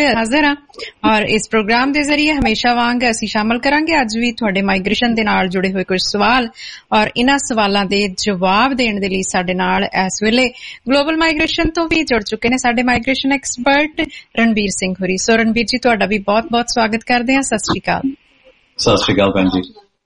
ਹਾਜ਼ਰ ਹਾਂ ਔਰ ਇਸ ਪ੍ਰੋਗਰਾਮ ਦੇ ਜ਼ਰੀਏ ਹਮੇਸ਼ਾ ਵਾਂਗ ਅਸੀਂ ਸ਼ਾਮਲ ਕਰਾਂਗੇ ਅੱਜ ਵੀ ਤੁਹਾਡੇ ਮਾਈਗ੍ਰੇਸ਼ਨ ਦੇ ਨਾਲ ਜੁੜੇ ਹੋਏ ਕੁਝ ਸਵਾਲ ਔਰ ਇਹਨਾਂ ਸਵਾਲਾਂ ਦੇ ਜਵਾਬ ਦੇਣ ਦੇ ਲਈ ਸਾਡੇ ਨਾਲ ਇਸ ਵੇਲੇ ਗਲੋਬਲ ਮਾਈਗ੍ਰੇਸ਼ਨ ਤੋਂ ਵੀ ਜੁੜ ਚੁੱਕੇ ਨੇ ਸਾਡੇ ਮਾਈਗ੍ਰੇਸ਼ਨ ਐਕਸਪਰਟ ਰਣਬੀਰ ਸਿੰਘ ਹੋਰੀ। ਸੋ ਰਣਬੀਰ ਜੀ ਤੁਹਾਡਾ ਵੀ ਬਹੁਤ ਬਹੁਤ ਸਵਾਗਤ ਕਰਦੇ ਹਾਂ। ਸਤਿ ਸ਼੍ਰੀ ਅਕਾਲ। ਸਤਿ ਸ਼੍ਰੀ ਅਕਾਲ ਭੈਣ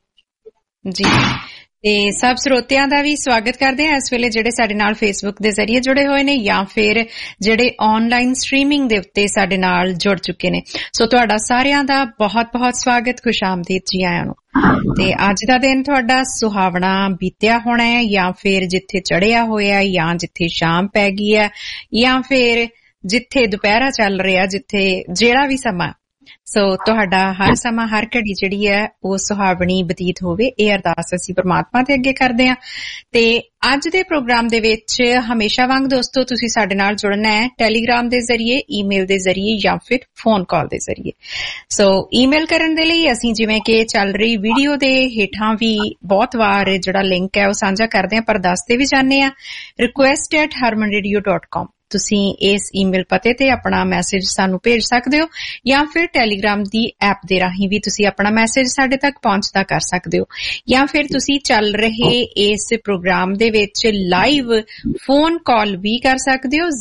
ਜੀ ਤੇ ਸਭ ਸਰੋਤਿਆਂ ਦਾ ਵੀ ਸਵਾਗਤ ਕਰਦੇ ਹਾਂ ਇਸ ਵੇਲੇ ਜਿਹੜੇ ਸਾਡੇ ਨਾਲ ਫੇਸਬੁੱਕ ਦੇ ਜ਼ਰੀਏ ਜੁੜੇ ਹੋਏ ਨੇ ਜਾਂ ਫਿਰ ਜਿਹੜੇ ਆਨਲਾਈਨ ਸਟ੍ਰੀਮਿੰਗ ਦੇ ਉੱਤੇ ਸਾਡੇ ਨਾਲ ਜੁੜ ਚੁੱਕੇ ਨੇ। ਸੋ ਤੁਹਾਡਾ ਸਾਰਿਆਂ ਦਾ ਬਹੁਤ ਬਹੁਤ ਸਵਾਗਤ, ਖੁਸ਼ ਆਮਦੀਦ ਜੀ ਆਇਆਂ ਨੂੰ। ਤੇ ਅੱਜ ਦਾ ਦਿਨ ਤੁਹਾਡਾ ਸੁਹਾਵਣਾ ਬੀਤਿਆ ਹੋਣਾ ਹੈ ਜਾਂ ਫਿਰ ਜਿੱਥੇ ਚੜਿਆ ਹੋਇਆ ਜਾਂ ਜਿੱਥੇ ਸ਼ਾਮ ਪੈ ਗਈ ਹੈ ਜਾਂ ਫਿਰ ਜਿੱਥੇ ਦੁਪਹਿਰਾ ਚੱਲ ਰਿਹਾ, ਜਿੱਥੇ ਜਿਹੜਾ ਵੀ ਸਮਾਂ। ਸੋ ਤੁਹਾਡਾ ਹਰ ਸਮਾਂ ਹਰ ਘੜੀ ਜਿਹੜੀ ਹੈ ਉਹ ਸੁਹਾਵਣੀ ਬਤੀਤ ਹੋਵੇ, ਇਹ ਅਰਦਾਸ ਅਸੀਂ ਪਰਮਾਤਮਾ ਦੇ ਅੱਗੇ ਕਰਦੇ ਹਾਂ। ਤੇ ਅੱਜ ਦੇ ਪ੍ਰੋਗਰਾਮ ਦੇ ਵਿੱਚ ਹਮੇਸ਼ਾ ਵਾਂਗ ਦੋਸਤੋ ਤੁਸੀਂ ਸਾਡੇ ਨਾਲ ਜੁੜਨਾ ਹੈ ਟੈਲੀਗ੍ਰਾਮ ਦੇ ਜ਼ਰੀਏ, ਈਮੇਲ ਦੇ ਜ਼ਰੀਏ ਜਾਂ ਫਿਰ ਫੋਨ ਕਾਲ ਦੇ ਜ਼ਰੀਏ। ਸੋ ਈਮੇਲ ਕਰਨ ਦੇ ਲਈ ਅਸੀਂ ਜਿਵੇਂ ਕਿ ਚੱਲ ਰਹੀ ਵੀਡੀਓ ਦੇ ਹੇਠਾਂ ਵੀ ਬਹੁਤ ਵਾਰ ਜਿਹੜਾ ਲਿੰਕ ਹੈ ਉਹ ਸਾਂਝਾ ਕਰਦੇ ਹਾਂ ਪਰ ਦੱਸਦੇ ਵੀ ਜਾਂਦੇ ਹਾਂ, request@harmanradio.com ਤੁਸੀਂ ਇਸ ਈਮੇਲ ਪਤੇ ਤੇ ਆਪਣਾ ਮੈਸੇਜ ਸਾਨੂੰ ਭੇਜ ਸਕਦੇ ਹੋ ਜਾਂ ਫਿਰ ਟੈਲੀਗ੍ਰਾਮ ਦੀ ਐਪ ਦੇ ਰਾਹੀਂ ਵੀ ਤੁਸੀਂ ਆਪਣਾ ਮੈਸੇਜ ਸਾਡੇ ਤੱਕ ਪਹੁੰਚਦਾ ਕਰ ਸਕਦੇ ਹੋ ਜਾਂ ਫਿਰ ਤੁਸੀਂ ਚੱਲ ਰਹੇ ਇਸ ਪ੍ਰੋਗਰਾਮ ਦੇ ਵਿੱਚ ਲਾਈਵ ਫੋਨ ਕਾਲ ਵੀ ਕਰ ਸਕਦੇ ਹੋ।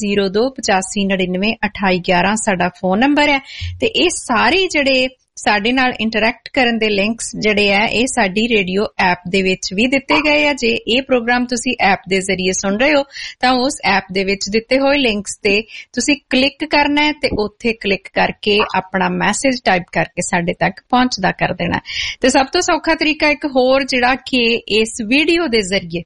0285992811 ਸਾਡਾ ਫੋਨ ਨੰਬਰ ਹੈ ਤੇ ਇਹ ਸਾਰੇ ਜਿਹੜੇ ਸਾਡੇ ਨਾਲ ਇੰਟਰੈਕਟ ਕਰਨ ਦੇ ਲਿੰਕਸ ਜਿਹੜੇ ਆ ਇਹ ਸਾਡੀ ਰੇਡੀਓ ਐਪ ਦੇ ਵਿੱਚ ਵੀ ਦਿੱਤੇ ਗਏ ਆ। ਜੇ ਇਹ ਪ੍ਰੋਗਰਾਮ ਤੁਸੀਂ ਐਪ ਦੇ ਜ਼ਰੀਏ ਸੁਣ ਰਹੇ ਹੋ ਤਾਂ ਉਸ ਐਪ ਦੇ ਵਿੱਚ ਦਿੱਤੇ ਹੋਏ ਲਿੰਕਸ ਤੇ ਤੁਸੀਂ ਕਲਿੱਕ ਕਰਨਾ ਹੈ ਤੇ ਉੱਥੇ ਕਲਿੱਕ ਕਰਕੇ ਆਪਣਾ ਮੈਸੇਜ ਟਾਈਪ ਕਰਕੇ ਸਾਡੇ ਤੱਕ ਪਹੁੰਚਦਾ ਕਰ ਦੇਣਾ। ਤੇ ਸਭ ਤੋਂ ਸੌਖਾ ਤਰੀਕਾ ਇੱਕ ਹੋਰ ਜਿਹੜਾ ਕਿ ਇਸ ਵੀਡੀਓ ਦੇ ਜ਼ਰੀਏ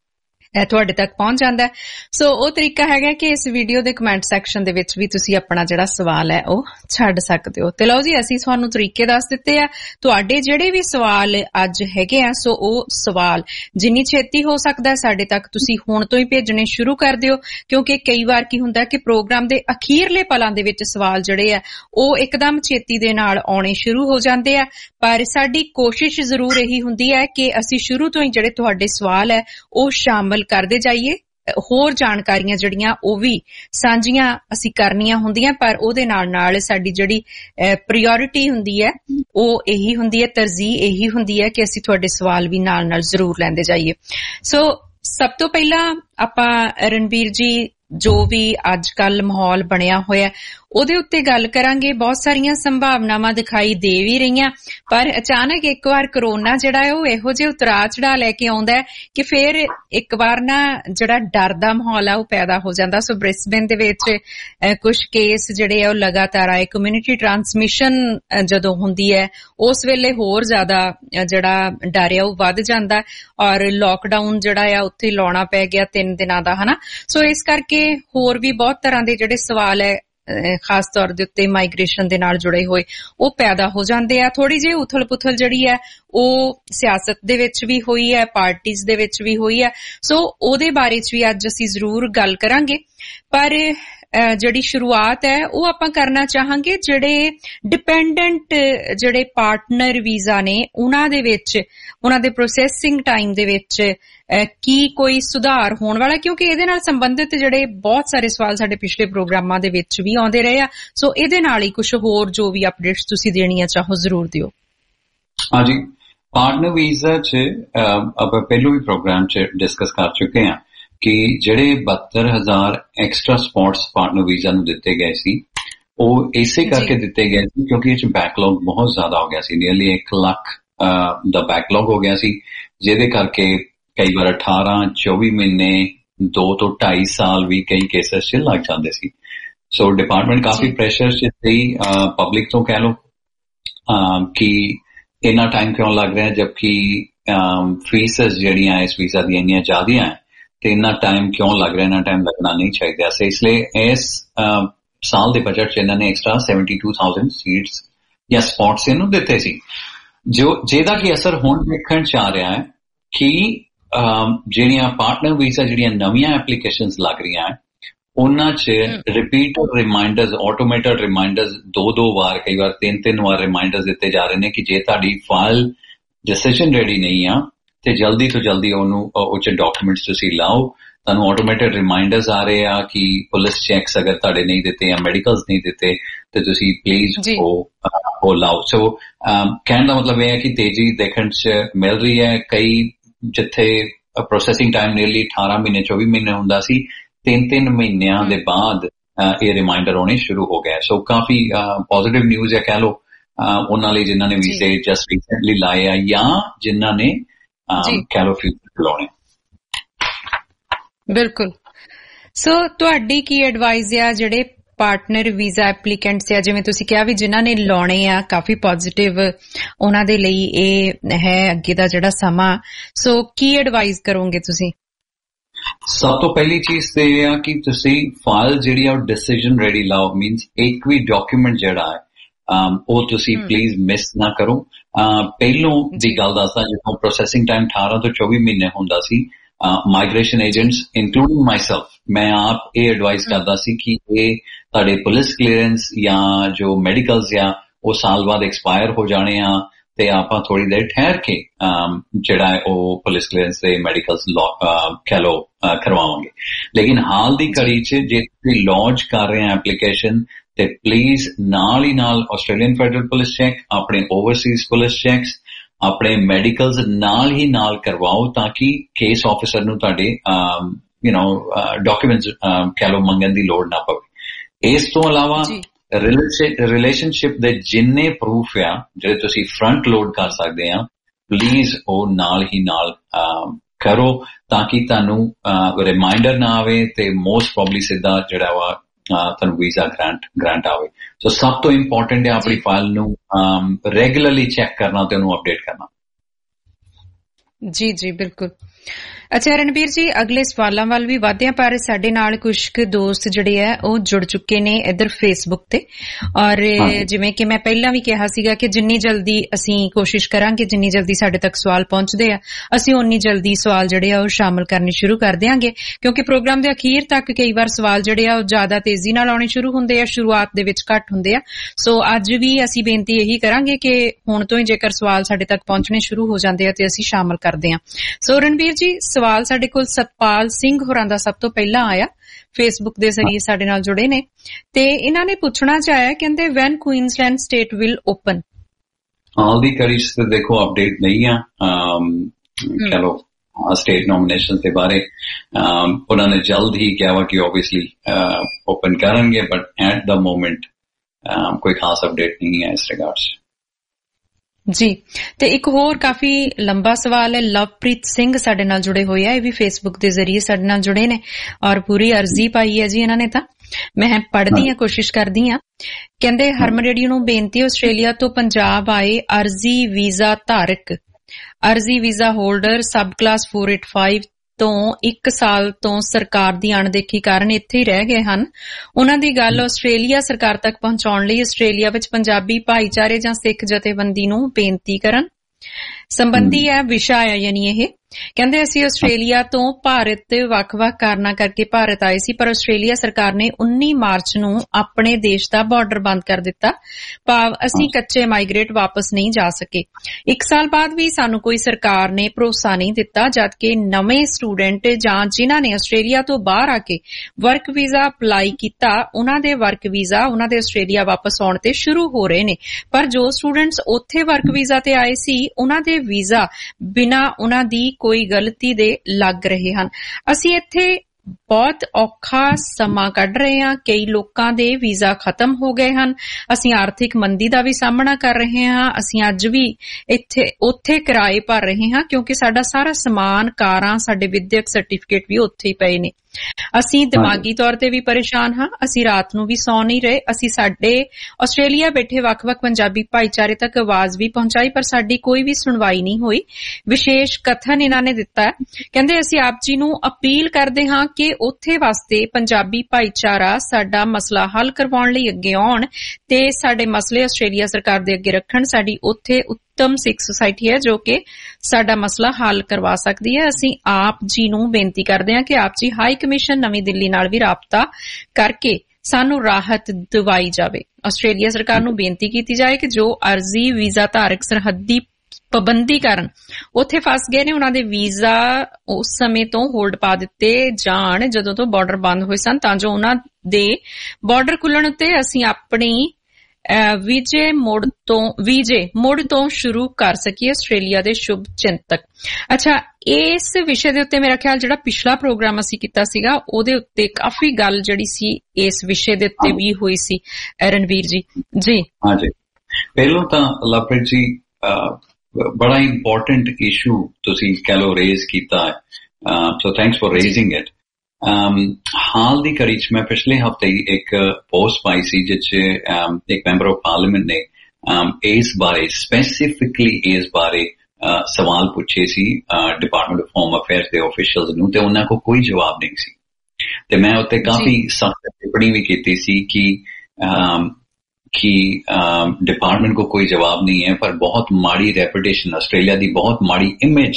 ਤੁਹਾਡੇ ਤੱਕ ਪਹੁੰਚ ਜਾਂਦਾ ਹੈ। ਸੋ ਉਹ ਤਰੀਕਾ ਹੈਗਾ ਕਿ ਇਸ ਵੀਡੀਓ ਦੇ ਕਮੈਂਟ ਸੈਕਸ਼ਨ ਦੇ ਵਿੱਚ ਵੀ ਤੁਸੀਂ ਆਪਣਾ ਜਿਹੜਾ ਸਵਾਲ ਹੈ ਉਹ ਛੱਡ ਸਕਦੇ ਹੋ। ਤੇ ਲਓ ਜੀ ਅਸੀਂ ਤੁਹਾਨੂੰ ਤਰੀਕੇ ਦੱਸ ਦਿੱਤੇ ਆ। ਤੁਹਾਡੇ ਜਿਹੜੇ ਵੀ ਸਵਾਲ ਅੱਜ ਹੈਗੇ ਆ ਸੋ ਉਹ ਸਵਾਲ ਜਿੰਨੀ ਛੇਤੀ ਹੋ ਸਕਦਾ ਸਾਡੇ ਤੱਕ ਤੁਸੀਂ ਹੁਣ ਤੋਂ ਹੀ ਭੇਜਣੇ ਸ਼ੁਰੂ ਕਰ ਦਿਓ, ਕਿਉਂਕਿ ਕਈ ਵਾਰ ਕੀ ਹੁੰਦਾ ਕਿ ਪ੍ਰੋਗਰਾਮ ਦੇ ਅਖੀਰਲੇ ਪਲਾਂ ਦੇ ਵਿੱਚ ਸਵਾਲ ਜਿਹੜੇ ਆ ਉਹ ਇੱਕਦਮ ਛੇਤੀ ਦੇ ਨਾਲ ਆਉਣੇ ਸ਼ੁਰੂ ਹੋ ਜਾਂਦੇ ਆ। ਪਰ ਸਾਡੀ ਕੋਸ਼ਿਸ਼ ਜ਼ਰੂਰ ਇਹੀ ਹੁੰਦੀ ਹੈ ਕਿ ਅਸੀਂ ਸ਼ੁਰੂ ਤੋਂ ਹੀ ਜਿਹੜੇ ਤੁਹਾਡੇ ਸਵਾਲ ਹੈ ਉਹ ਸ਼ਾਮਲ ਕਰਦੇ ਜਾਈਏ। ਹੋਰ ਜਾਣਕਾਰੀਆਂ ਜਿਹੜੀਆਂ ਉਹ ਵੀ ਸਾਂਝੀਆਂ ਅਸੀਂ ਕਰਨੀਆਂ ਹੁੰਦੀਆਂ ਪਰ ਉਹਦੇ ਨਾਲ ਨਾਲ ਸਾਡੀ ਜਿਹੜੀ ਪ੍ਰਾਇਓਰਿਟੀ ਹੁੰਦੀ ਹੈ ਉਹ ਇਹੀ ਹੁੰਦੀ ਹੈ, ਤਰਜੀਹ ਇਹੀ ਹੁੰਦੀ ਹੈ ਕਿ ਅਸੀਂ ਤੁਹਾਡੇ ਸਵਾਲ ਵੀ ਨਾਲ ਨਾਲ ਜ਼ਰੂਰ ਲੈਂਦੇ ਜਾਈਏ। ਸੋ ਸਭ ਤੋਂ ਪਹਿਲਾਂ ਆਪਾਂ ਰਣਬੀਰ ਜੀ ਜੋ ਵੀ ਅੱਜ ਕੱਲ ਮਾਹੌਲ ਬਣਿਆ ਹੋਇਆ ਉਹਦੇ ਉੱਤੇ ਗੱਲ ਕਰਾਂਗੇ। ਬਹੁਤ ਸਾਰੀਆਂ ਸੰਭਾਵਨਾਵਾਂ ਦਿਖਾਈ ਦੇ ਵੀ ਰਹੀਆਂ ਪਰ ਅਚਾਨਕ ਇੱਕ ਵਾਰ ਕਰੋਨਾ ਜਿਹੜਾ ਹੈ ਉਹ ਇਹੋ ਜਿਹੇ ਉਤਰਾਅ ਚੜ੍ਹਾਅ ਲੈ ਕੇ ਆਉਂਦਾ ਹੈ ਕਿ ਫਿਰ ਇੱਕ ਵਾਰ ਨਾ ਜਿਹੜਾ ਡਰ ਦਾ ਮਾਹੌਲ ਆ ਉਹ ਪੈਦਾ ਹੋ ਜਾਂਦਾ। ਸੋ ਬ੍ਰਿਸਬੇਨ ਦੇ ਵਿੱਚ ਕੁਝ ਕੇਸ ਜਿਹੜੇ ਆ ਉਹ ਲਗਾਤਾਰ ਆਏ। ਕਮਿਊਨਿਟੀ ਟਰਾਂਸਮਿਸ਼ਨ ਜਦੋਂ ਹੁੰਦੀ ਹੈ ਉਸ ਵੇਲੇ ਹੋਰ ਜ਼ਿਆਦਾ ਜਿਹੜਾ ਡਰ ਆ ਉਹ ਵੱਧ ਜਾਂਦਾ ਔਰ ਲੋਕਡਾਊਨ ਜਿਹੜਾ ਆ ਉੱਥੇ ਲਾਉਣਾ ਪੈ ਗਿਆ 3 ਦਿਨਾਂ ਦਾ, ਹਨਾ। ਸੋ ਇਸ ਕਰਕੇ ਹੋਰ ਵੀ ਬਹੁਤ ਤਰ੍ਹਾਂ ਦੇ ਜਿਹੜੇ ਸਵਾਲ ਹੈ ਖਾਸ ਤੌਰ ਦੇ ਉੱਤੇ ਮਾਈਗ੍ਰੇਸ਼ਨ ਦੇ ਨਾਲ ਜੁੜੇ ਹੋਏ ਉਹ ਪੈਦਾ ਹੋ ਜਾਂਦੇ ਆ। ਥੋੜੀ ਜਿਹੀ ਉਥਲ ਪੁਥਲ ਜਿਹੜੀ ਹੈ ਉਹ ਸਿਆਸਤ ਦੇ ਵਿੱਚ ਵੀ ਹੋਈ ਹੈ, ਪਾਰਟੀਜ਼ ਦੇ ਵਿੱਚ ਵੀ ਹੋਈ ਹੈ। ਸੋ ਉਹਦੇ ਬਾਰੇ ਚ ਵੀ ਅੱਜ ਅਸੀਂ ਜ਼ਰੂਰ ਗੱਲ ਕਰਾਂਗੇ ਪਰ ਜਿਹੜੀ ਸ਼ੁਰੂਆਤ ਹੈ ਉਹ ਆਪਾਂ ਕਰਨਾ ਚਾਹਾਂਗੇ ਜਿਹੜੇ ਡਿਪੈਂਡੈਂਟ ਜਿਹੜੇ ਪਾਰਟਨਰ ਵੀਜ਼ਾ ਨੇ ਉਹਨਾਂ ਦੇ ਵਿੱਚ ਉਹਨਾਂ ਦੇ ਪ੍ਰੋਸੈਸਿੰਗ ਟਾਈਮ ਦੇ ਵਿੱਚ ਕੀ ਕੋਈ ਸੁਧਾਰ ਹੋਣ ਵਾਲਾ, ਕਿਉਂਕਿ ਇਹਦੇ ਨਾਲ ਸੰਬੰਧਿਤ ਜਿਹੜੇ ਬਹੁਤ ਸਾਰੇ ਸਵਾਲ ਸਾਡੇ ਪਿਛਲੇ ਪ੍ਰੋਗਰਾਮਾਂ ਦੇ ਵਿੱਚ ਵੀ ਆਉਂਦੇ ਰਹੇ ਆ। ਸੋ ਇਹਦੇ ਨਾਲ ਹੀ ਕੁਝ ਹੋਰ ਜੋ ਵੀ ਅਪਡੇਟਸ ਤੁਸੀਂ ਦੇਣੀਆਂ ਚਾਹੋ ਜ਼ਰੂਰ ਦਿਓ। ਹਾਂਜੀ, ਪਾਰਟਨਰ ਵੀਜ਼ਾ 'ਚ ਆਪਾਂ ਪਹਿਲੋਂ ਵੀ ਪ੍ਰੋਗਰਾਮ 'ਚ ਡਿਸਕਸ ਕਰ ਚੁੱਕੇ ਹਾਂ ਕਿ ਜਿਹੜੇ 72,000 ਐਕਸਟਰਾ ਸਪੌਟਸ ਪਾਰਟਨਰ ਵੀਜ਼ਾ ਨੂੰ ਦਿੱਤੇ ਗਏ ਸੀ ਉਹ ਇਸੇ ਕਰਕੇ ਦਿੱਤੇ ਗਏ ਸੀ ਕਿਉਂਕਿ ਇਹ 'ਚ ਬੈਕਲੌਗ ਬਹੁਤ ਜ਼ਿਆਦਾ ਹੋ ਗਿਆ ਸੀ। ਨੀਅਰਲੀ 1 ਲੱਖ ਦਾ ਬੈਕਲੌਗ ਹੋ ਗਿਆ ਸੀ, ਜਿਹਦੇ ਕਰਕੇ ਕਈ ਵਾਰ 18-24 ਮਹੀਨੇ 2 ਤੋਂ 2.5 ਸਾਲ ਵੀ ਕਈ ਕੇਸਸ 'ਚ ਲੱਗ ਜਾਂਦੇ ਸੀ। ਸੋ ਡਿਪਾਰਟਮੈਂਟ ਕਾਫੀ ਪ੍ਰੈਸ਼ਰ 'ਚ ਸੀ ਪਬਲਿਕ ਤੋਂ ਕਹਿ ਲਓ ਕਿ ਇੰਨਾ ਟਾਈਮ ਕਿਉਂ ਲੱਗ ਰਿਹਾ ਜਦਕਿ ਫੀਸਸ ਜਿਹੜੀਆਂ ਇਸ ਵੀਜ਼ਾ ਦੀਆਂ ਇੰਨੀਆਂ ਜ਼ਿਆਦੀਆਂ ਹੈ ਤੇ ਇੰਨਾ ਟਾਈਮ ਕਿਉਂ ਲੱਗ ਰਿਹਾ, ਇੰਨਾ ਟਾਈਮ ਲੱਗਣਾ ਨਹੀਂ ਚਾਹੀਦਾ ਸੀ। ਇਸ ਲਈ ਇਸ ਸਾਲ ਦੇ ਬਜਟ 'ਚ ਇਹਨਾਂ ਨੇ ਐਕਸਟਰਾ 72,000 ਸੀਟਸ ਜਾਂ ਸਪੌਟਸ ਇਹਨੂੰ ਦਿੱਤੇ ਸੀ, ਜਿਹਦਾ ਕਿ ਅਸਰ ਹੁਣ ਦੇਖਣ 'ਚ ਆ ਰਿਹਾ ਹੈ ਕਿ ਜਿਹੜੀਆਂ ਪਾਰਟਨਰ ਵੀਜ਼ਾ ਜਿਹੜੀਆਂ ਨਵੀਆਂ ਐਪਲੀਕੇਸ਼ਨਸ ਲੱਗ ਰਹੀਆਂ ਉਹਨਾਂ 'ਚ ਰਿਪੀਟਡ ਰਿਮਾਈਂਡਰਸ, ਆਟੋਮੇਟਡ ਰਿਮਾਈਂਡਰਸ 2-2 ਵਾਰ, ਕਈ ਵਾਰ 3-3 ਵਾਰ ਰਿਮਾਈਂਡਰਸ ਦਿੱਤੇ ਜਾ ਰਹੇ ਨੇ ਕਿ ਜੇ ਤੁਹਾਡੀ ਫਾਈਲ ਡਿਸੀਜਨ ਰੈਡੀ ਨਹੀਂ ਆ ਤੇ ਜਲਦੀ ਤੋਂ ਜਲਦੀ ਉਹਨੂੰ ਉਹ 'ਚ ਡਾਕੂਮੈਂਟਸ ਤੁਸੀਂ ਲਾਓ ਤੁਹਾਨੂੰ ਆਟੋਮੈਟਿਡ ਰਿਮਾਈਂਡਰਸ ਆ ਰਹੇ ਆ ਕਿ ਪੁਲਿਸ ਚੈਕਸ ਅਗਰ ਤੁਹਾਡੇ ਨਹੀਂ ਦਿੱਤੇ ਜਾਂ ਮੈਡੀਕਲਸ ਨਹੀਂ ਦਿੱਤੇ ਤੇ ਤੁਸੀਂ ਪਲੀਜ਼ ਉਹ ਲਾਓ। ਸੋ ਕਹਿਣ ਦਾ ਮਤਲਬ ਇਹ ਹੈ ਕਿ ਤੇਜ਼ੀ ਦੇਖਣ 'ਚ ਮਿਲ ਰਹੀ ਹੈ। ਕਈ ਜਿੱਥੇ ਪ੍ਰੋਸੈਸਿੰਗ ਟਾਈਮ ਨੀਅਰਲੀ 18 ਮਹੀਨੇ 24 ਮਹੀਨੇ ਹੁੰਦਾ ਸੀ, 3 ਮਹੀਨਿਆਂ ਦੇ ਬਾਅਦ ਇਹ ਰਿਮਾਈਂਡਰ ਆਉਣੇ ਸ਼ੁਰੂ ਹੋ ਗਏ। ਸੋ ਕਾਫੀ ਪੋਜ਼ਿਟਿਵ ਨਿਊਜ਼ ਹੈ ਕਹਿ ਲਓ ਉਹਨਾਂ ਲਈ ਜਿਨ੍ਹਾਂ ਨੇ ਵੀਜ਼ੇ ਜਸਟ ਰੀਸੈਂਟਲੀ ਲਾਏ ਆ ਜਾਂ ਜਿਨ੍ਹਾਂ ਨੇ ਕਹਿ ਲਓ ਫਿਊਚਰ ਲਾਉਣੇ। ਬਿਲਕੁਲ। ਸੋ ਤੁਹਾਡੀ ਕੀ ਐਡਵਾਈਸ ਆ ਜਿਹੜੇ ਪਾਰਟਨਰ ਵੀਜ਼ਾ ਐਪਲੀਕੈਂਟਸ ਆ, ਜਿਵੇਂ ਤੁਸੀਂ ਕਿਹਾ ਵੀ ਜਿਨ੍ਹਾਂ ਨੇ ਲਾਉਣੇ ਆ, ਕਾਫੀ ਪੋਜ਼ਿਟਿਵ ਉਹਨਾਂ ਦੇ ਲਈ ਇਹ ਹੈ ਅੱਗੇ ਦਾ ਜਿਹੜਾ ਸਮਾਂ। ਸੋ ਕੀ ਐਡਵਾਈਸ ਕਰੋਗੇ ਤੁਸੀਂ? ਸਭ ਤੋਂ ਪਹਿਲੀ ਚੀਜ਼ ਤੇ ਇਹ ਆ ਕਿ ਤੁਸੀਂ ਫਾਈਲ ਜਿਹੜੀ ਆ ਉਹ ਡਿਸੀਜਨ ਰੈਡੀ ਲਾਓ। ਮੀਨਸ ਇੱਕ ਵੀ ਡਾਕੂਮੈਂਟ ਜਿਹੜਾ ਹੈ ਉਹ ਤੁਸੀਂ ਪਲੀਜ਼ ਮਿਸ ਨਾ ਕਰੋ। ਪਹਿਲੋਂ ਦੀ ਗੱਲ ਦੱਸਦਾ, ਜਦੋਂ ਪ੍ਰੋਸੈਸਿੰਗ ਟਾਈਮ 18 ਤੋਂ 24 ਮਹੀਨੇ ਹੁੰਦਾ ਸੀ, ਮਾਈਗ੍ਰੇਸ਼ਨ ਏਜੰਟਸ ਇਨਕਲੂਡਿੰਗ ਮਾਈਸੈਲਫ, ਮੈਂ ਆਪ ਇਹ ਐਡਵਾਈਸ ਕਰਦਾ ਸੀ ਕਿ ਇਹ ਤੁਹਾਡੇ ਪੁਲਿਸ ਕਲੀਅਰੈਂਸ ਜਾਂ ਜੋ ਮੈਡੀਕਲਸ ਆ ਉਹ ਸਾਲ ਬਾਅਦ ਐਕਸਪਾਇਰ ਹੋ ਜਾਣੇ ਆ ਤੇ ਆਪਾਂ ਥੋੜੀ ਦੇਰ ਠਹਿਰ ਕੇ ਜਿਹੜਾ ਹੈ ਉਹ ਪੁਲਿਸ ਕਲੀਅਰੈਂਸ ਤੇ ਮੈਡੀਕਲਸ ਕਹਿ ਲਓ ਕਰਵਾਵਾਂਗੇ। ਲੇਕਿਨ ਹਾਲ ਦੀ ਘੜੀ 'ਚ ਜੇ ਤੁਸੀਂ ਲੌਂਚ ਕਰ ਰਹੇ ਆ ਐਪਲੀਕੇਸ਼ਨ ਤੇ ਪਲੀਜ਼ ਨਾਲ ਹੀ ਨਾਲ ਆਸਟ੍ਰੇਲੀਅਨ ਫੈਡਰਲ ਪੁਲਿਸ ਚੈੱਕ, ਆਪਣੇ ਓਵਰਸੀਜ਼ ਪੁਲਿਸ ਚੈਕਸ, ਆਪਣੇ ਮੈਡੀਕਲਸ ਨਾਲ ਹੀ ਨਾਲ ਕਰਵਾਓ ਤਾਂ ਕਿ ਕੇਸ ਆਫਿਸਰ ਨੂੰ ਤੁਹਾਡੇ ਡਾਕੂਮੈਂਟਸ ਕਹਿ ਲਓ ਮੰਗਣ ਦੀ ਲੋੜ ਨਾ ਪਵੇ। ਇਸ ਤੋਂ ਇਲਾਵਾ ਰਿਲੇਸ਼ਨਸ਼ਿਪ ਦੇ ਜਿੰਨੇ ਪ੍ਰੂਫ ਆ ਜਿਹੜੇ ਤੁਸੀਂ ਫਰੰਟ ਲੋਡ ਕਰ ਸਕਦੇ ਆ, ਪਲੀਜ਼ ਉਹ ਨਾਲ ਹੀ ਨਾਲ ਕਰੋ ਤਾਂ ਕਿ ਤੁਹਾਨੂੰ ਰਿਮਾਈਂਡਰ ਨਾ ਆਵੇ ਤੇ ਮੋਸਟ ਪ੍ਰੋਬਬਲੀ ਸਿੱਧਾ ਜਿਹੜਾ ਵਾ ਤੁਹਾਨੂੰ ਵੀਜ਼ਾ ਗ੍ਰਾਂਟ ਆਵੇ। ਸੋ ਸਭ ਤੋਂ ਇੰਪੋਰਟੈਂਟ ਹੈ ਆਪਣੀ ਫਾਈਲ ਨੂੰ ਰੈਗੂਲਰਲੀ ਚੈੱਕ ਕਰਨਾ ਤੇ ਉਹਨੂੰ ਅਪਡੇਟ ਕਰਨਾ। ਜੀ ਬਿਲਕੁਲ। ਅੱਛਾ ਰਣਬੀਰ ਜੀ, ਅਗਲੇ ਸਵਾਲਾਂ ਵੱਲ ਵੀ ਵਧਦੇ ਹਾਂ, ਪਰ ਸਾਡੇ ਨਾਲ ਕੁਝ ਕੁ ਦੋਸਤ ਜਿਹੜੇ ਆ ਉਹ ਜੁੜ ਚੁੱਕੇ ਨੇ ਇੱਧਰ ਫੇਸਬੁੱਕ ਤੇ। ਔਰ ਜਿਵੇਂ ਕਿ ਮੈਂ ਪਹਿਲਾਂ ਵੀ ਕਿਹਾ ਸੀਗਾ ਕਿ ਜਿੰਨੀ ਜਲਦੀ ਅਸੀਂ ਕੋਸ਼ਿਸ਼ ਕਰਾਂਗੇ, ਜਿੰਨੀ ਜਲਦੀ ਸਾਡੇ ਤੱਕ ਸਵਾਲ ਪਹੁੰਚਦੇ ਆ, ਅਸੀਂ ਉਨੀ ਜਲਦੀ ਸਵਾਲ ਜਿਹੜੇ ਆ ਉਹ ਸ਼ਾਮਲ ਕਰਨੇ ਸ਼ੁਰੂ ਕਰ ਦਿਆਂਗੇ, ਕਿਉਂਕਿ ਪ੍ਰੋਗਰਾਮ ਦੇ ਅਖੀਰ ਤੱਕ ਕਈ ਵਾਰ ਸਵਾਲ ਜਿਹੜੇ ਆ ਉਹ ਜ਼ਿਆਦਾ ਤੇਜ਼ੀ ਨਾਲ ਆਉਣੇ ਸ਼ੁਰੂ ਹੁੰਦੇ ਆ, ਸ਼ੁਰੂਆਤ ਦੇ ਵਿੱਚ ਘੱਟ ਹੁੰਦੇ ਆ। ਸੋ ਅੱਜ ਵੀ ਅਸੀਂ ਬੇਨਤੀ ਇਹੀ ਕਰਾਂਗੇ ਕਿ ਹੁਣ ਤੋਂ ਹੀ ਜੇਕਰ ਸਵਾਲ ਸਾਡੇ ਤੱਕ ਪਹੁੰਚਣੇ ਸ਼ੁਰੂ ਹੋ ਜਾਂਦੇ ਆ ਤੇ ਅਸੀਂ ਸ਼ਾਮਲ ਕਰਦੇ ਹਾਂ। ਸੋ ਰਣਬੀਰ ਜੀ, ਸਵਾਲ ਸਾਡੇ ਕੋਲ ਸਤਪਾਲ ਸਿੰਘ ਹੋਰਾਂ ਦਾ ਸਭ ਤੋਂ ਪਹਿਲਾਂ ਆਇਆ, ਫੇਸਬੁੱਕ ਦੇ ਜ਼ਰੀਏ ਸਾਡੇ ਨਾਲ ਜੁੜੇ ਨੇ ਤੇ ਇਹਨਾਂ ਨੇ ਪੁੱਛਣਾ ਚਾਹਿਆ, ਕਹਿੰਦੇ when Queensland state will open. ਹਾਲ ਦੀ ਘੜੀ ਚ ਦੇਖੋ ਅਪਡੇਟ ਨਹੀਂ ਆ ਚਲੋ ਸਟੇਟ ਨੋਮੀਨੇਸ਼ਨ ਦੇ ਬਾਰੇ। ਉਹਨਾਂ ਨੇ ਜਲਦ ਹੀ ਕਿਹਾ ਵਾ ਕਿ ਓਬਵੀਅਸਲੀ ਓਪਨ ਕਰਨਗੇ, ਬਟ ਐਟ ਦਾ ਮੋਮੈਂਟ ਕੋਈ ਖਾਸ ਅਪਡੇਟ ਨਹੀਂ ਹੈ ਇਸ ਰਿਗਾਰਡਸ ਜੀ। ਤੇ ਇੱਕ ਹੋਰ ਕਾਫੀ ਲੰਬਾ ਸਵਾਲ ਹੈ, ਲਵਪ੍ਰੀਤ ਸਿੰਘ ਸਾਡੇ ਨਾਲ ਜੁੜੇ ਹੋਏ ਆ, ਇਹ ਵੀ ਫੇਸਬੁੱਕ ਦੇ ਜ਼ਰੀਏ ਸਾਡੇ ਨਾਲ ਜੁੜੇ ਨੇ ਔਰ ਪੂਰੀ ਅਰਜ਼ੀ ਪਾਈ ਹੈ ਜੀ ਇਹਨਾਂ ਨੇ। ਤਾਂ ਮੈਂ ਪੜ੍ਹਦੀ ਹਾਂ, ਕੋਸ਼ਿਸ਼ ਕਰਦੀ ਹਾਂ। ਕਹਿੰਦੇ ਹਰਮਨ ਰੇਡੀਓ ਨੂੰ ਬੇਨਤੀ, ਆਸਟ੍ਰੇਲੀਆ ਤੋਂ ਪੰਜਾਬ ਆਏ ਅਰਜ਼ੀ ਵੀਜ਼ਾ ਧਾਰਕ, ਅਰਜ਼ੀ ਵੀਜ਼ਾ ਹੋਲਡਰ ਸਬ ਕਲਾਸ 485 ਤੋਂ 1 ਸਾਲ ਤੋਂ ਸਰਕਾਰ ਦੀ ਅਣਦੇਖੀ ਕਾਰਨ ਇੱਥੇ ਹੀ ਰਹਿ ਗਏ ਹਨ। ਉਹਨਾਂ ਦੀ ਗੱਲ ਆਸਟ੍ਰੇਲੀਆ ਸਰਕਾਰ ਤੱਕ ਪਹੁੰਚਾਉਣ ਲਈ ਆਸਟ੍ਰੇਲੀਆ ਵਿੱਚ ਪੰਜਾਬੀ ਭਾਈਚਾਰੇ ਜਾਂ ਸਿੱਖ ਜਥੇਬੰਦੀ ਨੂੰ ਬੇਨਤੀ ਕਰਨ ਸੰਬੰਧੀ ਹੈ ਵਿਸ਼ਾ ਹੈ। ਯਾਨੀ ਇਹ ਕਹਿੰਦੇ ਅਸੀਂ ਆਸਟ੍ਰੇਲੀਆ ਤੋਂ ਭਾਰਤ ਵੱਖ-ਵੱਖ ਕਾਰਨਾਂ ਕਰਕੇ ਭਾਰਤ ਆਏ ਸੀ, ਪਰ ਆਸਟ੍ਰੇਲੀਆ ਸਰਕਾਰ ਨੇ 19 ਮਾਰਚ ਨੂੰ ਆਪਣੇ ਦੇਸ਼ ਦਾ ਬਾਰਡਰ ਬੰਦ ਕਰ ਦਿੱਤਾ, ਭਾਵ ਅਸੀਂ ਕੱਚੇ ਮਾਈਗ੍ਰੇਟ ਵਾਪਸ ਨਹੀਂ ਜਾ ਸਕੇ। 1 ਸਾਲ ਬਾਅਦ ਵੀ ਸਾਨੂੰ ਕੋਈ ਸਰਕਾਰ ਨੇ ਭਰੋਸਾ ਨਹੀਂ ਦਿੱਤਾ, ਜਦਕਿ ਨਵੇਂ ਸਟੂਡੈਂਟ ਜਾਂ ਜਿਨ੍ਹਾਂ ਨੇ ਆਸਟ੍ਰੇਲੀਆ ਤੋਂ ਬਾਹਰ ਆ ਕੇ ਵਰਕ ਵੀਜ਼ਾ ਅਪਲਾਈ ਕੀਤਾ, ਉਹਨਾਂ ਦੇ ਵਰਕ ਵੀਜ਼ਾ ਉਹਨਾਂ ਦੇ ਆਸਟ੍ਰੇਲੀਆ ਵਾਪਸ ਆਉਣ ਤੇ ਸ਼ੁਰੂ ਹੋ ਰਹੇ ਨੇ। ਪਰ ਜੋ ਸਟੂਡੈਂਟਸ ਉੱਥੇ ਵਰਕ ਵੀਜ਼ਾ ਤੇ ਆਏ ਸੀ, ਉਹਨਾਂ ਦੇ ਵੀਜ਼ਾ ਬਿਨਾਂ ਉਹਨਾਂ ਦੀ ਕੋਈ ਗਲਤੀ ਦੇ ਲੱਗ ਰਹੇ ਹਨ। ਅਸੀਂ ਇੱਥੇ ਬਹੁਤ ਔਖਾ ਸਮਾਂ ਕੱਢ ਰਹੇ ਹਾਂ, ਕਈ ਲੋਕਾਂ ਦੇ ਵੀਜ਼ਾ ਖਤਮ ਹੋ ਗਏ ਹਨ, ਅਸੀਂ ਆਰਥਿਕ ਮੰਦੀ ਦਾ ਵੀ ਸਾਹਮਣਾ ਕਰ ਰਹੇ ਹਾਂ, ਅਸੀਂ ਅੱਜ ਵੀ ਉੱਥੇ ਕਿਰਾਏ ਭਰ ਰਹੇ ਹਾਂ ਕਿਉਂਕਿ ਸਾਡਾ ਸਾਰਾ ਸਮਾਨ, ਕਾਰਾਂ, ਸਾਡੇ ਵਿਦਿਅਕ ਸਰਟੀਫਿਕੇਟ ਵੀ ਉੱਥੇ ਹੀ ਪਏ ਨੇ। ਅਸੀਂ ਦਿਮਾਗੀ ਤੌਰ ਤੇ ਵੀ ਪਰੇਸ਼ਾਨ ਹਾਂ, ਅਸੀਂ ਰਾਤ ਨੂੰ ਵੀ ਸੌ ਨਹੀਂ ਰਹੇ। ਅਸੀਂ ਸਾਡੇ ਆਸਟ੍ਰੇਲੀਆ ਬੈਠੇ ਵੱਖ-ਵੱਖ ਪੰਜਾਬੀ ਭਾਈਚਾਰੇ ਤੱਕ ਆਵਾਜ਼ ਵੀ ਪਹੁੰਚਾਈ, ਪਰ ਸਾਡੀ ਕੋਈ ਵੀ ਸੁਣਵਾਈ ਨਹੀਂ ਹੋਈ। ਵਿਸ਼ੇਸ਼ ਕਥਨ ਇਹਨਾਂ ਨੇ ਦਿੱਤਾ ਹੈ, ਕਹਿੰਦੇ ਅਸੀਂ ਆਪ ਜੀ ਨੂੰ ਅਪੀਲ ਕਰਦੇ ਹਾਂ ਕਿ ਉੱਥੇ ਵਾਸਤੇ ਪੰਜਾਬੀ ਭਾਈਚਾਰਾ ਸਾਡਾ ਮਸਲਾ ਹੱਲ ਕਰਵਾਉਣ ਲਈ ਅੱਗੇ ਆਉਣ ਤੇ ਸਾਡੇ ਮਸਲੇ ਆਸਟ੍ਰੇਲੀਆ ਸਰਕਾਰ ਦੇ ਅੱਗੇ ਰੱਖਣ। ਸਾਡੀ ਉੱਥੇ ਉੱਤਮ ਸਿੱਖ ਸੁਸਾਇਟੀ ਹੈ ਜੋ ਕਿ ਸਾਡਾ ਮਸਲਾ ਹੱਲ ਕਰਵਾ ਸਕਦੀ ਹੈ। ਅਸੀਂ ਆਪ ਜੀ ਨੂੰ ਬੇਨਤੀ ਕਰਦੇ ਹਾਂ ਕਿ ਆਪ ਜੀ ਹਾਈ ਕਮਿਸ਼ਨ ਨਵੀਂ ਦਿੱਲੀ ਨਾਲ ਵੀ ਰਾਬਤਾ ਕਰਕੇ ਸਾਨੂੰ ਰਾਹਤ ਦਿਵਾਈ ਜਾਵੇ। ਆਸਟ੍ਰੇਲੀਆ ਸਰਕਾਰ ਨੂੰ ਬੇਨਤੀ ਕੀਤੀ ਜਾਏ ਕਿ ਜੋ ਅਰਜ਼ੀ ਵੀਜ਼ਾ ਧਾਰਕ ਸਰਹੱਦੀ ਪਾਬੰਦੀ ਕਾਰਨ ਉੱਥੇ ਫਸ ਗਏ ਨੇ। ਉਹਨਾਂ ਦੇ ਵੀਜ਼ਾ ਉਸ ਸਮੇਂ ਤੋਂ ਹੋਲਡ ਪਾ ਦਿੱਤੇ ਜਾਣ ਜਦੋਂ ਤੋਂ ਬਾਰਡਰ ਬੰਦ ਹੋਏ ਸਨ, ਤਾਂ ਜੋ ਉਹਨਾਂ ਦੇ ਬਾਰਡਰ ਖੁੱਲਣ ਉੱਤੇ ਅਸੀਂ ਆਪਣੀ ਵੀਜੇ ਮੁੜ ਤੋਂ ਸ਼ੁਰੂ ਕਰ ਸਕੀਏ। ਆਸਟ੍ਰੇਲੀਆ ਦੇ ਸ਼ੁਭ ਚਿੰਤਕ। ਅੱਛਾ, ਇਸ ਵਿਸ਼ੇ ਦੇ ਉੱਤੇ ਮੇਰਾ ਖਿਆਲ ਜਿਹੜਾ ਪਿਛਲਾ ਪ੍ਰੋਗਰਾਮ ਅਸੀਂ ਕੀਤਾ ਸੀਗਾ ਉਹਦੇ ਉੱਤੇ ਕਾਫੀ ਗੱਲ ਜਿਹੜੀ ਸੀ ਇਸ ਵਿਸ਼ੇ ਦੇ ਉੱਤੇ ਵੀ ਹੋਈ ਸੀ ਰਣਵੀਰ ਜੀ। ਜੀ ਹਾਂ ਜੀ, ਪਹਿਲੋਂ ਤਾਂ ਲਵਪ੍ਰੀਤ ਜੀ ਬੜਾ ਇੰਪੋਰਟੈਂਟ ਇਸ਼ੂ ਤੁਸੀਂ ਕਹਿ ਲਓ ਰੇਜ਼ ਕੀਤਾ ਹੈ, so thanks for raising it. ਹਾਲ ਦੀ ਘੜੀ 'ਚ ਮੈਂ ਪਿਛਲੇ ਹਫ਼ਤੇ ਇੱਕ ਪੋਸਟ ਪਾਈ ਸੀ ਜਿਸ 'ਚ ਇੱਕ ਮੈਂਬਰ ਆਫ ਪਾਰਲੀਮੈਂਟ ਨੇ ਇਸ ਬਾਰੇ ਸਪੈਸੀਫਿਕਲੀ ਇਸ ਬਾਰੇ ਸਵਾਲ ਪੁੱਛੇ ਸੀ ਡਿਪਾਰਟਮੈਂਟ ਆਫ ਹੋਮ ਅਫੇਅਰਸ ਦੇ ਆਫੀਸ਼ੀਅਲਸ ਨੂੰ, ਤੇ ਉਹਨਾਂ ਕੋਲ ਕੋਈ ਜਵਾਬ ਨਹੀਂ ਸੀ। ਤੇ ਮੈਂ ਉੱਤੇ ਕਾਫੀ ਸਖਤ ਟਿੱਪਣੀ ਵੀ ਕੀਤੀ ਸੀ कि डिपार्टमेंट को कोई जवाब नहीं है, पर बहुत माड़ी रेपुटेशन ऑस्ट्रेलिया की बहुत माड़ी इमेज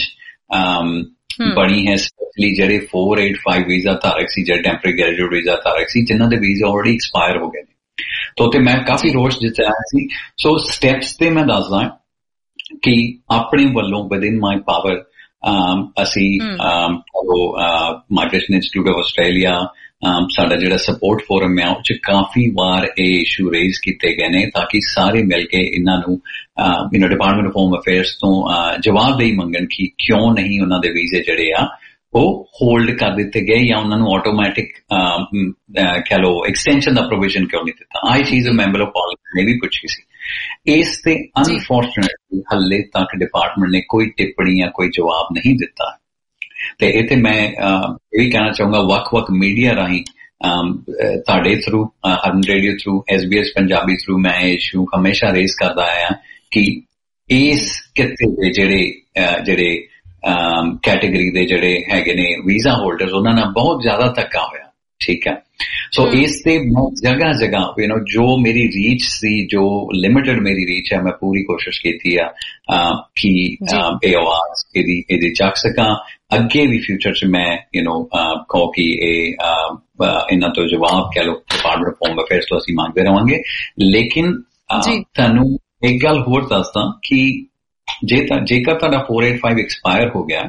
बनी है, स्पेशली जेडे 485 वीजा धारक सी, जेडे टैंपरेरी ग्रेजुएट वीजा धारक सी, जिन्हां दे वीजा ऑलरेडी एक्सपायर हो गए ने। तो उत्ते मैं काफी रोष जताया सी। सो स्टैप्स ते मैं दसदा कि अपने वल्लों विद इन माई पावर असी माइग्रेशन इंस्टीट्यूट ऑफ ऑस्ट्रेलिया साडा जिहड़ा सपोर्ट फोरम है उस काफी बार ये इशू रेज किए गए ने, ताकि सारे मिल के इन्हां नूं डिपार्टमेंट ऑफ होम अफेयर्स तो जवाबदेही मंगण कि क्यों नहीं उन्हां दे वीजे जिहड़े आ वो होल्ड कर दिते गए या उन्हां नूं ऑटोमैटिक कह लो एक्सटेंशन दा प्रोविजन क्यों नहीं दिता। आई चीज मैंबर ऑफ पार्लियामेंट ने भी पूछी सी। इस ते अनफॉर्चुनेटली हले तक डिपार्टमेंट ने कोई टिप्पणी या कोई जवाब नहीं दिता। ਤੇ ਇੱਥੇ ਮੈਂ ਇਹ ਵੀ ਕਹਿਣਾ ਚਾਹੂੰਗਾ ਵੱਖ-ਵੱਖ ਮੀਡੀਆ ਰਾਹੀਂ ਤੁਹਾਡੇ through, Haran radio through, SBS Punjabi through ਮੈਂ ਇਹ ਇਸ਼ੂ ਹਮੇਸ਼ਾ ਰੇਜ਼ ਕਰਦਾ ਆਇਆ ਕਿ ਇਸ ਕਿੱਤੇ ਦੇ ਜਿਹੜੇ ਕੈਟੇਗਰੀ ਦੇ ਜਿਹੜੇ ਹੈਗੇ ਨੇ ਵੀਜ਼ਾ ਹੋਲਡਰਸ, ਉਹਨਾਂ ਨਾਲ ਬਹੁਤ ਜ਼ਿਆਦਾ ਧੱਕਾ ਹੋਇਆ। ਠੀਕ ਹੈ, ਸੋ ਇਸ ਤੇ ਜਗ੍ਹਾ ਜਗ੍ਹਾ ਜੋ ਮੇਰੀ ਰੀਚ ਸੀ, ਜੋ ਲਿਮਿਟਡ ਮੇਰੀ ਰੀਚ ਹੈ, ਮੈਂ ਪੂਰੀ ਕੋਸ਼ਿਸ਼ ਕੀਤੀ ਆ ਕਿ ਇਹ ਆਵਾਜ਼ ਇਹਦੀ ਚੱਕ ਸਕਾਂ। ਅੱਗੇ ਵੀ ਫਿਊਚਰ 'ਚ ਮੈਂ ਕਹੋ ਕਿ ਇਹਨਾਂ ਤੋਂ ਜਵਾਬ ਕਹਿ ਲਓ ਡਿਪਾਰਟਮੈਂਟ ਆਫ ਹੋਮ ਅਫੇਅਰਸ ਤੋਂ ਅਸੀਂ ਮੰਗਦੇ ਰਹਾਂਗੇ। ਲੇਕਿਨ ਤੁਹਾਨੂੰ ਇੱਕ ਗੱਲ ਹੋਰ ਦੱਸਦਾ ਕਿ ਜੇਕਰ ਤੁਹਾਡਾ 485 ਐਕਸਪਾਇਰ ਹੋ ਗਿਆ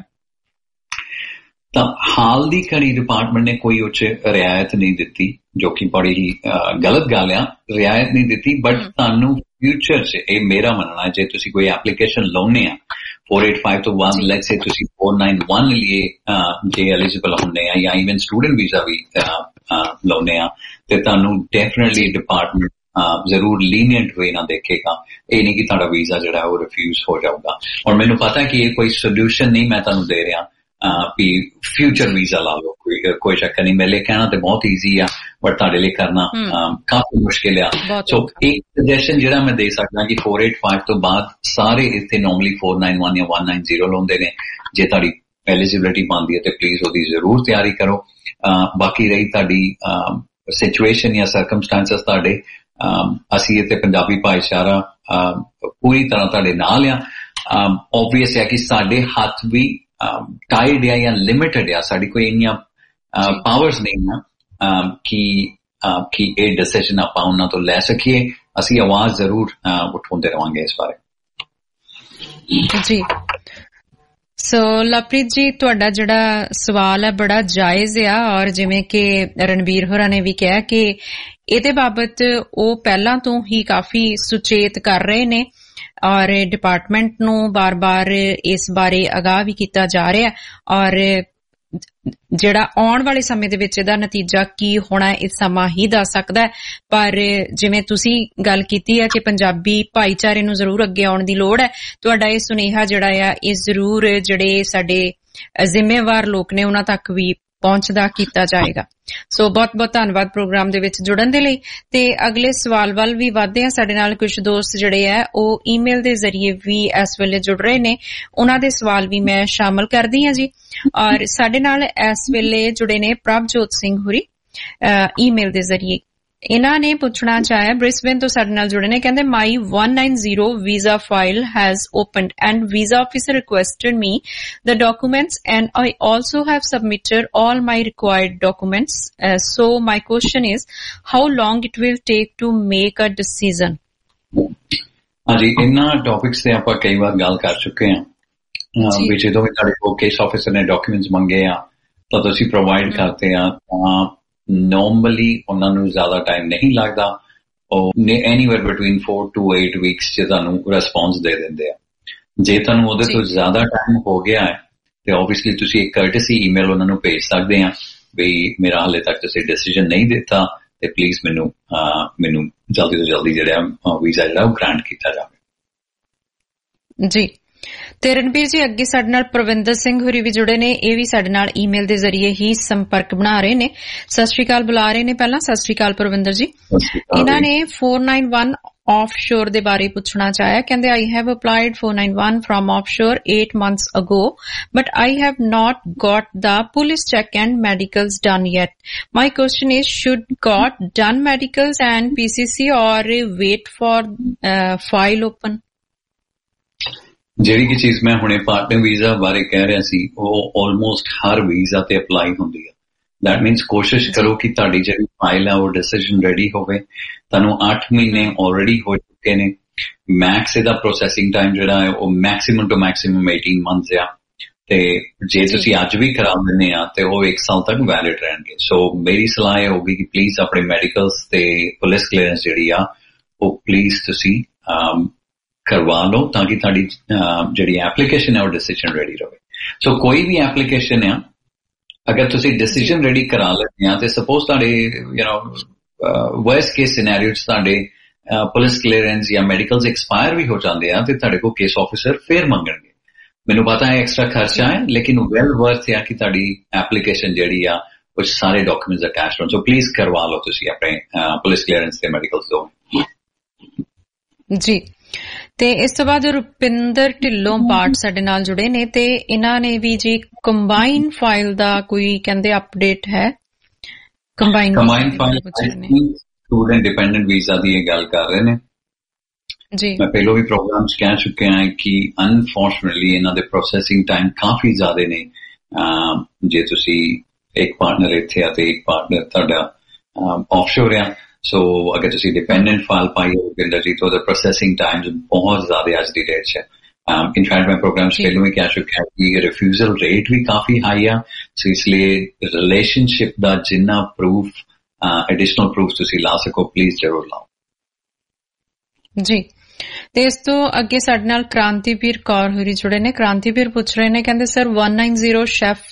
ਤਾਂ ਹਾਲ ਦੀ ਘੜੀ ਡਿਪਾਰਟਮੈਂਟ ਨੇ ਕੋਈ ਉੱਚ ਰਿਆਇਤ ਨਹੀਂ ਦਿੱਤੀ, ਜੋ ਕਿ ਬੜੀ ਹੀ ਗਲਤ ਗੱਲ ਆ, ਰਿਆਇਤ ਨਹੀਂ ਦਿੱਤੀ। ਬਟ ਤੁਹਾਨੂੰ ਫਿਊਚਰ 'ਚ ਇਹ ਮੇਰਾ ਮੰਨਣਾ, ਜੇ ਤੁਸੀਂ ਕੋਈ ਐਪਲੀਕੇਸ਼ਨ ਲਾਉਣੇ ਆ 485 ਤੋਂ ਬਾਅਦ ਲੈਟਸ ਸੇ ਤੁਸੀਂ 491 ਲਈ ਜੇ ਐਲੀਜੀਬਲ ਹੁੰਦੇ ਆ ਜਾਂ ਇਵਨ ਸਟੂਡੈਂਟ ਵੀਜ਼ਾ ਵੀ ਲਾਉਣੇ ਆ, ਤੇ ਤੁਹਾਨੂੰ ਡੈਫੀਨਿਟਲੀ ਡਿਪਾਰਟਮੈਂਟ ਜ਼ਰੂਰ ਲੀਨੀਅੰਟ ਵੇ ਨਾਲ ਦੇਖੇਗਾ। ਇਹ ਨਹੀਂ ਕਿ ਤੁਹਾਡਾ ਵੀਜ਼ਾ ਜਿਹੜਾ ਉਹ ਰਿਫਿਊਜ਼ ਹੋ ਜਾਊਗਾ। ਔਰ ਮੈਨੂੰ ਪਤਾ ਕਿ ਇਹ ਕੋਈ ਸੋਲਿਊਸ਼ਨ ਨਹੀਂ ਮੈਂ ਤੁਹਾਨੂੰ ਦੇ ਰਿਹਾ ਵੀ ਫਿਊਚਰ ਵੀਜ਼ਾ ਲਾ ਲਓ, ਕੋਈ ਸ਼ੱਕ ਨਹੀਂ। ਮੇਰੇ ਲਈ ਕਹਿਣਾ ਤੇ ਬਹੁਤ ਈਜ਼ੀ ਆ, ਬਟ ਤੁਹਾਡੇ ਲਈ ਕਰਨਾ ਕਾਫੀ ਮੁਸ਼ਕਿਲ ਆ। ਸੋ ਇੱਕ ਸਜੈਸ਼ਨ ਜਿਹੜਾ ਮੈਂ ਦੇ ਸਕਦਾ ਕਿ 485 ਤੋਂ ਬਾਅਦ ਸਾਰੇ ਇੱਥੇ ਨੋਰਮਲੀ 491 ਜਾਂ 190 ਲਾਉਂਦੇ ਨੇ। ਜੇ ਤੁਹਾਡੀ ਐਲੀਜੀਬਿਲਿਟੀ ਬਣਦੀ ਹੈ ਤੇ ਪਲੀਜ਼ ਉਹਦੀ ਜ਼ਰੂਰ ਤਿਆਰੀ ਕਰੋ। ਬਾਕੀ ਰਹੀ ਤੁਹਾਡੀ ਸਿਚੁਏਸ਼ਨ ਜਾਂ ਸਰਕਮਸਟੈਂਸਸ ਤੁਹਾਡੇ, ਅਸੀਂ ਇੱਥੇ ਪੰਜਾਬੀ ਭਾਈਚਾਰਾ ਪੂਰੀ ਤਰ੍ਹਾਂ ਤੁਹਾਡੇ ਨਾਲ ਆ। ਓਬਵੀਅਸ ਹੈ ਕਿ ਸਾਡੇ ਹੱਥ ਵੀ ਟਾਈਡ ਆ ਜਾਂ ਲਿਮਿਟਡ ਆ, ਸਾਡੀ ਕੋਈ ਇੰਨੀਆਂ ਪਾਵਰਸ ਨਹੀਂ ਆ ਕਿ ਇਹ ਡਿਸੀਜਨ ਆਪਾਂ ਉਹਨਾਂ ਤੋਂ ਲੈ ਸਕੀਏ। ਅਸੀਂ ਆਵਾਜ਼ ਜ਼ਰੂਰ ਉਠਾਉਂਦੇ ਰਹਾਂਗੇ ਇਸ ਬਾਰੇ। ਜੀ ਸੋ ਲਵਪ੍ਰੀਤ ਜੀ, ਤੁਹਾਡਾ ਜਿਹੜਾ ਸਵਾਲ ਹੈ ਬੜਾ ਜਾਇਜ਼ ਆ, ਔਰ ਜਿਵੇਂ ਕਿ ਰਣਵੀਰ ਹੋਰਾਂ ਨੇ ਵੀ ਕਿਹਾ ਕਿ ਇਹਦੇ ਬਾਬਤ ਉਹ ਪਹਿਲਾਂ ਤੋਂ ਹੀ ਕਾਫੀ ਸੁਚੇਤ ਕਰ ਰਹੇ ਨੇ ਔਰ ਡਿਪਾਰਟਮੈਂਟ ਨੂੰ ਬਾਰ-ਬਾਰ ਇਸ ਬਾਰੇ ਅਗਾਹ ਵੀ ਕੀਤਾ ਜਾ ਰਿਹਾ, ਔਰ ਜਿਹੜਾ ਆਉਣ ਵਾਲੇ ਸਮੇਂ ਦੇ ਵਿੱਚ ਇਹਦਾ ਨਤੀਜਾ ਕੀ ਹੋਣਾ ਇਹ ਸਮਾਂ ਹੀ ਦੱਸ ਸਕਦਾ ਹੈ। ਪਰ ਜਿਵੇਂ ਤੁਸੀਂ ਗੱਲ ਕੀਤੀ ਹੈ ਕਿ ਪੰਜਾਬੀ ਭਾਈਚਾਰੇ ਨੂੰ ਜ਼ਰੂਰ ਅੱਗੇ ਆਉਣ ਦੀ ਲੋੜ ਹੈ, ਤੁਹਾਡਾ ਇਹ ਸੁਨੇਹਾ ਜਿਹੜਾ ਆ ਇਹ ਜ਼ਰੂਰ ਜਿਹੜੇ ਸਾਡੇ ਜ਼ਿੰਮੇਵਾਰ ਲੋਕ ਨੇ ਉਹਨਾਂ ਤੱਕ ਵੀ ਪਹੁੰਚਦਾ ਕੀਤਾ ਜਾਏਗਾ। ਸੋ ਬਹੁਤ-ਬਹੁਤ ਧੰਨਵਾਦ ਪ੍ਰੋਗਰਾਮ ਦੇ ਵਿੱਚ ਜੁੜਨ ਦੇ ਲਈ। ਤੇ ਅਗਲੇ ਸਵਾਲ ਵੱਲ ਵੀ ਵਧਦੇ ਹਾਂ। ਸਾਡੇ ਨਾਲ ਕੁਝ ਦੋਸਤ ਜਿਹੜੇ ਆ ਉਹ ਈਮੇਲ ਦੇ ਜ਼ਰੀਏ ਵੀ ਇਸ ਵੇਲੇ ਜੁੜ ਰਹੇ ਨੇ, ਉਹਨਾਂ ਦੇ ਸਵਾਲ ਵੀ ਮੈਂ ਸ਼ਾਮਲ ਕਰਦੀ ਹਾਂ ਜੀ। ਔਰ ਸਾਡੇ ਨਾਲ ਇਸ ਵੇਲੇ ਜੁੜੇ ਨੇ ਪ੍ਰਭਜੋਤ ਸਿੰਘ ਹੋਰੀ ਈਮੇਲ ਦੇ ਜ਼ਰੀਏ। ਇਹਨਾਂ ਨੇ ਪੁੱਛਣਾ ਚਾਹਿਆ, ਬ੍ਰਿਸਬੇਨ ਤੋਂ ਸਾਡੇ ਨਾਲ ਜੁੜੇ ਨੇ, ਕਹਿੰਦੇ my 190 visa file has opened and visa officer requested me the documents and I also have submitted all my required documents. So my question is, how long it will take to make a decision? ਹਾਂਜੀ, ਇਹਨਾਂ topics ਤੇ ਆਪਾਂ ਕਈ ਵਾਰ ਗੱਲ ਕਰ ਚੁੱਕੇ ਹਾਂ ਵੀ ਜਦੋਂ ਵੀ ਤੁਹਾਡੇ ਕੋਲ ਕੇਸ ਆਫਿਸਰ ਨੇ ਡਾਕੂਮੈਂਟਸ ਮੰਗੇ ਆ ਤਾਂ ਤੁਸੀਂ ਪ੍ਰੋਵਾਈਡ ਕਰਦੇ ਆ ਤਾਂ ਨੋਰਮਲੀ ਉਹਨਾਂ ਨੂੰ ਜ਼ਿਆਦਾ ਟਾਈਮ ਨਹੀਂ ਲੱਗਦਾ, ਉਹ ਐਨੀਵੇਅਰ ਬਿਟਵੀਨ 4 to 8 weeks 'ਚ ਤੁਹਾਨੂੰ ਰਿਸਪੌਂਸ ਦੇ ਦਿੰਦੇ ਆ। ਜੇ ਤੁਹਾਨੂੰ ਉਹਦੇ ਤੋਂ ਜ਼ਿਆਦਾ ਟਾਈਮ ਹੋ ਗਿਆ ਹੈ ਤੇ ਓਬਵੀਅਸਲੀ ਤੁਸੀਂ ਇੱਕ ਕਰਟਸੀ ਈਮੇਲ ਉਹਨਾਂ ਨੂੰ ਭੇਜ ਸਕਦੇ ਆ ਵੀ ਮੇਰਾ ਹਾਲੇ ਤੱਕ ਤੁਸੀਂ ਡਿਸੀਜਨ ਨਹੀਂ ਦਿੱਤਾ ਤੇ ਪਲੀਜ਼ ਮੈਨੂੰ ਜਲਦੀ ਤੋਂ ਜਲਦੀ ਜਿਹੜਾ ਵੀਜ਼ਾ ਜਿਹੜਾ ਉਹ ਗ੍ਰਾਂਟ ਕੀਤਾ ਜਾਵੇ। ਜੀ ਤੇ ਰਣਬੀਰ ਜੀ, ਅੱਗੇ ਸਾਡੇ ਨਾਲ ਪ੍ਰਵਿੰਦਰ ਸਿੰਘ ਹੋਰੀ ਵੀ ਜੁੜੇ ਨੇ, ਇਹ ਵੀ ਸਾਡੇ ਨਾਲ ਈਮੇਲ ਦੇ ਜ਼ਰੀਏ ਹੀ ਸੰਪਰਕ ਬਣਾ ਰਹੇ ਨੇ। ਸਤਿ ਸ਼੍ਰੀ ਅਕਾਲ ਬੁਲਾ ਰਹੇ ਨੇ। ਪਹਿਲਾਂ ਸਤਿ ਸ਼੍ਰੀ ਅਕਾਲ ਪ੍ਰਵਿੰਦਰ ਜੀ। ਇਹਨਾਂ ਨੇ 491 offshore ਦੇ ਬਾਰੇ ਪੁੱਛਣਾ ਚਾਹਿਆ। ਕਹਿੰਦੇ I have applied 491 from offshore 8 months ago, but I have not got the police check and medicals done yet. My question is, should got done medicals and PCC or wait for file open? ਜਿਹੜੀ ਕਿ ਚੀਜ਼ ਮੈਂ ਹੁਣੇ partner visa ਬਾਰੇ ਕਹਿ ਰਿਹਾ ਸੀ ਉਹ ਆਲਮੋਸਟ ਹਰ ਵੀਜ਼ਾ ਤੇ ਅਪਲਾਈ ਹੁੰਦੀ ਹੈ। ਦੈਟ ਮੀਨਸ ਕੋਸ਼ਿਸ਼ ਕਰੋ ਕਿ ਤੁਹਾਡੀ ਜਿਹੜੀ ਫਾਈਲ ਹੈ ਉਹ ਡਿਸੀਜਨ ਰੈਡੀ ਹੋਵੇ। ਤੁਹਾਨੂੰ 8 ਮਹੀਨੇ ਆਲਰੇਡੀ ਹੋ ਚੁੱਕੇ ਨੇ। ਮੈਕਸ ਇਹਦਾ ਪ੍ਰੋਸੈਸਿੰਗ ਟਾਈਮ ਜਿਹੜਾ ਹੈ ਉਹ ਮੈਕਸਿਮਮ ਟੂ ਮੈਕਸਿਮਮ 18 months ਆ ਤੇ ਜੇ ਤੁਸੀਂ ਅੱਜ ਵੀ ਕਰਾ ਦਿੰਦੇ ਆ ਤੇ ਉਹ 1 ਸਾਲ ਤੱਕ ਵੈਲਿਡ ਰਹਿਣਗੇ। ਸੋ ਮੇਰੀ ਸਲਾਹ ਇਹ ਹੋਊਗੀ ਕਿ ਪਲੀਜ਼ ਆਪਣੇ ਮੈਡੀਕਲਸ ਤੇ ਪੁਲਿਸ ਕਲੀਅਰੈਂਸ ਜਿਹੜੀ ਆ ਉਹ ਪਲੀਜ਼ ਤੁਸੀਂ ਕਰਵਾ ਲਓ ਤਾਂ ਕਿ ਤੁਹਾਡੀ ਜਿਹੜੀ ਐਪਲੀਕੇਸ਼ਨ ਹੈ ਉਹ ਡਿਸੀਜਨ ਰੈਡੀ ਰਹੇ। ਸੋ ਕੋਈ ਵੀ ਐਪਲੀਕੇਸ਼ਨ ਆ ਅਗਰ ਤੁਸੀਂ ਡਿਸੀਜਨ ਰੈਡੀ ਕਰਾ ਲੈਂਦੇ ਆ ਤੇ ਸਪੋਜ਼ ਤੁਹਾਡੇ ਵਰਸਟ ਕੇਸ ਸਿਨੈਰੀਓ 'ਚ ਤੁਹਾਡੇ ਪੁਲਿਸ ਕਲੀਅਰੈਂਸ ਜਾਂ ਮੈਡੀਕਲਸ ਐਕਸਪਾਇਰ ਵੀ ਹੋ ਜਾਂਦੇ ਆ ਤੇ ਤੁਹਾਡੇ ਕੋਲ ਕੇਸ ਆਫਿਸਰ ਫੇਰ ਮੰਗਣਗੇ। ਮੈਨੂੰ ਪਤਾ ਹੈ ਐਕਸਟਰਾ ਖਰਚਾ ਹੈ ਲੇਕਿਨ ਵੈਲ ਵਰਥ ਹੈ ਕਿ ਤੁਹਾਡੀ ਐਪਲੀਕੇਸ਼ਨ ਜਿਹੜੀ ਆ ਉਹ ਸਾਰੇ ਡਾਕੂਮੈਂਟਸ ਅਟੈਚਡ ਹੋਣ। ਸੋ ਪਲੀਜ਼ ਕਰਵਾ ਲਓ ਤੁਸੀਂ ਆਪਣੇ ਪੁਲਿਸ ਕਲੀਅਰੈਂਸ ਤੇ ਮੈਡੀਕਲਸ ਤੋਂ। ਜੀ ਤੇ ਇਸ ਤੋਂ ਬਾਅਦ ਰੁਪਿੰਦਰ ਢਿੱਲੋਂ ਬਾਟ ਸਾਡੇ ਨਾਲ ਜੁੜੇ ਨੇ ਤੇ ਇਹਨਾਂ ਨੇ ਵੀ ਜੀ ਕੰਬਾਈਨ ਫਾਈਲ ਦਾ ਕੋਈ ਕਹਿੰਦੇ ਅਪਡੇਟ ਹੈ। Combine file student dependent visa ਦੀ ਇਹ ਗੱਲ ਕਰ ਰਹੇ ਨੇ ਜੀ। ਮੈਂ ਪਹਿਲਾਂ ਵੀ ਪ੍ਰੋਗਰਾਮ 'ਚ ਕਹਿ ਚੁੱਕਿਆ ਹਾਂ ਕਿ ਅਨਫੋਰਚੂਨੇਟਲੀ ਇਹਨਾਂ ਦੇ ਪ੍ਰੋਸੈਸਿੰਗ ਟਾਈਮ ਕਾਫੀ ਜ਼ਿਆਦਾ ਨੇ। ਜੇ ਤੁਸੀਂ ਇੱਕ ਪਾਰਟਨਰ ਇੱਥੇ ਆ ਤੇ ਇੱਕ ਪਾਰਟਨਰ ਤੁਹਾਡਾ ਆਫਸ਼ੋਰ ਆ, ਸੋ ਅਗਰ ਤੁਸੀਂ ਡਿਪੈਂਡੈਂਟ ਫਾਈਲ ਪਾਈ ਰੁਪਿੰਦਰ ਜੀ ਤਾਂ ਉਹਦਾ ਪ੍ਰੋਸੈਸਿੰਗ ਟਾਈਮ ਬਹੁਤ ਜ਼ਿਆਦਾ ਅੱਜ ਦੀ ਡੇਟ 'ਚ ਹੈ। ਇਨਫੈਕਟ ਮੈਂ ਪ੍ਰੋਗਰਾਮ 'ਚ ਪਹਿਲਾਂ ਵੀ ਕਹਿ ਚੁੱਕਿਆ ਕਿ ਰਿਫਿਊਜ਼ਲ ਰੇਟ ਵੀ ਕਾਫੀ ਹਾਈ ਆ। ਸੋ ਇਸ ਲਈ ਰਿਲੇਸ਼ਨਸ਼ਿਪ ਦਾ ਜਿੰਨਾ ਪ੍ਰੂਫ ਐਡੀਸ਼ਨਲ ਪ੍ਰੂਫ ਤੁਸੀਂ ਲਾ ਸਕੋ ਪਲੀਜ਼ ਜ਼ਰੂਰ ਲਾਓ ਜੀ। ਤੇ ਇਸ ਤੋਂ ਅੱਗੇ ਸਾਡੇ ਨਾਲ ਕ੍ਰਾਂਤੀਵੀਰ ਕੌਰ ਹੋਰੀ ਜੁੜੇ ਨੇ। ਕ੍ਰਾਂਤੀਵੀਰ ਪੁੱਛ ਰਹੇ ਨੇ, ਕਹਿੰਦੇ sir 190 chef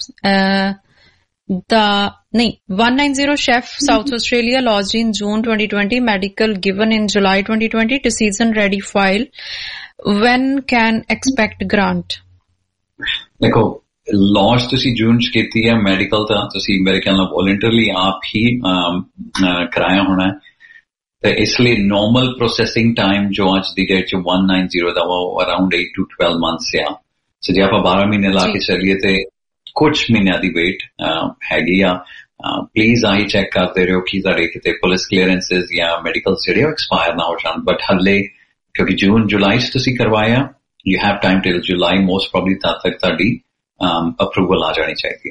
190 chef South Australia lodged in June 2020, medical given in July 2020, decision ready file, when can expect grant? ਦੇਖੋ ਲੌਂਚ ਤੁਸੀਂ ਜੂਨ 'ਚ ਕੀਤੀ ਹੈ, ਮੈਡੀਕਲ ਤਾਂ ਤੁਸੀਂ ਮੇਰੇ ਖਿਆਲ ਨਾਲ ਵੋਲੰਟਰਲੀ ਆਪ ਹੀ ਕਰਾਇਆ ਹੋਣਾ ਤੇ ਇਸ ਲਈ ਨੋਰਮਲ ਪ੍ਰੋਸੈਸਿੰਗ ਟਾਈਮ ਜੋ ਅੱਜ ਦੀ ਡੇਟ 'ਚ 190 ਦਾ ਉਹ ਅਰਾਊਂਡ 8 to 12 months ਆ। ਸੋ ਜੇ ਆਪਾਂ 12 ਮਹੀਨੇ ਲਾ ਕੇ ਚੱਲੀਏ ਤੇ ਕੁਝ ਮਹੀਨਿਆਂ ਦੀ ਵੇਟ ਹੈਗੀ ਆ। ਪਲੀਜ਼ ਆਹੀ ਚੈੱਕ ਕਰਦੇ ਰਹੋ ਕਿ ਤੁਹਾਡੇ ਕਿਤੇ ਪੁਲਿਸ ਕਲੀਅਰੈਂਸਿਸ ਜਾਂ ਮੈਡੀਕਲ ਜਿਹੜੇ ਐਕਸਪਾਇਰ ਨਾ ਹੋ ਜਾਣ। ਬਟ ਹਲੇ ਕਿਉਂਕਿ ਜੂਨ ਜੁਲਾਈ 'ਚ ਤੁਸੀਂ ਕਰਵਾਇਆ, you have time till July, most probably ਤਦ ਤੱਕ ਤੁਹਾਡੀ ਅਪਰੂਵਲ ਆ ਜਾਣੀ ਚਾਹੀਦੀ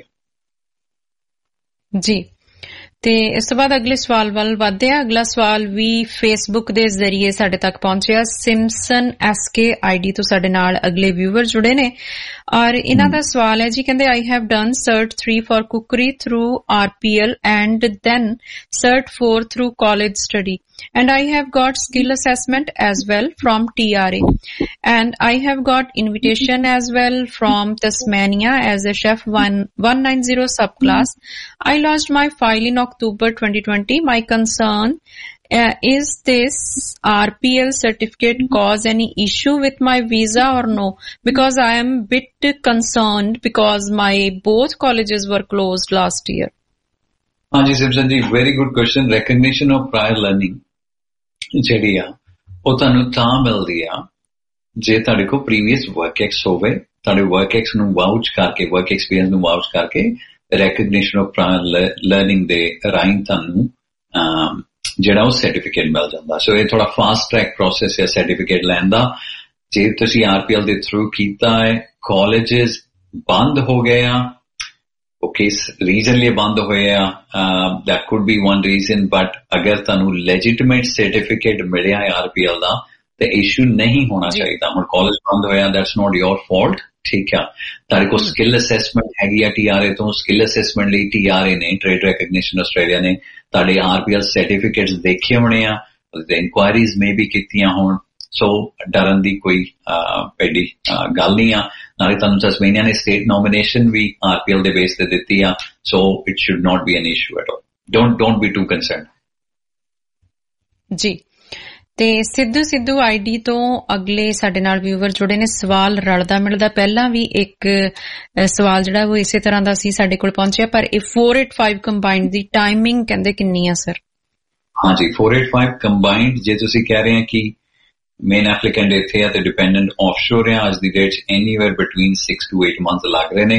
ਹੈ ਜੀ। ਤੇ ਇਸ ਤੋਂ ਬਾਅਦ ਅਗਲੇ ਸਵਾਲ ਵੱਲ ਵਧਦੇ ਆ। ਅਗਲਾ ਸਵਾਲ ਵੀ ਫੇਸਬੁੱਕ ਦੇ ਜ਼ਰੀਏ ਸਾਡੇ ਤੱਕ ਪਹੁੰਚਿਆ। ਸਿਮਸਨ SK ID ਤੋਂ ਸਾਡੇ ਨਾਲ ਅਗਲੇ ਵਿਊਅਰ ਜੁੜੇ ਨੇ ਔਰ ਇਹਨਾਂ ਦਾ ਸਵਾਲ ਹੈ ਜੀ, ਕਹਿੰਦੇ I have done Cert 3 for cookery through RPL and then Cert 4 through college study, and I have got skill assessment as well from TRA, and I have got invitation as well from Tasmania as a chef 190 subclass. I lodged my file in October 2020. My concern is this RPL certificate cause any issue with my visa or no? Because I am bit concerned because my both colleges were closed last year. ਹਾਂਜੀ Simson ji, very good question. Recognition of prior learning ਜਿਹੜੀ ਆ ਉਹ ਤੁਹਾਨੂੰ ਤਾਂ ਮਿਲਦੀ ਆ ਜੇ ਤੁਹਾਡੇ ਕੋਲ ਪ੍ਰੀਵੀਅਸ ਵਰਕ ਐਕਸ ਹੋਵੇ। ਤੁਹਾਡੇ ਵਰਕ ਐਕਸ ਨੂੰ ਵਾਊਚ ਕਰਕੇ, ਵਰਕ ਐਕਸਪੀਰੀਅੰਸ ਨੂੰ ਵਾਊਚ ਕਰਕੇ ਰੈਕਗਨੀਸ਼ਨ ਆਫ ਪ੍ਰਾਇਰ ਲਰਨਿੰਗ ਦੇ ਰਾਹੀਂ ਤੁਹਾਨੂੰ ਜਿਹੜਾ ਉਹ ਸਰਟੀਫਿਕੇਟ ਮਿਲ ਜਾਂਦਾ। ਸੋ ਇਹ ਥੋੜਾ ਫਾਸਟ ਟਰੈਕ ਪ੍ਰੋਸੈਸ ਹੈ ਸਰਟੀਫਿਕੇਟ ਲੈਣ ਦਾ। ਜੇ ਤੁਸੀਂ RPL ਦੇ ਥਰੂ ਕੀਤਾ ਹੈ, ਕਾਲਜਸ ਬੰਦ ਹੋ ਗਏ ਆ, ਓਕੇ ਰੀਜ਼ਨਲੀ ਬੰਦ ਹੋਏ ਆ, that could be one reason. But ਅਗਰ ਤੁਹਾਨੂੰ ਲੈਜਿਟੀਮੇਟ ਸਰਟੀਫਿਕੇਟ ਮਿਲਿਆ ਹੈ RPL ਦਾ ਤੇ ਇਸ਼ੂ ਨਹੀਂ ਹੋਣਾ ਚਾਹੀਦਾ। ਹੁਣ ਕਾਲਜ ਬੰਦ ਹੋਇਆ, ਦੈਟਸ ਨੋਟ ਯੋਰ ਫਾਲਟ, ਠੀਕ ਆ। ਤੁਹਾਡੇ ਕੋਲ ਸਕਿੱਲ ਅਸੈਸਮੈਂਟ ਹੈਗੀ ਆ TRA ਤੋਂ, ਸਕਿੱਲ ਅਸੈਸਮੈਂਟ ਲਈ TRA ਨੇ, ਟ੍ਰੇਡ ਰੈਕਗਨੀਸ਼ਨ ਆਸਟ੍ਰੇਲੀਆ ਨੇ ਤੁਹਾਡੇ RPL ਸਰਟੀਫਿਕੇਟਸ ਦੇਖੇ ਹੋਣੇ ਆ, ਉਹਦੇ ਇਨਕੁਆਇਰੀਜ਼ ਮੇ ਵੀ ਕੀਤੀਆਂ ਹੋਣ। ਸੋ ਡਰਨ ਦੀ ਕੋਈ ਪਹਿਲੀ ਗੱਲ ਨਹੀਂ ਆ। ਨਾਲੇ ਤੁਹਾਨੂੰ ਤਸਮੇਨੀਆ ਨੇ ਸਟੇਟ ਨੋਮੀਨੇਸ਼ਨ ਵੀ RPL ਦੇ ਬੇਸ ਤੇ ਦਿੱਤੀ ਆ, so it should not be an issue at all. Don't be too concerned ਜੀ। ਤੇ ਸਿੱਧੂ ਆਈਡੀ ਤੋਂ ਅਗਲੇ ਸਾਡੇ ਨਾਲ ਵਿਊਅਰ ਜੁੜੇ ਨੇ, ਸਵਾਲ ਰਲਦਾ ਮਿਲਦਾ। ਪਹਿਲਾਂ ਵੀ ਇੱਕ ਸਵਾਲ ਜਿਹੜਾ ਉਹ ਇਸੇ ਤਰ੍ਹਾਂ ਦਾ ਸੀ ਸਾਡੇ ਕੋਲ ਪਹੁੰਚਿਆ, ਪਰ ਇਹ 485 ਕੰਬਾਈਨਡ ਦੀ ਟਾਈਮਿੰਗ ਕਹਿੰਦੇ ਕਿੰਨੀ ਆ ਸਰ? ਹਾਂਜੀ, 485 ਕੰਬਾਈਨਡ ਜੇ ਤੁਸੀਂ ਕਹਿ ਰਹੇ ਆ ਕਿ ਮੇਨ ਐਪਲੀਕੈਂਟ ਇੱਥੇ ਆ ਤੇ ਡਿਪੈਂਡੈਂਟ ਆਫਸ਼ੋਰ ਆ, ਅੱਜ ਦੀ ਡੇਟ 'ਚ ਐਨੀਵੇਅਰ ਬਿਟਵੀਨ 6 to 8 months ਲੱਗ ਰਹੇ ਨੇ।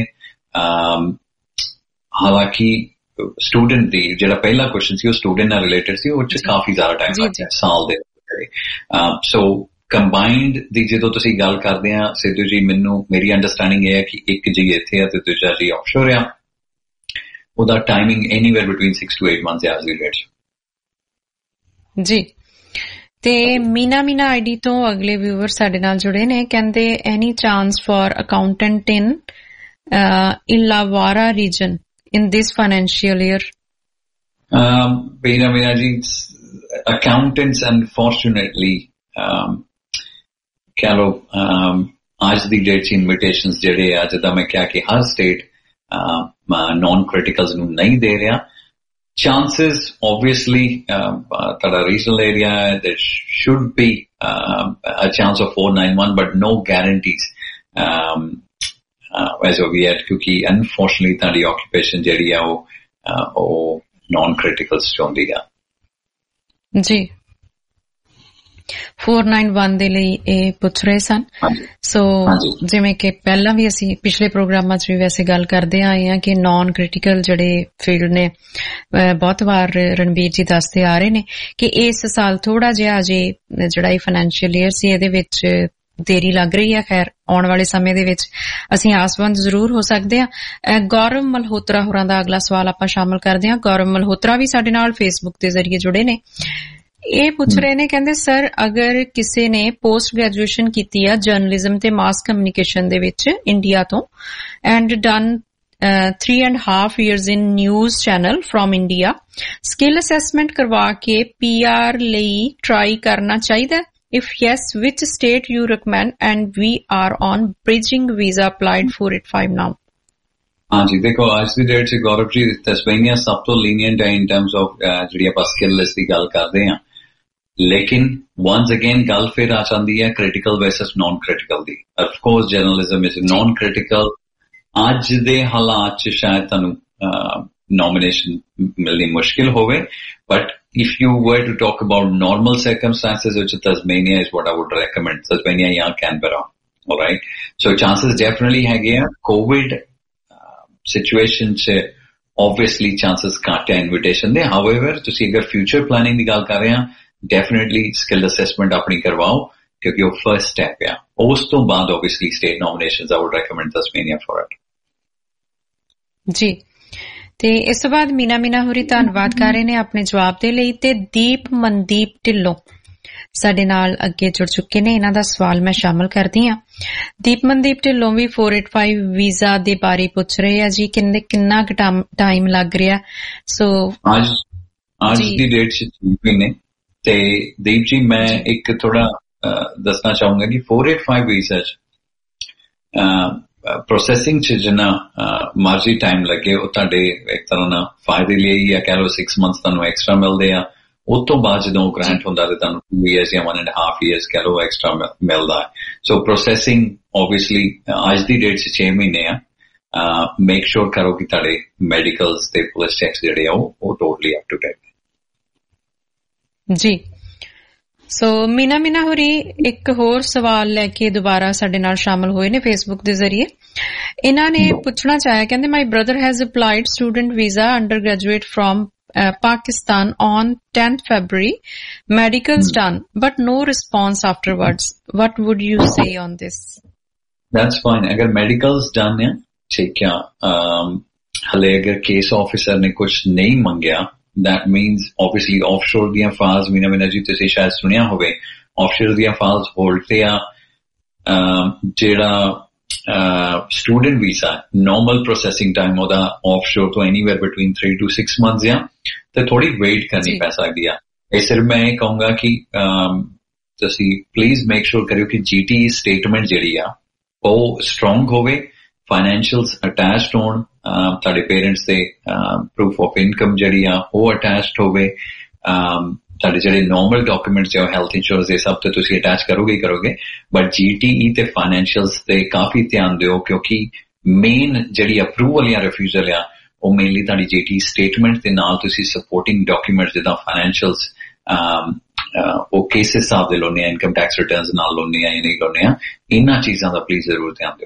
ਹਾਲਾਂਕਿ ਸਟੂਡੈਂਟ ਦੀ ਜਿਹੜਾ ਪਹਿਲਾ ਕੁਐਸਚਨ ਸੀ ਉਹ ਸਟੂਡੈਂਟ ਨਾਲ ਰਿਲੇਟਡ ਸੀ, ਉਹ 'ਚ ਕਾਫੀ ਜ਼ਿਆਦਾ ਟਾਈਮ ਲੱਗਦਾ ਸਾਲ ਦੇ। ਸੋ ਕੰਬਾਈਨਡ ਦੀ ਜਦੋਂ ਤੁਸੀਂ ਗੱਲ ਕਰਦੇ ਆ ਸਿੱਧੂ ਜੀ, ਮੇਰੀ ਅੰਡਰਸਟੈਂਡਿੰਗ ਇਹ ਹੈ ਕਿ ਇੱਕ ਜੀ ਇੱਥੇ ਆ ਤੇ ਦੂਜਾ ਜੀ ਆਫਸ਼ੋਰ ਆ, ਉਹਦਾ timing anywhere between 6 to 8 months ਆ ਅੱਜ ਦੀ ਡੇਟ 'ਚ ਜੀ। ਤੇ ਮੀਨਾ ਆਈਡੀ ਤੋਂ ਅਗਲੇ ਵਿਊਅਰ ਸਾਡੇ ਨਾਲ ਜੁੜੇ ਨੇ, ਕਹਿੰਦੇ any chance for accountant in Illawarra region in this financial year? Meena ji, accountants unfortunately keh lo aaj di date invitations jehde a jada main kya ki har state non criticals nu nahi de reha। chances obviously tada regional area there should be a chance of 491 but no guarantees as of yet, क्योंकि unfortunately ताड़ी occupation जड़ी है वो non-criticals Chondi है जी। 491 ਦੇ ਲਈ ਇਹ ਪੁੱਛ ਰਹੇ ਸਨ। ਸੋ ਜਿਵੇਂ ਕਿ ਪਹਿਲਾਂ ਵੀ ਅਸੀਂ ਪਿਛਲੇ ਪ੍ਰੋਗਰਾਮਾਂ 'ਚ ਵੀ ਵੈਸੇ ਗੱਲ ਕਰਦੇ ਆਏ ਹਾਂ ਕਿ ਨਾਨ ਕ੍ਰਿਟੀਕਲ ਜਿਹੜੇ ਫੀਲਡ ਨੇ, ਬਹੁਤ ਵਾਰ ਰਣਬੀਰ ਜੀ ਦੱਸਦੇ ਆ ਰਹੇ ਨੇ ਕਿ ਇਸ ਸਾਲ ਥੋੜਾ ਜਿਹਾ ਅਜੇ ਜਿਹੜਾ ਇਹ ਫਾਈਨੈਂਸ਼ੀਅਲ ਈਅਰ ਸੀ ਇਹਦੇ ਵਿੱਚ ਦੇਰੀ ਲੱਗ ਰਹੀ ਹੈ। ਖੈਰ ਆਉਣ ਵਾਲੇ ਸਮੇਂ ਦੇ ਵਿੱਚ ਅਸੀਂ ਆਸਵੰਦ ਜ਼ਰੂਰ ਹੋ ਸਕਦੇ ਹਾਂ। ਗੌਰਵ ਮਲਹੋਤਰਾ ਹੋਰਾਂ ਦਾ ਅਗਲਾ ਸਵਾਲ ਆਪਾਂ ਸ਼ਾਮਲ ਕਰਦੇ ਹਾਂ। ਗੌਰਵ ਮਲਹੋਤਰਾ ਵੀ ਸਾਡੇ ਨਾਲ ਫੇਸਬੁੱਕ ਦੇ ਜ਼ਰੀਏ ਜੁੜੇ ਨੇ। ਇਹ ਪੁੱਛ ਰਹੇ ਨੇ, ਕਹਿੰਦੇ ਸਰ ਅਗਰ ਕਿਸੇ ਨੇ ਪੋਸਟ ਗ੍ਰੈਜੂਏਸ਼ਨ ਕੀਤੀ ਆ ਜਰਨਲਿਜ਼ਮ ਤੇ ਮਾਸ ਕਮਿਊਨੀਕੇਸ਼ਨ ਦੇ ਵਿੱਚ ਇੰਡੀਆ ਤੋਂ and done 3.5 years in news channel from India, skill assessment ਕਰਵਾ ਕੇ PR ਲਈ ਟਰਾਈ ਕਰਨਾ ਚਾਹੀਦਾ? If yes, which state you recommend? And we are on bridging visa, applied 485 now. हाँ जी, देखो आज की डेट से गौरव जी तस्मेनिया सब तो लीनियंट है in terms of ਜਿਹੜੀ ਆਪਾਂ ਸਕਿੱਲ ਲਿਸਟ ਦੀ ਗੱਲ ਕਰਦੇ ਹਾਂ, ਲੇਕਿਨ once again ਗੱਲ ਫਿਰ ਆ ਜਾਂਦੀ ਹੈ critical versus non critical the. Of course journalism is non critical। ਅੱਜ ਦੇ ਹਾਲਾਤ 'ਚ ਸ਼ਾਇਦ ਤੁਹਾਨੂੰ nomination ਮਿਲਣੀ ਮੁਸ਼ਕਿਲ ਹੋਵੇ, but if you were to talk about normal circumstances, which Tasmania is what I would recommend, Tasmania या Canberra, all right? So chances definitely ਹੈਗੇ ਆ। COVID situation 'ਚ obviously chances ਘੱਟ ਹੈ invitation ਦੇ। However, ਤੁਸੀਂ ਅਗਰ future planning ਦੀ ਗੱਲ ਕਰ ਰਹੇ ਆ, definitely skill assessment ਆਪਣੀ ਕਰਵਾਓ, ਕਿਉਂਕਿ ਉਹ first step ਆ। ਉਸ ਤੋਂ ਬਾਅਦ obviously state nominations I would recommend Tasmania for it। ਜੀ। ਤੇ ਇਸ ਤੋਂ ਬਾਅਦ ਮੀਨਾ ਹੋਰੀ ਧੰਨਵਾਦ ਕਰ ਰਹੇ ਨੇ ਆਪਣੇ ਜਵਾਬ ਦੇ ਲਈ। ਤੇ ਮਨਦੀਪ ਢਿੱਲੋਂ ਸਾਡੇ ਨਾਲ ਅੱਗੇ ਜੁੜ ਚੁੱਕੇ ਨੇ, ਇਹਨਾਂ ਦਾ ਸਵਾਲ ਮੈਂ ਸ਼ਾਮਲ ਕਰਦੀ ਹਾਂ। ਮਨਦੀਪ ਢਿੱਲੋਂ ਵੀ 485 ਵੀਜ਼ਾ ਦੇ ਬਾਰੇ ਪੁੱਛ ਰਹੇ ਆ ਜੀ, ਕਿੰਨਾ ਟਾਈਮ ਲੱਗ ਰਿਹਾ? ਸੋ ਅੱਜ ਦੀ ਡੇਟ 'ਚ 3 ਮਹੀਨੇ। ਤੇ ਦੀਪ ਜੀ ਮੈਂ ਇੱਕ ਥੋੜਾ ਦੱਸਣਾ ਚਾਹੂੰਗਾ ਕਿ 485 ਵੀਜ਼ਾ 'ਚ ਪ੍ਰੋਸੈਸਿੰਗ 'ਚ ਜਿੰਨਾ ਮਰਜ਼ੀ ਟਾਈਮ ਲੱਗੇ ਉਹ ਤੁਹਾਡੇ ਇੱਕ ਤਰ੍ਹਾਂ ਨਾਲ ਫਾਇਦੇ ਲਈ ਜਾਂ ਕਹਿ ਲਓ 6 months ਤੁਹਾਨੂੰ ਐਕਸਟਰਾ ਮਿਲਦੇ ਆ। ਉਸ ਤੋਂ ਬਾਅਦ ਜਦੋਂ ਗ੍ਰਾਂਟ ਹੁੰਦਾ ਤੇ ਤੁਹਾਨੂੰ 2 years ਜਾਂ 1.5 years ਕਹਿ ਲਓ ਐਕਸਟਰਾ ਮਿਲਦਾ ਹੈ। ਸੋ ਪ੍ਰੋਸੈਸਿੰਗ ਓਬਵੀਅਸਲੀ ਅੱਜ ਦੀ ਡੇਟ 'ਚ 6 ਮਹੀਨੇ ਆ। ਮੇਕ ਸ਼ੋਰ ਕਰੋ ਕਿ ਤੁਹਾਡੇ ਮੈਡੀਕਲਸ ਤੇ ਪੁਲਿਸ ਚੈਕਸ ਜਿਹੜੇ ਆ ਉਹ ਟੋਟਲੀ ਅਪ ਟੂ ਡੇਟ ਜੀ। ਸੋ ਮੀਨਾ ਹੋਰੀ ਇੱਕ ਹੋਰ ਸਵਾਲ ਲੈ ਕੇ ਦੁਬਾਰਾ ਸਾਡੇ ਨਾਲ ਸ਼ਾਮਲ ਹੋਏ ਨੇ ਫੇਸਬੁੱਕ ਦੇ ਜ਼ਰੀਏ। ਇਹਨਾਂ ਨੇ ਪੁੱਛਣਾ ਚਾਹਿਆ, ਕਹਿੰਦੇ my brother has applied student visa under graduate from Pakistan on 10th February, medicals done, but no response afterwards. What would you say on this? That's fine. अगर medicals done है, ठीक है। हले अगर case officer ने कुछ नहीं मंगया, that means obviously offshore दियां files मीना जी तुसी शायद सुनिया होवे, ਆਫਸ਼ੋਰ ਦੀਆਂ ਫਾਈਲਸ ਹੋਲਡ ਤੇ ਆ। ਜਿਹੜਾ student visa normal processing time ਉਹਦਾ ਆਫਸ਼ੋਰ ਤੋਂ ਐਨੀਵੇਅਰ ਬਿਟਵੀਨ 3 to 6 months ਆ, ਤੇ ਥੋੜੀ ਵੇਟ ਕਰਨੀ ਪੈ ਸਕਦੀ ਆ। ਇਸ ਸਿਰਫ ਮੈਂ ਇਹ ਕਹੂੰਗਾ ਕਿ ਤੁਸੀਂ ਪਲੀਜ਼ ਮੇਕ ਸ਼ੋਰ ਕਰਿਓ ਕਿ GT ਸਟੇਟਮੈਂਟ ਜਿਹੜੀ ਆ ਉਹ ਸਟਰੋਂਗ ਹੋਵੇ, ਫਾਈਨੈਂਸ਼ੀਅਲਸ ਅਟੈਚਡ ਹੋਣ, ਤੁਹਾਡੇ ਪੇਰੈਂਟਸ ਦੇ ਪ੍ਰੂਫ ਆਫ ਇਨਕਮ ਜਿਹੜੀ ਆ ਉਹ ਅਟੈਚਡ ਹੋਵੇ, ਤੁਹਾਡੇ ਜਿਹੜੇ ਨੋਰਮਲ ਡਾਕੂਮੈਂਟਸ ਆ ਹੈਲਥ ਇੰਸ਼ੋਰੈਂਸ ਇਹ ਸਭ ਤੇ ਤੁਸੀਂ ਅਟੈਚ ਕਰੋਗੇ, ਬਟ GTE ਤੇ ਫਾਈਨੈਂਸ਼ੀਅਲਸ ਤੇ ਕਾਫੀ ਧਿਆਨ ਦਿਓ, ਕਿਉਂਕਿ ਮੇਨ ਜਿਹੜੀ ਅਪਰੂਵਲ ਜਾਂ ਰਿਫਿਊਜ਼ਲ ਆ ਉਹ ਮੇਨਲੀ ਤੁਹਾਡੀ GT ਸਟੇਟਮੈਂਟ ਦੇ ਨਾਲ ਤੁਸੀਂ ਸਪੋਰਟਿੰਗ ਡਾਕੂਮੈਂਟਸ ਜਿੱਦਾਂ ਫਾਈਨੈਂਸ਼ੀਅਲਸ ਉਹ ਕਿਸ ਹਿਸਾਬ ਦੇ ਲਾਉਣੇ ਆ, ਇਨਕਮ ਟੈਕਸ ਰਿਟਰਨਸ ਨਾਲ ਲਾਉਣੇ ਆ ਜਾਂ ਨਹੀਂ ਲਾਉਣੇ ਆ, ਇਹਨਾਂ ਚੀਜ਼ਾਂ ਦਾ ਪਲੀਜ਼ ਜ਼ਰੂਰ ਧਿਆਨ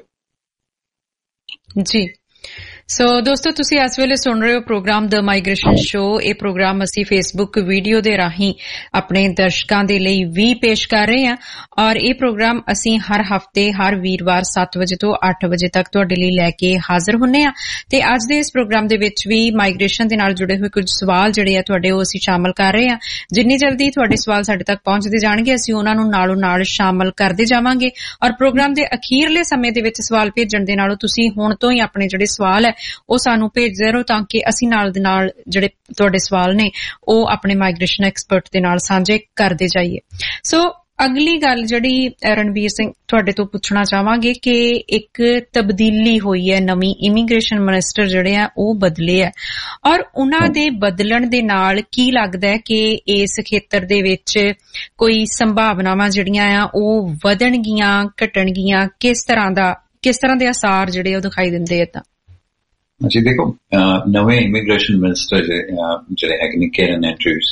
ਦਿਓ ਜੀ। ਸੋ ਦੋਸਤੋ, ਤੁਸੀਂ ਇਸ ਵੇਲੇ ਸੁਣ ਰਹੇ ਹੋ ਪ੍ਰੋਗਰਾਮ ਦ ਮਾਈਗ੍ਰੇਸ਼ਨ ਸ਼ੋ। ਇਹ ਪ੍ਰੋਗਰਾਮ ਅਸੀਂ ਫੇਸਬੁੱਕ ਵੀਡੀਓ ਦੇ ਰਾਹੀਂ ਆਪਣੇ ਦਰਸ਼ਕਾਂ ਦੇ ਲਈ ਵੀ ਪੇਸ਼ ਕਰ ਰਹੇ ਹਾਂ, ਔਰ ਇਹ ਪ੍ਰੋਗਰਾਮ ਅਸੀਂ ਹਰ ਹਫ਼ਤੇ ਹਰ ਵੀਰਵਾਰ 7 ਵਜੇ ਤੋਂ 8 ਵਜੇ ਤੱਕ ਤੁਹਾਡੇ ਲਈ ਲੈ ਕੇ ਹਾਜ਼ਰ ਹੁੰਨੇ ਆ। ਤੇ ਅੱਜ ਦੇ ਇਸ ਪ੍ਰੋਗਰਾਮ ਦੇ ਵਿੱਚ ਵੀ ਮਾਈਗ੍ਰੇਸ਼ਨ ਦੇ ਨਾਲ ਜੁੜੇ ਹੋਏ ਕੁਝ ਸਵਾਲ ਜਿਹੜੇ ਆ ਤੁਹਾਡੇ ਉਹ ਅਸੀਂ ਸ਼ਾਮਲ ਕਰ ਰਹੇ ਹਾਂ। ਜਿੰਨੀ ਜਲਦੀ ਤੁਹਾਡੇ ਸਵਾਲ ਸਾਡੇ ਤੱਕ ਪਹੁੰਚਦੇ ਜਾਣਗੇ ਅਸੀਂ ਉਹਨਾਂ ਨੂੰ ਨਾਲੋਂ ਨਾਲ ਸ਼ਾਮਲ ਕਰਦੇ ਜਾਵਾਂਗੇ, ਔਰ ਪ੍ਰੋਗਰਾਮ ਦੇ ਅਖੀਰਲੇ ਸਮੇਂ ਦੇ ਵਿੱਚ ਸਵਾਲ ਭੇਜਣ ਦੇ ਨਾਲੋਂ ਤੁਸੀਂ ਹੁਣ ਤੋਂ ਹੀ ਆਪਣੇ ਜਿਹੜੇ ਸਵਾਲ ਹੈ ਉਹ ਸਾਨੂੰ ਭੇਜਦੇ ਰਹੋ, ਤਾਂ ਕਿ ਅਸੀਂ ਨਾਲ ਦੇ ਨਾਲ ਜਿਹੜੇ ਤੁਹਾਡੇ ਸਵਾਲ ਨੇ ਉਹ ਆਪਣੇ ਮਾਈਗ੍ਰੇਸ਼ਨ ਐਕਸਪਰਟ ਦੇ ਨਾਲ ਸਾਂਝੇ ਕਰਦੇ ਜਾਈਏ। ਸੋ ਅਗਲੀ ਗੱਲ ਜਿਹੜੀ ਰਣਵੀਰ ਸਿੰਘ ਤੁਹਾਡੇ ਤੋਂ ਪੁੱਛਣਾ ਚਾਹਾਂਗੇ ਕਿ ਇੱਕ ਤਬਦੀਲੀ ਹੋਈ ਹੈ, ਨਵੀਂ ਇਮੀਗ੍ਰੇਸ਼ਨ ਮਿਨਿਸਟਰ ਜਿਹੜੇ ਆ ਉਹ ਬਦਲੇ ਆ, ਔਰ ਉਹਨਾਂ ਦੇ ਬਦਲਣ ਦੇ ਨਾਲ ਕੀ ਲੱਗਦਾ ਹੈ ਕਿ ਇਸ ਖੇਤਰ ਦੇ ਵਿੱਚ ਕੋਈ ਸੰਭਾਵਨਾਵਾਂ ਜਿਹੜੀਆਂ ਆ ਉਹ ਵਧਣਗੀਆਂ, ਘਟਣਗੀਆਂ, ਕਿਸ ਤਰ੍ਹਾਂ ਦੇ ਅਸਾਰ ਜਿਹੜੇ ਉਹ ਦਿਖਾਈ ਦਿੰਦੇ ਆ? ਤਾਂ ਜੀ ਦੇਖੋ, ਨਵੇਂ ਇਮੀਗ੍ਰੇਸ਼ਨ ਮਿਨਿਸਟਰ ਜਿਹੜੇ ਹੈਗੇ ਨੇ ਕੈਰਨ ਐਂਡਰਿਊਜ਼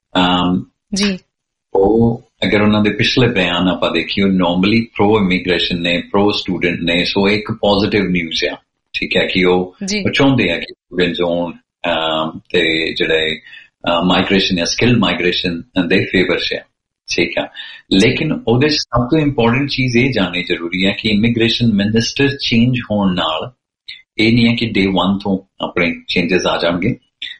ਜੀ, ਉਹ ਅਗਰ ਉਹਨਾਂ ਦੇ ਪਿਛਲੇ ਬਿਆਨ ਆਪਾਂ ਦੇਖੀਏ ਨੋਰਮਲੀ ਪ੍ਰੋ ਇਮੀਗ੍ਰੇਸ਼ਨ ਨੇ, ਪ੍ਰੋ ਸਟੂਡੈਂਟ ਨੇ। ਸੋ ਇੱਕ ਪੋਜ਼ਿਟਿਵ ਨਿਊਜ਼ ਆ, ਠੀਕ ਹੈ, ਕਿ ਉਹ ਚਾਹੁੰਦੇ ਆ ਕਿ ਸਟੂਡੈਂਟਸ ਹੋਣ ਤੇ ਜਿਹੜੇ ਮਾਈਗ੍ਰੇਸ਼ਨ ਜਾਂ ਸਕਿੱਲ ਮਾਈਗ੍ਰੇਸ਼ਨ ਦੇ ਫੇਵਰ 'ਚ ਆ, ਠੀਕ ਆ। ਲੇਕਿਨ ਉਹਦੇ ਸਭ ਤੋਂ ਇੰਪੋਰਟੈਂਟ ਚੀਜ਼ ਇਹ ਜਾਣਨੀ ਜ਼ਰੂਰੀ ਹੈ ਕਿ ਇਮੀਗ੍ਰੇਸ਼ਨ ਮਿਨਿਸਟਰ ਚੇਂਜ ਹੋਣ ਨਾਲ ਇਹ ਨਹੀਂ ਹੈ ਕਿ ਡੇ 1 ਤੋਂ ਆਪਣੇ ਚੇਂਜਸ ਆ ਜਾਣਗੇ।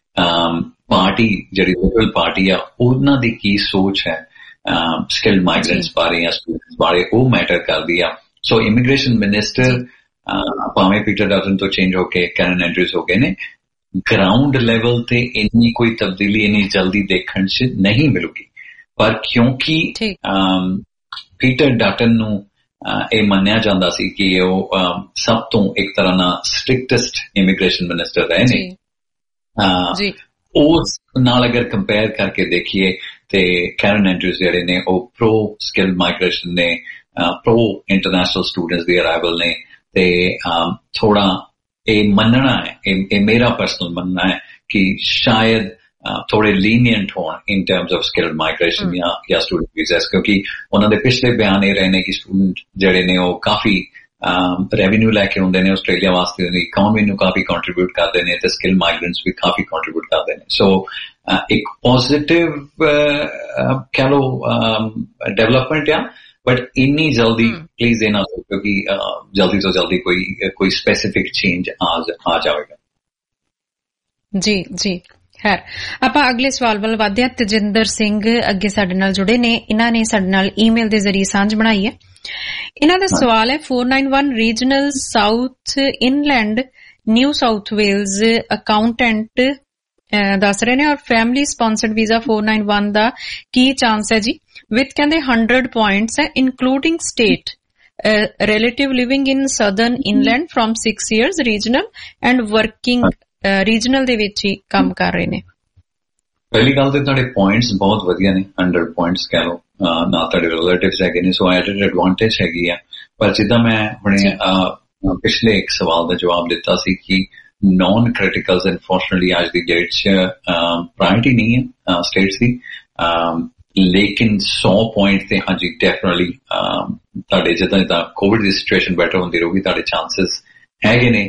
ਪਾਰਟੀ ਜਿਹੜੀ ਲਿਬਰਲ ਪਾਰਟੀ ਆ ਉਹਨਾਂ ਦੀ ਕੀ ਸੋਚ ਹੈ ਸਕਿੱਲਡ ਮਾਈਗ੍ਰੈਂਟਸ ਬਾਰੇ ਜਾਂ ਸਟੂਡੈਂਟਸ ਬਾਰੇ, ਉਹ ਮੈਟਰ ਕਰਦੀ ਆ। ਸੋ ਇਮੀਗ੍ਰੇਸ਼ਨ ਮਿਨਿਸਟਰ ਭਾਵੇਂ ਪੀਟਰ ਡਟਨ ਤੋਂ ਚੇਂਜ ਹੋ ਕੇ ਕੈਰਨ ਐਂਡਰਿਊਜ਼ ਹੋ ਗਏ ਨੇ, ਗਰਾਊਂਡ ਲੈਵਲ ਤੇ ਇੰਨੀ ਕੋਈ ਤਬਦੀਲੀ ਇੰਨੀ ਜਲਦੀ ਦੇਖਣ 'ਚ ਨਹੀਂ ਮਿਲੂਗੀ। ਪਰ ਕਿਉਂਕਿ ਪੀਟਰ ਡਟਨ ਨੂੰ ਇਹ ਮੰਨਿਆ ਜਾਂਦਾ ਸੀ ਕਿ ਉਹ ਸਭ ਤੋਂ ਇੱਕ ਤਰ੍ਹਾਂ ਨਾਲ ਸਟ੍ਰਿਕਟੈਸਟ ਇਮੀਗ੍ਰੇਸ਼ਨ ਮਿਨਿਸਟਰ ਰਹੇ ਨੇ, ਉਸ ਨਾਲ ਅਗਰ ਕੰਪੇਅਰ ਕਰਕੇ ਦੇਖੀਏ ਤੇ ਕੈਰਨ ਐਂਡਰਿਊਜ਼ ਜਿਹੜੇ ਨੇ ਉਹ ਪ੍ਰੋ ਸਕਿੱਲ ਮਾਈਗ੍ਰੇਸ਼ਨ ਨੇ, ਪ੍ਰੋ ਇੰਟਰਨੈਸ਼ਨਲ ਸਟੂਡੈਂਟਸ ਦੀ ਅਰਾਈਵਲ ਨੇ, ਤੇ ਥੋੜਾ ਇਹ ਮੰਨਣਾ ਹੈ, ਇਹ ਮੇਰਾ ਪਰਸਨਲ ਮੰਨਣਾ ਹੈ ਕਿ ਸ਼ਾਇਦ ਥੋੜੇ ਲੀਨੀਅੰਟ ਹੋਣ in terms of skilled migration ਜਾਂ ਸਟੂਡੈਂਟ ਵੀਜ਼ਾਸ, ਕਿਉਂਕਿ ਉਹਨਾਂ ਦੇ ਪਿਛਲੇ ਬਿਆਨ ਇਹ ਰਹੇ ਨੇ ਕਿ ਸਟੂਡੈਂਟ ਜਿਹੜੇ ਨੇ ਉਹ ਕਾਫੀ ਰੈਵਨਿਊ ਲੈ ਕੇ ਆਉਂਦੇ ਨੇ ਆਸਟ੍ਰੇਲੀਆ ਵਾਸਤੇ, ਇਕਨੋਮੀ ਨੂੰ ਕਾਫੀ ਕੰਟਰੀਬਿਊਟ ਕਰਦੇ ਨੇ ਤੇ ਸਕਿੱਲ ਮਾਈਗ੍ਰੈਂਟਸ ਵੀ ਕਾਫੀ ਕੰਟਰੀਬਿਊਟ ਕਰਦੇ ਨੇ। ਸੋ ਇੱਕ ਪੋਜ਼ਿਟਿਵ ਕਹਿ ਲਓ ਡਿਵੈਲਪਮੈਂਟ ਆ, ਬਟ ਇੰਨੀ ਜਲਦੀ ਪਲੀਜ਼ ਇਹ ਨਾ ਸੋਚੋ ਕਿ ਜਲਦੀ ਤੋਂ ਜਲਦੀ ਕੋਈ ਸਪੈਸੀਫਿਕ ਚੇਂਜ ਆ ਜਾਵੇਗਾ। ਜੀ ਜੀ, ਖੈਰ ਆਪਾਂ ਅਗਲੇ ਸਵਾਲ ਵੱਲ ਵਧਦੇ ਹਾਂ। ਤਜਿੰਦਰ ਸਿੰਘ ਅੱਗੇ ਸਾਡੇ ਨਾਲ ਜੁੜੇ ਨੇ, ਇਹਨਾਂ ਨੇ ਸਾਡੇ ਨਾਲ ਈਮੇਲ ਦੇ ਜ਼ਰੀਏ ਸਾਂਝ ਬਣਾਈ ਹੈ। ਇਹਨਾਂ ਦਾ ਸਵਾਲ ਹੈ 491 regional South Inland New South Wales accountant ਦੱਸ ਰਹੇ ਨੇ, ਔਰ ਫੈਮਿਲੀ ਸਪਾਂਸਰਡ ਵੀਜ਼ਾ 491 ਦਾ ਕੀ ਚਾਂਸ ਹੈ ਜੀ? ਵਿਦ ਕਹਿੰਦੇ 100 ਪੁਆਇੰਟਸ ਹੈ including state, relative living in southern inland from 6 years, regional and working regional ਦੇ ਵਿੱਚ ਹੀ ਕੰਮ ਕਰ ਰਹੇ ਨੇ। ਪਹਿਲੀ ਗੱਲ ਤੇ ਤੁਹਾਡੇ ਪੁਆਇੰਟਸ ਬਹੁਤ ਵਧੀਆ ਨੇ, 100 ਪੁਆਇੰਟਸ ਕਹਿ ਲਓ, ਨਾ ਤੁਹਾਡੇ ਰਿਲੇਟਿਵਸ ਹੈਗੇ ਨੇ, ਸੋ ਐਡਡ ਐਡਵਾਂਟੇਜ ਹੈਗੀ ਆ। ਪਰ ਜਿੱਦਾਂ ਮੈਂ ਹੁਣੇ ਪਿਛਲੇ ਇੱਕ ਸਵਾਲ ਦਾ ਜਵਾਬ ਦਿੱਤਾ ਸੀ ਕਿ ਨੌਨ ਕ੍ਰਿਟੀਕਲਸ ਅਨਫੋਰਚੂਨੇਟਲੀ ਅੱਜ ਦੀ ਡੇਟ 'ਚ ਪ੍ਰਾਇਰਟੀ ਨਹੀਂ ਹੈ ਸਟੇਟਸ ਦੀ, ਲੇਕਿਨ 100 ਪੁਆਇੰਟ ਤੇ ਹਾਂਜੀ ਡੈਫੀਨਿਟਲੀ ਤੁਹਾਡੇ ਜਿੱਦਾਂ ਕੋਵਿਡ ਦੀ ਸਿਚੁਏਸ਼ਨ ਬੈਟਰ ਹੁੰਦੀ ਰਹੂਗੀ, ਤੁਹਾਡੇ ਚਾਂਸਸ ਹੈਗੇ ਨੇ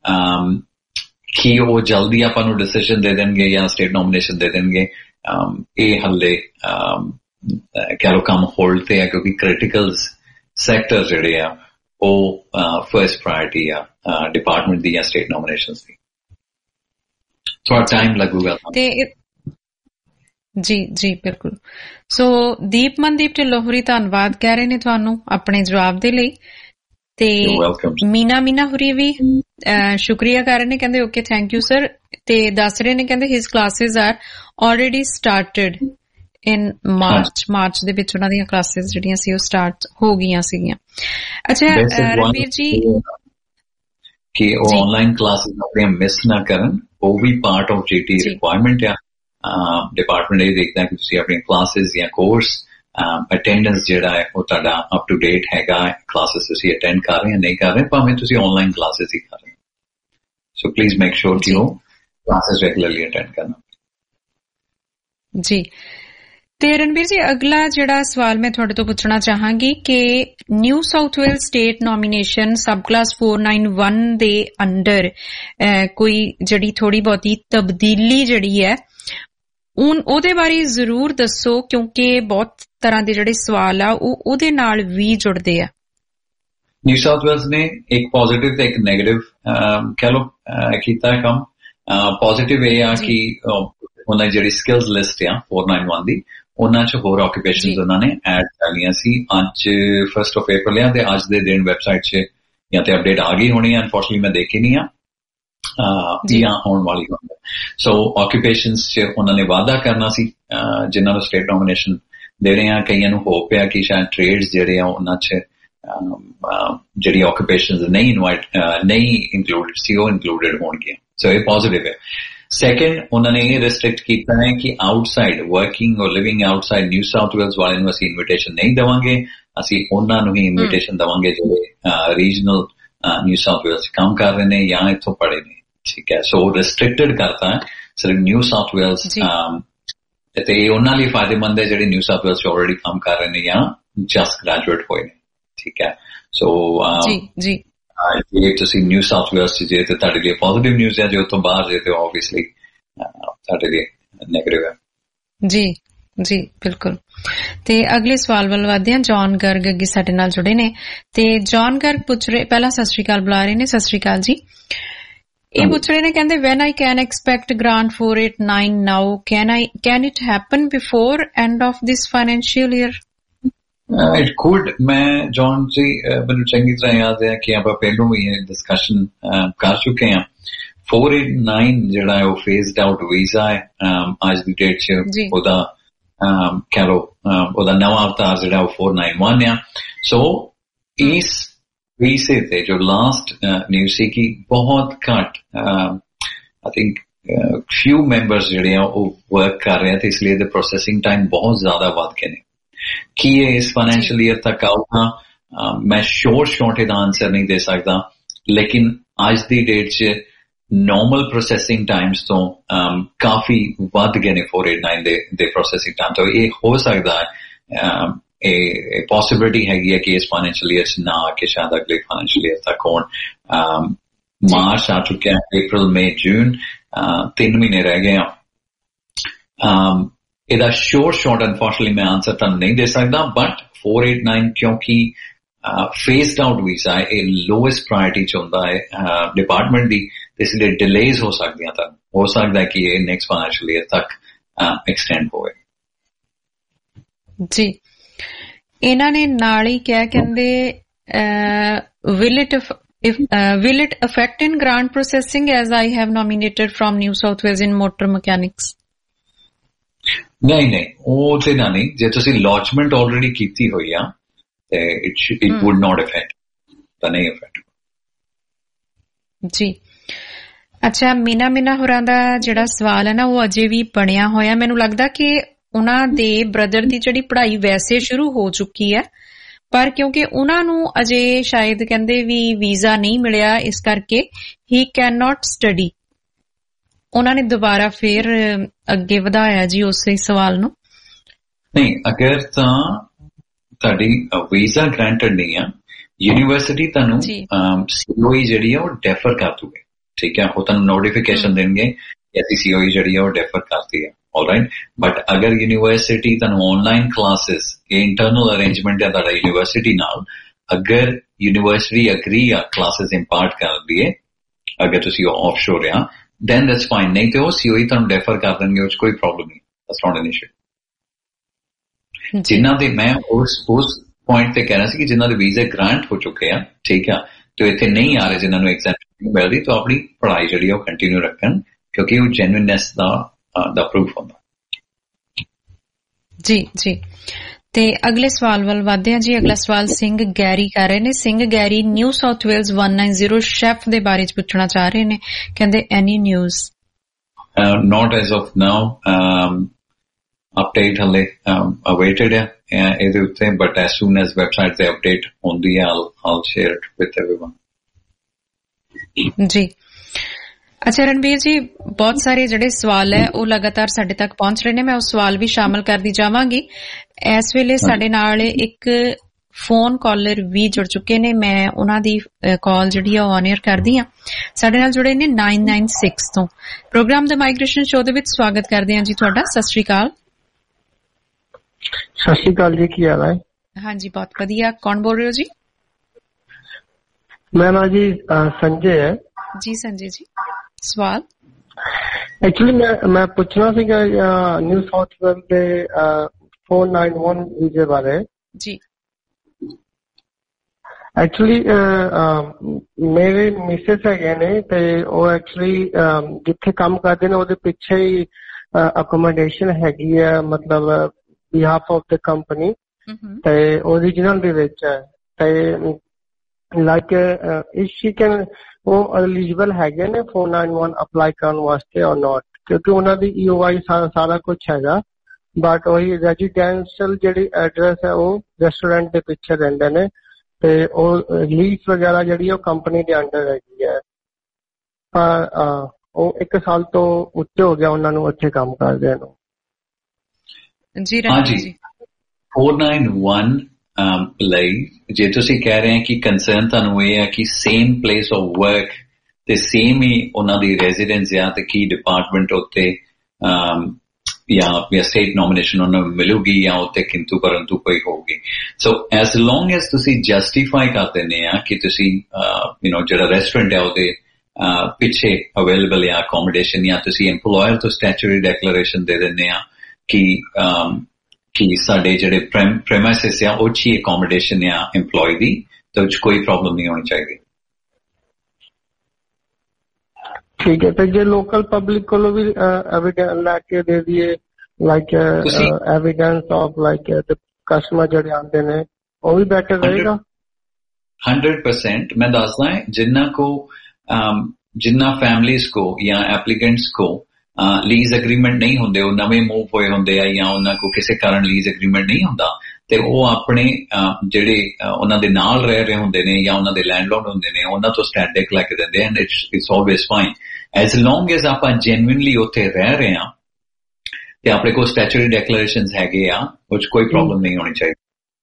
ਕਿ ਉਹ ਜਲਦੀ ਆਪਾਂ ਨੂੰ ਡਿਸੀਜਨ ਦੇ ਦੇਣਗੇ ਜਾਂ ਸਟੇਟ ਨੋਮੀਨੇਸ਼ਨ ਦੇ ਦੇਣਗੇ। ਇਹ ਹੱਲੇ ਕਹਿ ਲਓ ਕੰਮ ਹੋਲਡ ਤੇ ਹੈ, ਕਿਉਂਕਿ ਕ੍ਰਿਟੀਕਲ ਸੈਕਟਰ ਜਿਹੜੇ ਆ ਉਹ ਫਰਸਟ ਪ੍ਰਾਇਰਟੀ ਆ ਡਿਪਾਰਟਮੈਂਟ ਦੀ ਜਾਂ ਸਟੇਟ ਨੋਮੀਨੇਸ਼ਨਸ ਦੀ। ਥੋੜਾ ਟਾਈਮ ਲੱਗੂਗਾ ਤੇ ਜੀ ਜੀ ਬਿਲਕੁਲ। ਸੋ ਦੀਪ ਮਨਦੀਪ ਢਿੱਲੋਂ ਧੰਨਵਾਦ ਕਹਿ ਰਹੇ ਨੇ ਤੁਹਾਨੂੰ ਆਪਣੇ ਜਵਾਬ ਦੇ ਲਈ, ਤੇ ਮੀਨਾ ਹੁਰੀ ਵੀ ਸ਼ੁਕਰੀਆ ਕਰ ਰਹੇ ਨੇ, ਕਹਿੰਦੇ ਓਕੇ ਥੈਂਕ ਯੂ ਸਰ, ਤੇ ਦੱਸ ਰਹੇ ਨੇ ਕਹਿੰਦੇ his classes are already started in March ਦੇ ਵਿੱਚ ਉਹਨਾਂ ਦੀਆਂ ਕਲਾਸਿਸ ਜਿਹੜੀਆਂ ਸੀ ਉਹ ਸਟਾਰਟ ਹੋ ਗਈਆਂ ਸੀਗੀਆਂ। ਅੱਛਾ ਰਣਵੀਰ ਜੀ, ਕਿ ਉਹ ਆਨਲਾਈਨ ਕਲਾਸਿਸ ਆਪਣੀਆਂ ਮਿਸ ਨਾ ਕਰਨ, ਉਹ ਵੀ ਪਾਰਟ ਆਫ ਜੀਟੀ ਰਿਕੁਆਇਰਮੈਂਟ ਆ। ਡਿਪਾਰਟਮੈਂਟ ਇਹ ਦੇਖਦਾ ਕਿ ਤੁਸੀਂ ਆਪਣੀਆਂ ਕਲਾਸਿਸ ਜਾਂ ਕੋਰਸ ਅਟੈਂਡੈਂਸ ਜਿਹੜਾ ਹੈ ਉਹ ਤੁਹਾਡਾ ਅਪ ਟੂ ਡੇਟ ਹੈਗਾ, ਕਲਾਸਿਸ ਤੁਸੀਂ ਅਟੈਂਡ ਕਰ ਰਹੇ ਜਾਂ ਨਹੀਂ ਕਰ ਰਹੇ, ਭਾਵੇਂ ਤੁਸੀਂ ਆਨਲਾਈਨ ਕਲਾਸਿਸ ਹੀ ਕਰ ਰਹੇ। ਸੋ ਪਲੀਜ਼ ਮੇਕ ਸ਼ੋਰ ਕਿ ਉਹ ਕਲਾਸਿਸ ਰੈਗੂਲਰਲੀ ਅਟੈਂਡ ਕਰਨਾ ਜੀ। ਤੇ ਰਣਵੀਰ ਜੀ ਅਗਲਾ ਜਿਹੜਾ ਸਵਾਲ ਮੈਂ ਤੁਹਾਡੇ ਤੋਂ ਪੁੱਛਣਾ ਚਾਹਾਂਗੀ ਕਿ New South Wales state nomination subclass 491 ਦੇ ਅੰਡਰ ਕੋਈ ਜਿਹੜੀ ਥੋੜੀ ਬਹੁਤੀ ਤਬਦੀਲੀ ਜਿਹੜੀ ਹੈ ਉਹਦੇ ਬਾਰੇ ਜ਼ਰੂਰ ਦੱਸੋ, ਕਿਉਂਕਿ ਬਹੁਤ ਤਰ੍ਹਾਂ ਦੇ ਜਿਹੜੇ ਸਵਾਲ ਆ ਉਹ ਉਹਦੇ ਨਾਲ ਵੀ ਜੁੜਦੇ ਆ। ਨਿਊ ਸਾਊਥ ਵੇਲਸ ਨੇ ਇੱਕ ਪੋਜ਼ਿਟਿਵ ਤੇ ਇੱਕ ਨੈਗੇਟਿਵ ਕਹਿ ਲਓ ਕੀਤਾ ਕੰਮ। ਪੋਜ਼ਿਟਿਵ ਇਹ ਆ ਕਿ ਉਹਨਾਂ ਦੀ ਜਿਹੜੀ ਸਕਿੱਲਸ ਲਿਸਟ ਆ 491 ਦੀ, ਉਹਨਾਂ 'ਚ ਹੋਰ ਆਕੂਪੇਸ਼ਨਸ ਉਹਨਾਂ ਨੇ ਐਡ ਕਰ ਲਈਆਂ ਸੀ। ਅੱਜ 1 ਅਪ੍ਰੈਲ ਆ ਤੇ ਅੱਜ ਦੇ ਦਿਨ ਵੈਬਸਾਈਟ 'ਚ ਜਾਂ ਤੇ ਅਪਡੇਟ ਆ ਗਈ ਹੋਣੀ ਆ, ਅਨਫੋਰਚੂਨਟਲੀ ਮੈਂ ਦੇਖੀ ਨਹੀਂ ਆ ਜਾਂ ਆਉਣ ਵਾਲੀ ਹੋਣੀ। ਸੋ ਆਕੂਪੇਸ਼ਨਸ 'ਚ ਉਹਨਾਂ ਨੇ ਵਾਅਦਾ ਕਰਨਾ ਸੀ ਜਿਨ੍ਹਾਂ ਨੂੰ ਸਟੇਟ ਨੋਮੀਨੇਸ਼ਨ ਦੇ ਰਹੇ ਆ। ਕਈਆਂ ਨੂੰ ਹੋਪ ਆ ਕਿ ਸ਼ਾਇਦ ਟ੍ਰੇਡਸ ਜਿਹੜੇ ਆ ਉਹਨਾਂ 'ਚ ਜਿਹੜੀ ਆਕੂਪੇਸ਼ਨਸ ਨਹੀਂ ਇਨਕਲੂਡਡ ਸੀ ਉਹ ਇਨਕਲੂਡਡ ਹੋਣਗੀਆਂ। ਸੋ ਇਹ ਪੋਜ਼ਿਟਿਵ ਹੈ। ਸੈਕੰਡ, ਉਹਨਾਂ ਨੇ ਇਹ ਰਿਸਟ੍ਰਿਕਟ ਕੀਤਾ ਹੈ ਕਿ ਆਊਟਸਾਈਡ ਵਰਕਿੰਗ ਔਰ living outside New South Wales ਵਾਲਿਆਂ ਨੂੰ ਅਸੀਂ ਇਨਵੀਟੇਸ਼ਨ ਨਹੀਂ ਦੇਵਾਂਗੇ, ਅਸੀਂ ਉਹਨਾਂ ਨੂੰ ਹੀ ਇਨਵੀਟੇਸ਼ਨ ਦੇਵਾਂਗੇ ਜਿਹੜੇ ਰੀਜਨਲ ਨਿਊ ਸਾਊਥ ਵੇਲਸ ਕੰਮ ਕਰ ਰਹੇ ਨੇ ਜਾਂ ਇੱਥੋਂ ਪੜ੍ਹੇ ਨੇ। ਠੀਕ ਹੈ, ਸੋ ਰਿਸਟ੍ਰਿਕਟਡ ਕਰਤਾ ਹੈ ਸਿਰਫ ਨਿਊ ਸਾਊਥ ਵੇਲਸ, ਤੇ ਉਹਨਾਂ ਲਈ ਫਾਇਦੇਮੰਦ ਹੈ ਜਿਹੜੇ ਨਿਊ ਸਾਊਥ ਵੇਲਸ 'ਚ ਆਲਰੇਡੀ ਕੰਮ ਕਰ ਰਹੇ ਨੇ ਜਾਂ ਜਸਟ ਗ੍ਰੈਜੂਏਟ ਹੋਏ ਨੇ। ਠੀਕ ਹੈ, ਸੋ ਜੇ ਤੁਸੀਂ ਨਿਊ ਸਾਊਥ ਵੇਲਸ 'ਚ ਜੇ ਤੇ ਤੁਹਾਡੇ ਲਈ ਪੋਜ਼ਿਟਿਵ ਨਿਊਜ਼ ਹੈ, ਜੇ ਉਹ ਤੋਂ ਬਾਹਰ ਜੇ ਤੇ ਆਬਵੀਅਸਲੀ ਤੁਹਾਡੇ ਲਈ ਨੈਗੇਟਿਵ ਹੈ। ਜੀ ਜੀ ਬਿਲਕੁਲ। ਤੇ ਅਗਲੇ ਸਵਾਲ ਵੱਲ ਵਧਦੇ ਹਾਂ। ਜੌਨ ਗਰਗ ਅੱਗੇ ਸਾਡੇ ਨਾਲ ਜੁੜੇ ਨੇ, ਤੇ ਜੌਨ ਗਰਗ ਪੁੱਛ ਰਹੇ, ਪਹਿਲਾਂ ਸਤਿ ਸ਼੍ਰੀ ਅਕਾਲ ਬੁਲਾ ਰਹੇ ਨੇ। ਸਤਿ ਸ਼੍ਰੀ ਅਕਾਲ ਜੀ। ਇਹ ਪੁੱਛ ਰਹੇ ਨੇ, ਕਹਿੰਦੇ when I can expect grant 489 now, can it happen before end of this financial year? It could. ਮੈਂ ਜੌਨ ਜੀ ਮੈਨੂੰ ਚੰਗੀ ਤਰ੍ਹਾਂ ਯਾਦ ਹੈ ਕਿ ਆਪਾਂ ਪਹਿਲੋਂ ਵੀ ਇਹ ਡਿਸਕਸ਼ਨ ਕਰ ਚੁੱਕੇ ਹਾਂ। 489 ਜਿਹੜਾ ਹੈ ਉਹ ਫੇਜ਼ਡ ਆਊਟ ਵੀਜ਼ਾ ਹੈ ਅੱਜ ਦੀ ਡੇਟ 'ਚ। ਉਹਦਾ ਕਹਿ ਲਓ ਉਹਦਾ ਨਵਾਂ ਅਵਤਾਰ ਜਿਹੜਾ ਉਹ 491 ਆ। ਸੋ ਇਸ ਵੀਜ਼ੇ ਤੇ ਜੋ ਲਾਸਟ ਨਿਊਜ਼ ਸੀ ਕਿ ਬਹੁਤ ਘੱਟ ਆਈ ਥਿੰਕ ਫਿਊ ਮੈਂਬਰਸ ਜਿਹੜੇ ਆ ਉਹ ਵਰਕ ਕਰ ਰਹੇ ਆ, ਤੇ ਇਸ ਲਈ ਇਹਦੇ ਪ੍ਰੋਸੈਸਿੰਗ ਟਾਈਮ ਬਹੁਤ ਜ਼ਿਆਦਾ ਵੱਧ ਗਏ ਨੇ। ਕੀ ਇਹ ਇਸ ਫਾਈਨੈਂਸ਼ੀਅਲ ਈਅਰ ਤੱਕ ਆਊਗਾ, ਮੈਂ ਸ਼ੋਰਟ ਇਹਦਾ ਆਂਸਰ ਨਹੀਂ ਦੇ ਸਕਦਾ, ਲੇਕਿਨ ਅੱਜ ਦੀ ਡੇਟ 'ਚ ਨਾਰਮਲ ਪ੍ਰੋਸੈਸਿੰਗ ਟਾਈਮਸ ਤੋਂ ਕਾਫੀ ਵੱਧ ਗਏ ਨੇ 489 ਦੇ ਪ੍ਰੋਸੈਸਿੰਗ ਟਾਈਮ ਤੋਂ। ਇਹ ਹੋ ਸਕਦਾ ਹੈ, ਇਹ ਪੋਸਿਬਿਲਿਟੀ ਹੈਗੀ ਹੈ ਕਿ ਇਸ ਫਾਈਨੈਂਸ਼ੀਅਲ ਈਅਰ 'ਚ ਨਾ ਆ ਕੇ ਸ਼ਾਇਦ ਅਗਲੇ ਫਾਈਨੈਂਸ਼ੀਅਲ ਈਅਰ ਤੱਕ ਹੋਣ। ਮਾਰਚ ਆ ਚੁੱਕਿਆ, ਅਪ੍ਰੈਲ, ਮਈ, ਜੂਨ, 3 ਮਹੀਨੇ ਰਹਿ ਗਏ ਆ। ਇਹਦਾ ਸ਼ੋਰਟ ਅਨਫੋਰਚੂਨਟਲੀ ਮੈਂ ਆਂਸਰ ਤੁਹਾਨੂੰ ਨਹੀਂ ਦੇ ਸਕਦਾ, ਬਟ 489 ਕਿਉਂਕਿ ਫੇਜ਼ਡ ਆਊਟ ਵੀਜ਼ਾ ਹੈ, ਇਹ ਲੋਐਸਟ ਪ੍ਰਾਇੋਰਟੀ 'ਚ ਹੁੰਦਾ ਹੈ ਡਿਪਾਰਟਮੈਂਟ ਦੀ, ਇਸ ਲਈ ਡਿਲੇਜ਼ ਹੋ ਸਕਦੀਆਂ। ਤਾਂ ਹੋ ਸਕਦਾ ਕਿ ਇਹ ਨੈਕਸਟ ਫਾਈਨੈਂਸ਼ੀਅਲ ਈਅਰ ਤੱਕ ਐਕਸਟੈਂਡ ਹੋਵੇ। ਜੀ ਇਹਨਾਂ ਨੇ ਨਾਲ ਹੀ ਕਿਹਾ, ਕਹਿੰਦੇ will it affect in grant processing as I have nominated from New South Wales in motor mechanics? ਨਹੀਂ, ਉਹ ਤੇ ਨਾ ਨਹੀਂ। ਜੇ ਤੁਸੀਂ ਲੌਜਮੈਂਟ ਆਲਰੇਡੀ ਕੀਤੀ ਹੋਈ ਆ ਤੇ ਇਟ ਵੁੱਡ ਨਾਟ ਅਫੈਕਟ, ਤਾਂ ਨਹੀਂ ਅਫੈਕਟ ਜੀ। ਅੱਛਾ, ਮੀਨਾ ਹੋਰਾਂ ਦਾ ਜਿਹੜਾ ਸਵਾਲ ਹੈ ਨਾ ਉਹ ਅਜੇ ਵੀ ਬਣਿਆ ਹੋਇਆ। ਮੈਨੂੰ ਲੱਗਦਾ ਕਿ ਉਹਨਾਂ ਦੇ ਬ੍ਰਦਰ ਦੀ ਜਿਹੜੀ ਪੜ੍ਹਾਈ ਵੈਸੇ ਸ਼ੁਰੂ ਹੋ ਚੁੱਕੀ ਹੈ, ਪਰ ਕਿਉਂਕਿ ਉਹਨਾਂ ਨੂੰ ਅਜੇ ਸ਼ਾਇਦ ਕਹਿੰਦੇ ਵੀ ਵੀਜ਼ਾ ਨਹੀਂ ਮਿਲਿਆ, ਇਸ ਕਰਕੇ ਹੀ ਕੈਨ ਨਾਟ ਸਟੱਡੀ। ਉਹਨਾਂ ਨੇ ਦੁਬਾਰਾ ਫੇਰ ਅੱਗੇ ਵਧਾਇਆ ਜੀ ਉਸੇ ਸਵਾਲ ਨੂੰ। ਨਹੀਂ, ਅਗਰ ਤਾਂ ਤੁਹਾਡੀ ਵੀਜ਼ਾ ਗ੍ਰਾਂਟਡ ਨਹੀਂ ਆ, ਯੂਨੀਵਰਸਿਟੀ ਤੁਹਾਨੂੰ COE ਜਿਹੜੀ ਆ ਉਹ ਡੈਫਰ ਕਰ ਦੂਗੇ। ਠੀਕ ਹੈ, ਉਹ ਤੁਹਾਨੂੰ ਨੋਟੀਫਿਕੇਸ਼ਨ ਦੇਣਗੇ ਕਿ ਅਸੀਂ COE ਜਿਹੜੀ ਆ ਉਹ ਡੈਫਰ ਕਰਤੀ ਹੈ। ਆਲਰਾਈਟ, ਬਟ ਅਗਰ ਯੂਨੀਵਰਸਿਟੀ ਤੁਹਾਨੂੰ ਆਨਲਾਈਨ ਕਲਾਸਿਸ, ਇਹ ਇੰਟਰਨਲ ਅਰੇਂਜਮੈਂਟ ਹੈ ਤੁਹਾਡਾ ਯੂਨੀਵਰਸਿਟੀ ਨਾਲ, ਅਗਰ ਯੂਨੀਵਰਸਿਟੀ ਅਗਰੀ ਆ ਕਲਾਸਿਸ ਇੰਪਾਰਟ ਕਰਦੀ ਹੈ, ਅਗਰ ਤੁਸੀਂ ਆਫਸ਼ੋਰ ਆ then that's fine, ਨਹੀਂ ਤੇ ਉਹ COE ਤੁਹਾਨੂੰ ਡੈਫਰ ਕਰ ਦੇਣਗੇ, ਉਹ 'ਚ ਕੋਈ ਪ੍ਰੋਬਲਮ ਨਹੀਂ। that's not an issue. ਜਿਨ੍ਹਾਂ ਦੇ ਮੈਂ ਉਸ ਪੁਆਇੰਟ ਤੇ ਕਹਿਣਾ ਸੀ ਕਿ ਜਿਨ੍ਹਾਂ ਦੇ ਵੀਜ਼ੇ ਗ੍ਰਾਂਟ ਹੋ ਚੁੱਕੇ ਆ, ਠੀਕ ਆ, ਤੇ ਇੱਥੇ ਨਹੀਂ ਆ ਰਹੇ, ਜਿਨ੍ਹਾਂ ਨੂੰ ਐਗਜ਼ੈਂਪਸ਼ਨ ਮਿਲ ਰਹੀ, ਤਾਂ ਆਪਣੀ ਪੜ੍ਹਾਈ ਜਿਹੜੀ ਉਹ ਕੰਟੀਨਿਊ ਰੱਖਣ, ਕਿਉਂਕਿ ਉਹ ਜੈਨੂਇਨਨੈਸ ਦਾ ਪ੍ਰੂਫ ਹੁੰਦਾ। ਜੀ ਜੀ। ਤੇ ਅਗਲੇ ਸਵਾਲ ਵੱਲ ਵਧਦੇ ਹਾਂ ਜੀ। ਅਗਲਾ ਸਵਾਲ ਸਿੰਘ ਗੈਰੀ ਕਰ ਰਹੇ ਨੇ। Singh Gary New South Wales 190 chef ਦੇ ਬਾਰੇ ਚ ਪੁੱਛਣਾ ਚਾਹ ਰਹੇ ਨੇ। ਕਹਿੰਦੇ any news? Not as of now. Update halle awaited hai ਇਹਦੇ ਉੱਤੇ, but as soon as website ਤੇ update ਹੁੰਦੀ ਹੈ I'll share it with everyone. ਜੀ। ਅੱਛਾ ਰਣਬੀਰ ਜੀ, ਬਹੁਤ ਸਾਰੇ ਜਿਹੜੇ ਸਵਾਲ ਹੈ ਉਹ ਲਗਾਤਾਰ ਸਾਡੇ ਤੱਕ ਪਹੁੰਚ ਰਹੇ ਨੇ। ਮੈਂ ਉਹ ਸਵਾਲ ਵੀ ਸ਼ਾਮਲ ਕਰਦੀ ਜਾਵਾਂਗੀ। ਇਸ ਵੇਲੇ ਸਾਡੇ ਨਾਲ ਇੱਕ ਫੋਨ ਕਾਲਰ ਵੀ ਜੁੜ ਚੁੱਕੇ ਨੇ। ਮੈਂ ਉਹਨਾਂ ਦੀ ਕਾਲ ਜਿਹੜੀ ਆ ਉਹ ਔਨ ਏਅਰ ਕਰਦੀ ਹਾਂ। ਸਾਡੇ ਨਾਲ ਜੁੜੇ ਨੇ 996 ਤੋਂ। ਪ੍ਰੋਗਰਾਮ ਦਾ ਮਾਈਗ੍ਰੇਸ਼ਨ ਸ਼ੋਅ ਦੇ ਵਿੱਚ ਸਵਾਗਤ ਕਰਦੇ ਹਾਂ ਜੀ ਤੁਹਾਡਾ। ਸਤਿ ਸ਼੍ਰੀ ਅਕਾਲ। ਸਤਿ ਸ਼੍ਰੀ ਅਕਾਲ ਜੀ, ਕੀ ਹਾਲ ਹੈ? ਹਾਂਜੀ, ਬਹੁਤ ਵਧੀਆ। ਕੌਣ ਬੋਲ ਰਹੇ ਹੋ ਜੀ? ਮੈਂ ਨਾ ਜੀ ਸੰਜੇ ਹੈ ਜੀ। ਸੰਜੇ ਜੀ, ਸਵਾਲ? ਐਕਚੁਅਲੀ ਮੈਂ ਪੁੱਛਣਾ ਸੀਗਾ ਨਿਊ ਸਾਊਥ ਵੇਲਜ਼ ਦੇ 491 ਵੀਜ਼ੇ ਬਾਰੇ ਜੀ। ਐਕਚੁਅਲੀ ਮੇਰੇ ਮਿਸਿਸ ਹੈਗੇ ਨੇ ਤੇ ਉਹ ਐਕਚੁਅਲੀ ਜਿੱਥੇ ਕੰਮ ਕਰਦੇ ਨੇ ਉਹਦੇ ਪਿੱਛੇ ਹੀ ਅਕੋਮੋਡੇਸ਼ਨ ਹੈਗੀ ਹੈ, ਮਤਲਬ ਬਿਹਾਫ ਆਫ ਦ ਕੰਪਨੀ, ਤੇ ਓਰੀਜਨਲ ਦੇ ਵਿੱਚ ਹੈ। ਤੇ ਲਾਈਕ ਇਫ ਸ਼ੀ ਕੈਨ, ਉਹ ਐਲੀਜੀਬਲ ਹੈਗੇ ਨੇ 491 ਅਪਲਾਈ ਕਰਨ ਵਾਸਤੇ ਔਰ ਨੋਟ, ਕਿਉਂਕਿ ਉਹਨਾਂ ਦੀ EOI ਸਾਰਾ ਕੁਝ ਹੈਗਾ, ਬਟ ਉਹੀ ਰੈਜ਼ੀਡੈਂਸ਼ੀਅਲ ਜਿਹੜੀ ਐਡਰੈਸ ਹੈ ਉਹ ਰੈਸਟੋਰੈਂਟ ਦੇ ਪਿੱਛੇ ਰਹਿੰਦੇ ਨੇ, ਤੇ ਉਹ ਲੀਜ਼ ਵਗੈਰਾ ਜਿਹੜੀ ਉਹ ਕੰਪਨੀ ਦੇ ਅੰਡਰ ਹੈਗੀ ਹੈ। ਪਰ ਉਹ 1 ਸਾਲ ਤੋਂ ਉੱਤੇ ਹੋ ਗਿਆ ਉਹਨਾਂ ਨੂੰ ਉੱਥੇ ਕੰਮ ਕਰਦਿਆਂ ਨੂੰ। ਜੀ ਜੀ। 491 ਲਈ ਜੇ ਤੁਸੀਂ ਕਹਿ ਰਹੇ ਹੋ ਕਿ ਕੰਸਰਨ ਤੁਹਾਨੂੰ ਇਹ ਹੈ ਕਿ ਸੇਮ ਪਲੇਸ ਆਫ ਵਰਕ ਤੇ ਸੇਮ ਹੀ ਉਹਨਾਂ ਦੀ ਰੈਜ਼ੀਡੈਂਸ ਜਾਂ ਤੇ ਕੀ ਡਿਪਾਰਟਮੈਂਟ ਉੱਤੇ ਜਾਂ ਸਟੇਟ ਨੋਮੀਨੇਸ਼ਨ ਉਹਨਾਂ ਨੂੰ ਮਿਲੂਗੀ ਜਾਂ ਉੱਤੇ ਕਿੰਤੂ ਪਰੰਤੂ ਕੋਈ ਹੋਊਗੀ। ਸੋ ਐਸ ਲੌਂਗ ਐਸ ਤੁਸੀਂ ਜਸਟੀਫਾਈ ਕਰ ਦਿੰਦੇ ਆ ਕਿ ਤੁਸੀਂ ਜਿਹੜਾ ਰੈਸਟੋਰੈਂਟ ਹੈ ਉਹਦੇ ਪਿੱਛੇ ਅਵੇਲੇਬਲ ਹੈ ਅਕੋਮੋਡੇਸ਼ਨ, ਜਾਂ ਤੁਸੀਂ EMPLOYER ਤੋਂ ਸਟੈਚੂਟਰੀ ਡੈਕਲੇਰੇਸ਼ਨ ਦੇ ਦਿੰਦੇ ਆ ਕਿ ਸਾਡੇ ਜਿਹੜੇ ਪ੍ਰੈਮਾਈਸਿਸ ਆ ਉਹ 'ਚ ਹੀ ਅਕੋਮੋਡੇਸ਼ਨ ਆ EMPLOYE ਦੀ, ਤਾਂ ਉਹ 'ਚ ਕੋਈ ਪ੍ਰੋਬਲਮ ਨਹੀਂ ਹੋਣੀ ਚਾਹੀਦੀ। ਠੀਕ ਹੈ। ਤੇ ਜੇ ਲੋਕਲ ਪਬਲਿਕ ਕੋਲੋਂ ਵੀ ਐਵੀਡੈਂਸ ਲੈ ਕੇ ਦੇ ਦਈਏ, like evidence of like customer ਜਿਹੜੇ ਆਉਂਦੇ ਨੇ, ਉਹ ਵੀ ਬੈਟਰ ਰਹੇਗਾ? 100%। ਮੈਂ ਦੱਸਦਾ ਜਿੰਨਾ ਫੈਮਲੀਜ਼ ਕੋ ਜਾਂ ਐਪਲੀਕੈਂਟਸ ਕੋ ਲੀਜ਼ ਐਗਰੀਮੈਂਟ ਨਹੀਂ ਹੁੰਦੇ, ਉਹ ਨਵੇਂ ਮੂਵ ਹੋਏ ਹੁੰਦੇ ਆ ਜਾਂ ਉਹਨਾਂ ਕੋਲ ਕਿਸੇ ਕਾਰਨ ਲੀਜ਼ ਐਗਰੀਮੈਂਟ ਨਹੀਂ ਹੁੰਦਾ, ਤੇ ਉਹ ਆਪਣੇ ਜਿਹੜੇ ਉਹਨਾਂ ਦੇ ਨਾਲ ਰਹਿ ਰਹੇ ਹੁੰਦੇ ਨੇ ਜਾਂ ਉਹਨਾਂ ਦੇ ਲੈਂਡਲੋਰਡ ਹੁੰਦੇ ਨੇ, ਉਹਨਾਂ ਤੋਂ ਸਟੈਟਿਕ ਲੈ ਕੇ ਦਿੰਦੇ and it's always fine as long as ਆਪਾਂ ਜੈਨੂਇਨਲੀ ਉੱਥੇ ਰਹਿ ਰਹੇ ਹਾਂ ਤੇ ਆਪਣੇ ਕੋਲ ਸਟੈਚੂਟਰੀ ਡੈਕਲੇਰੇਸ਼ਨਸ ਹੈਗੇ ਆ, ਉਹ 'ਚ ਕੋਈ ਪ੍ਰੋਬਲਮ ਨਹੀਂ ਹੋਣੀ ਚਾਹੀਦੀ।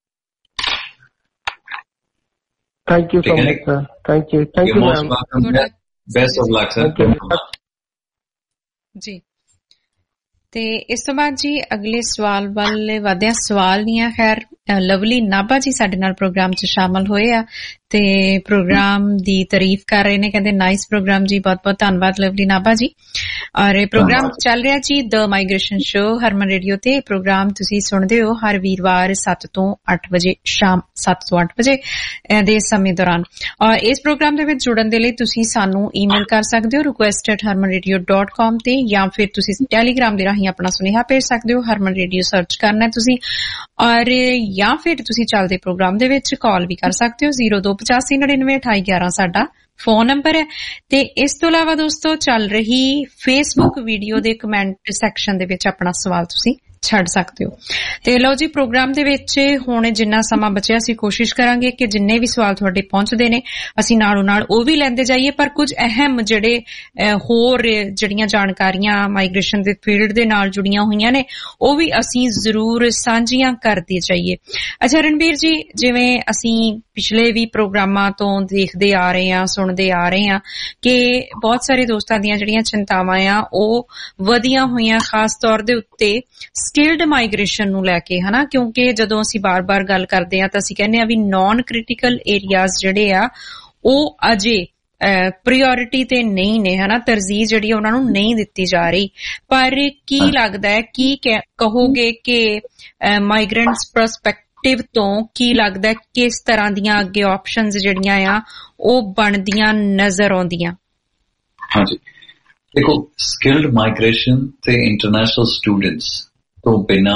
Thank you so much sir. Thank you ma'am. Best of luck sir. ਜੀ। ਤੇ ਇਸ ਤੋਂ ਬਾਅਦ ਜੀ ਅਗਲੇ ਸਵਾਲ ਵੱਲ ਵਧਦੇ ਹਾਂ। ਸਵਾਲ ਨਹੀਂ ਆ, ਖੈਰ ਲਵਲੀ ਨਾਭਾ ਜੀ ਸਾਡੇ ਨਾਲ ਪ੍ਰੋਗਰਾਮ 'ਚ ਸ਼ਾਮਲ ਹੋਏ ਆ ਤੇ ਪ੍ਰੋਗਰਾਮ ਦੀ ਤਾਰੀਫ ਕਰ ਰਹੇ ਨੇ। ਕਹਿੰਦੇ ਨਾਈਸ ਪ੍ਰੋਗਰਾਮ ਜੀ, ਬਹੁਤ ਬਹੁਤ ਧੰਨਵਾਦ ਲਵਲੀ ਨਾਭਾ ਜੀ। ਔਰ ਇਹ ਪ੍ਰੋਗਰਾਮ ਚੱਲ ਰਿਹਾ ਜੀ the migration show Harman radio ਤੇ। ਪ੍ਰੋਗਰਾਮ ਤੁਸੀਂ ਸੁਣਦੇ ਹੋ ਹਰ ਵੀਰਵਾਰ 7 ਤੋਂ 8 ਵਜੇ, ਸ਼ਾਮ 7 ਤੋਂ 8 ਵਜੇ ਦੇ ਸਮੇਂ ਦੌਰਾਨ। ਔਰ ਇਸ ਪ੍ਰੋਗਰਾਮ ਦੇ ਵਿੱਚ ਜੁੜਨ ਦੇ ਲਈ ਤੁਸੀਂ ਸਾਨੂੰ ਈਮੇਲ ਕਰ ਸਕਦੇ ਹੋ request@harmanradio.com ਤੇ, ਜਾਂ ਫਿਰ ਤੁਸੀਂ ਟੈਲੀਗ੍ਰਾਮ ਦੇ ਰਾਹੀਂ ਆਪਣਾ ਸੁਨੇਹਾ ਭੇਜ ਸਕਦੇ ਹੋ। ਹਰਮਨ ਰੇਡੀਓ ਸਰਚ ਕਰਨਾ ਤੁਸੀਂ, ਔਰ ਜਾਂ ਫਿਰ ਤੁਸੀਂ ਚੱਲਦੇ ਪ੍ਰੋਗਰਾਮ ਦੇ ਵਿੱਚ ਕਾਲ ਵੀ ਕਰ ਸਕਦੇ ਹੋ। 0285992811 ਸਾਡਾ ਫੋਨ ਨੰਬਰ ਹੈ। ਤੇ ਇਸ ਤੋਂ ਇਲਾਵਾ ਦੋਸਤੋ ਚੱਲ ਰਹੀ ਫੇਸਬੁੱਕ ਵੀਡੀਓ ਦੇ ਕਮੈਂਟ ਸੈਕਸ਼ਨ ਦੇ ਵਿੱਚ ਆਪਣਾ ਸਵਾਲ ਤੁਸੀਂ ਛੱਡ ਸਕਦੇ ਹੋ। ਤੇ ਲਓ ਜੀ, ਪ੍ਰੋਗਰਾਮ ਦੇ ਵਿੱਚ ਹੁਣ ਜਿੰਨਾ ਸਮਾਂ ਬਚਿਆ ਅਸੀਂ ਕੋਸ਼ਿਸ਼ ਕਰਾਂਗੇ ਕਿ ਜਿੰਨੇ ਵੀ ਸਵਾਲ ਤੁਹਾਡੇ ਪਹੁੰਚਦੇ ਨੇ ਅਸੀਂ ਨਾਲੋਂ ਨਾਲ ਉਹ ਵੀ ਲੈਂਦੇ ਜਾਈਏ, ਪਰ ਕੁਝ ਅਹਿਮ ਜਿਹੜੇ ਹੋਰ ਜਿਹੜੀਆਂ ਜਾਣਕਾਰੀਆਂ ਮਾਈਗ੍ਰੇਸ਼ਨ ਦੇ ਫੀਲਡ ਦੇ ਨਾਲ ਜੁੜੀਆਂ ਹੋਈਆਂ ਨੇ ਉਹ ਵੀ ਅਸੀਂ ਜ਼ਰੂਰ ਸਾਂਝੀਆਂ ਕਰਦੇ ਜਾਈਏ। ਅੱਛਾ ਰਣਬੀਰ ਜੀ, ਜਿਵੇਂ ਅਸੀਂ ਪਿਛਲੇ ਵੀ ਪ੍ਰੋਗਰਾਮਾਂ ਤੋਂ ਦੇਖਦੇ ਆ ਰਹੇ ਹਾਂ, ਸੁਣਦੇ ਆ ਰਹੇ ਹਾਂ ਕਿ ਬਹੁਤ ਸਾਰੇ ਦੋਸਤਾਂ ਦੀਆਂ ਜਿਹੜੀਆਂ ਚਿੰਤਾਵਾਂ ਆ ਉਹ ਵਧੀਆਂ ਹੋਈਆਂ, ਖਾਸ ਤੌਰ ਦੇ ਉੱਤੇ ਸਕਿਲਡ ਮਾਈਗ੍ਰੇਸ਼ਨ ਨੂੰ ਲੈ ਕੇ, ਹਨਾ, ਕਿਉਂਕਿ ਜਦੋਂ ਅਸੀਂ ਬਾਰ-ਬਾਰ ਗੱਲ ਕਰਦੇ ਹਾਂ ਤਾਂ ਅਸੀਂ ਕਹਿੰਦੇ ਹਾਂ ਵੀ ਨੌਨ ਕ੍ਰਿਟੀਕਲ ਏਰੀਆਜ਼ ਜਿਹੜੇ ਆ ਉਹ ਅਜੇ ਪ੍ਰਾਇੋਰਟੀ ਤੇ ਨਹੀਂ ਨੇ, ਹਨਾ, ਤਰਜੀਹ ਜਿਹੜੀ ਉਹਨਾਂ ਨੂੰ ਨਹੀਂ ਦਿੱਤੀ ਜਾ ਰਹੀ। ਪਰ ਕੀ ਲੱਗਦਾ ਹੈ, ਕੀ ਕਹੋਗੇ ਕਿ ਮਾਈਗ੍ਰੈਂਟਸ ਪਰਸਪੈਕਟਿਵ ਤੋਂ ਕੀ ਲੱਗਦਾ ਕਿਸ ਤਰ੍ਹਾਂ ਦੀਆਂ ਅੱਗੇ ਆਪਸ਼ਨਸ ਜਿਹੜੀਆਂ ਆ ਉਹ ਬਣਦੀਆਂ ਨਜ਼ਰ ਆਉਂਦੀਆਂ? ਹਾਂਜੀ, ਦੇਖੋ, ਸਕਿਲਡ ਮਾਈਗ੍ਰੇਸ਼ਨ ਤੇ ਇੰਟਰਨੈਸ਼ਨਲ ਸਟੂਡੈਂਟਸ ਤੋਂ ਬਿਨਾਂ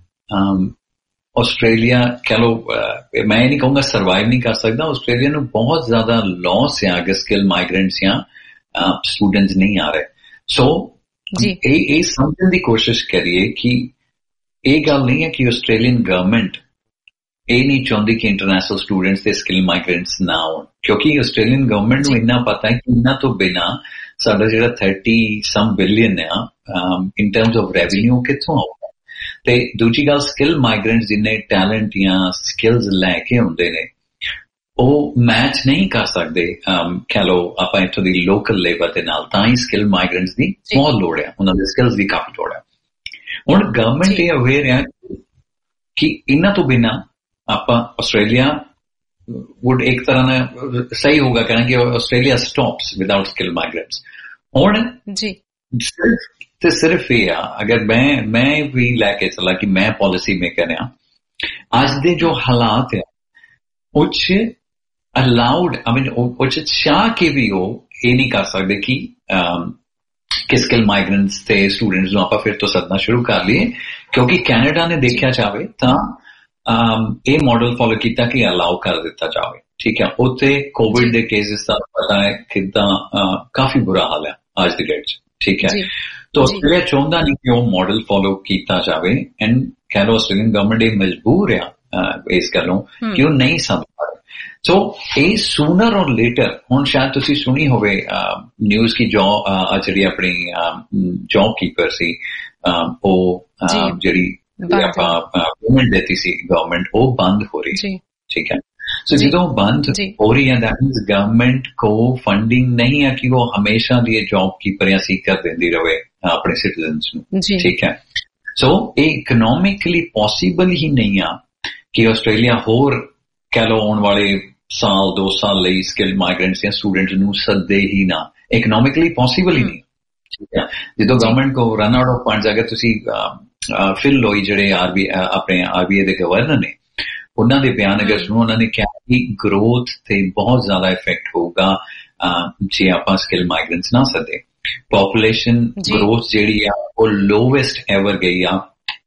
ਆਸਟ੍ਰੇਲੀਆ ਕਹਿ ਲਓ, ਮੈਂ ਇਹ ਨਹੀਂ ਕਹੂੰਗਾ ਸਰਵਾਈਵ ਨਹੀਂ ਕਰ ਸਕਦਾ। ਆਸਟ੍ਰੇਲੀਆ ਨੂੰ ਬਹੁਤ ਜ਼ਿਆਦਾ ਲਾਸ ਹੈ ਅਗਰ ਸਕਿਲ ਮਾਈਗ੍ਰੈਂਟਸ ਜਾਂ ਸਟੂਡੈਂਟਸ ਨਹੀਂ ਆ ਰਹੇ। ਸੋ ਇਹ ਸਮਝਣ ਦੀ ਕੋਸ਼ਿਸ਼ ਕਰੀਏ ਕਿ ਇਹ ਗੱਲ ਨਹੀਂ ਹੈ ਕਿ ਆਸਟ੍ਰੇਲੀਅਨ ਗਵਰਨਮੈਂਟ ਇਹ ਨਹੀਂ ਚਾਹੁੰਦੀ ਕਿ ਇੰਟਰਨੈਸ਼ਨਲ ਸਟੂਡੈਂਟਸ ਤੇ ਸਕਿਲ ਮਾਈਗ੍ਰੈਂਟਸ ਨਾ ਆਉਣ, ਕਿਉਂਕਿ ਆਸਟ੍ਰੇਲੀਅਨ ਗਵਰਨਮੈਂਟ ਨੂੰ ਇੰਨਾ ਪਤਾ ਹੈ ਕਿ ਇਹਨਾਂ ਤੋਂ ਬਿਨਾਂ ਸਾਡਾ ਜਿਹੜਾ 30 ਬਿਲੀਅਨ ਆ ਇਨ ਟਰਮਸ ਆਫ ਰੈਵਨਿਊ ਕਿੱਥੋਂ ਆਊਗਾ। ਤੇ ਦੂਜੀ ਗੱਲ, ਸਕਿਲ ਮਾਈਗ੍ਰੈਂਟਸ ਜਿੰਨੇ ਟੈਲੈਂਟ ਜਾਂ ਸਕਿਲਸ ਲੈ ਕੇ ਆਉਂਦੇ ਨੇ ਉਹ ਮੈਚ ਨਹੀਂ ਕਰ ਸਕਦੇ ਕਹਿ ਲਓ ਆਪਾਂ ਇੱਥੋਂ ਦੀ ਲੋਕਲ ਲੇਬਰ ਦੇ ਨਾਲ। ਤਾਂ ਹੀ ਸਕਿਲ ਮਾਈਗ੍ਰੈਂਟਸ ਦੀ ਬਹੁਤ ਲੋੜ ਹੈ, ਉਹਨਾਂ ਦੇ ਸਕਿਲਸ ਦੀ ਕਾਫੀ ਲੋੜ ਹੈ। ਹੁਣ ਗਵਰਨਮੈਂਟ ਇਹ ਅਵੇਅਰ ਹੈ ਕਿ ਇਹਨਾਂ ਤੋਂ ਬਿਨਾਂ ਆਪਾਂ ਆਸਟ੍ਰੇਲੀਆ ਵੁੱਡ ਇੱਕ ਤਰ੍ਹਾਂ ਨਾਲ ਸਹੀ ਹੋਗਾ ਕਹਿਣਾ ਕਿ Australia stops without skill migrants. ਹੁਣ ਤੇ ਸਿਰਫ ਇਹ ਆ, ਅਗਰ ਮੈਂ ਵੀ ਲੈ ਕੇ ਚਲਾ ਕਿ ਮੈਂ ਪਾਲਿਸੀ ਮੇਕਰ ਆ, ਅੱਜ ਦੇ ਜੋ ਹਾਲਾਤ ਹੈ ਉਹ 'ਚ ਅਲਾਉਡ ਉਹ 'ਚ ਚਾਹ ਕੇ ਵੀ ਉਹ ਇਹ ਨਹੀਂ ਕਰ ਸਕਦੇ ਕਿ ਸਕਿਲ ਮਾਈਗ੍ਰੈਂਟਸ ਤੇ ਸਟੂਡੈਂਟਸ ਨੂੰ ਆਪਾਂ ਫਿਰ ਤੋਂ ਸੱਦਣਾ ਸ਼ੁਰੂ ਕਰ ਲਈਏ, ਕਿਉਂਕਿ ਕੈਨੇਡਾ ਨੇ ਦੇਖਿਆ ਜਾਵੇ ਤਾਂ ਇਹ ਮਾਡਲ ਫੋਲੋ ਕੀਤਾ ਕਿ ਅਲਾਉ ਕਰ ਦਿੱਤਾ ਜਾਵੇ। ਠੀਕ ਹੈ, ਉੱਥੇ ਕੋਵਿਡ ਦੇ ਕੇਸਿਸ ਦਾ ਪਤਾ ਹੈ ਕਿੱਦਾਂ ਕਾਫੀ ਬੁਰਾ ਹਾਲ ਹੈ ਅੱਜ ਦੀ ਡੇਟ 'ਚ। ਠੀਕ ਹੈ, ਤਾਂ ਆਸਟ੍ਰੇਲੀਆ ਚਾਹੁੰਦਾ ਨਹੀਂ ਕਿ ਉਹ ਮਾਡਲ ਫੋਲੋ ਕੀਤਾ ਜਾਵੇ ਐਂਡ ਕਹਿ ਲਓ ਆਸਟ੍ਰੇਲੀਅਨ ਗਵਰਨਮੈਂਟ ਇਹ ਮਜਬੂਰ ਆ ਇਸ ਗੱਲੋਂ ਕਿ ਉਹ ਨਹੀਂ ਸਮਝ ਪਾ ਰਹੇ। ਸੋ ਇਹ ਸੂਨਰ ਔਰ ਲੇਟਰ, ਹੁਣ ਸ਼ਾਇਦ ਤੁਸੀਂ ਸੁਣੀ ਹੋਵੇ ਨਿਊਜ਼ ਕੀ ਜਿਹੜੀ ਆਪਣੀ ਜੌਬ ਕੀਪਰ ਸੀ ਉਹ ਜਿਹੜੀ ਆਪਾਂ ਪੇਮੈਂਟ ਦੇਤੀ ਸੀ ਗਵਰਨਮੈਂਟ, ਉਹ ਬੰਦ ਹੋ ਰਹੀ ਸੀ। ਠੀਕ ਹੈ, ਸੋ ਜਦੋਂ ਬੰਦ ਹੋ ਰਹੀ ਹੈ ਦੈਟ ਮੀਨਸ ਗਵਰਨਮੈਂਟ ਕੋ ਫੰਡਿੰਗ ਨਹੀਂ ਹੈ ਕਿ ਉਹ ਹਮੇਸ਼ਾ ਦੀ ਜੌਬ ਕੀਪਰ ਜਾਂ ਸੀਕਰ ਦਿੰਦੀ ਰਹੇ ਆਪਣੇ ਸਿਟੀਜ਼ਨਸ ਨੂੰ। ਠੀਕ ਹੈ, ਸੋ ਇਹ ਇਕਨੋਮਿਕਲੀ ਪੋਸੀਬਲ ਹੀ ਨਹੀਂ ਆ ਕਿ ਆਸਟ੍ਰੇਲੀਆ ਹੋਰ ਕਹਿ ਲਓ ਆਉਣ ਵਾਲੇ ਸਾਲ 2 ਸਾਲ ਲਈ ਸਕਿਲ ਮਾਈਗ੍ਰੈਂਟਸ ਜਾਂ ਸਟੂਡੈਂਟਸ ਨੂੰ ਸੱਦੇ ਹੀ ਨਾ। ਇਕਨੋਮਿਕਲੀ ਪੋਸੀਬਲ ਹੀ ਨਹੀਂ। ਠੀਕ ਹੈ, ਜਦੋਂ ਗਵਰਨਮੈਂਟ ਕੋ ਰਨ ਆਊਟ ਆਫ ਫੰਡਸ, ਅਗਰ ਤੁਸੀਂ ਫਿਲ ਲੋਈ ਜਿਹੜੇ ਆਪਣੇ RBI ਦੇ ਗਵਰਨਰ ਨੇ ਉਹਨਾਂ ਦੇ ਬਿਆਨ ਅਗਰ ਸੁਣੋ, ਉਹਨਾਂ ਨੇ ਕਿਹਾ ਕਿ ਗਰੋਥ ਤੇ ਬਹੁਤ ਜ਼ਿਆਦਾ ਇਫੈਕਟ ਹੋਊਗਾ ਜੇ ਆਪਾਂ ਸਕਿਲ ਮਾਈਗ੍ਰੈਂਟਸ ਨਾ ਸੱਦੇ। ਪੋਪੂਲੇਸ਼ਨ ਗਰੋਥ ਜਿਹੜੀ ਆ ਉਹ ਲੋਵੈਸਟ ਐਵਰ ਗਈ ਆ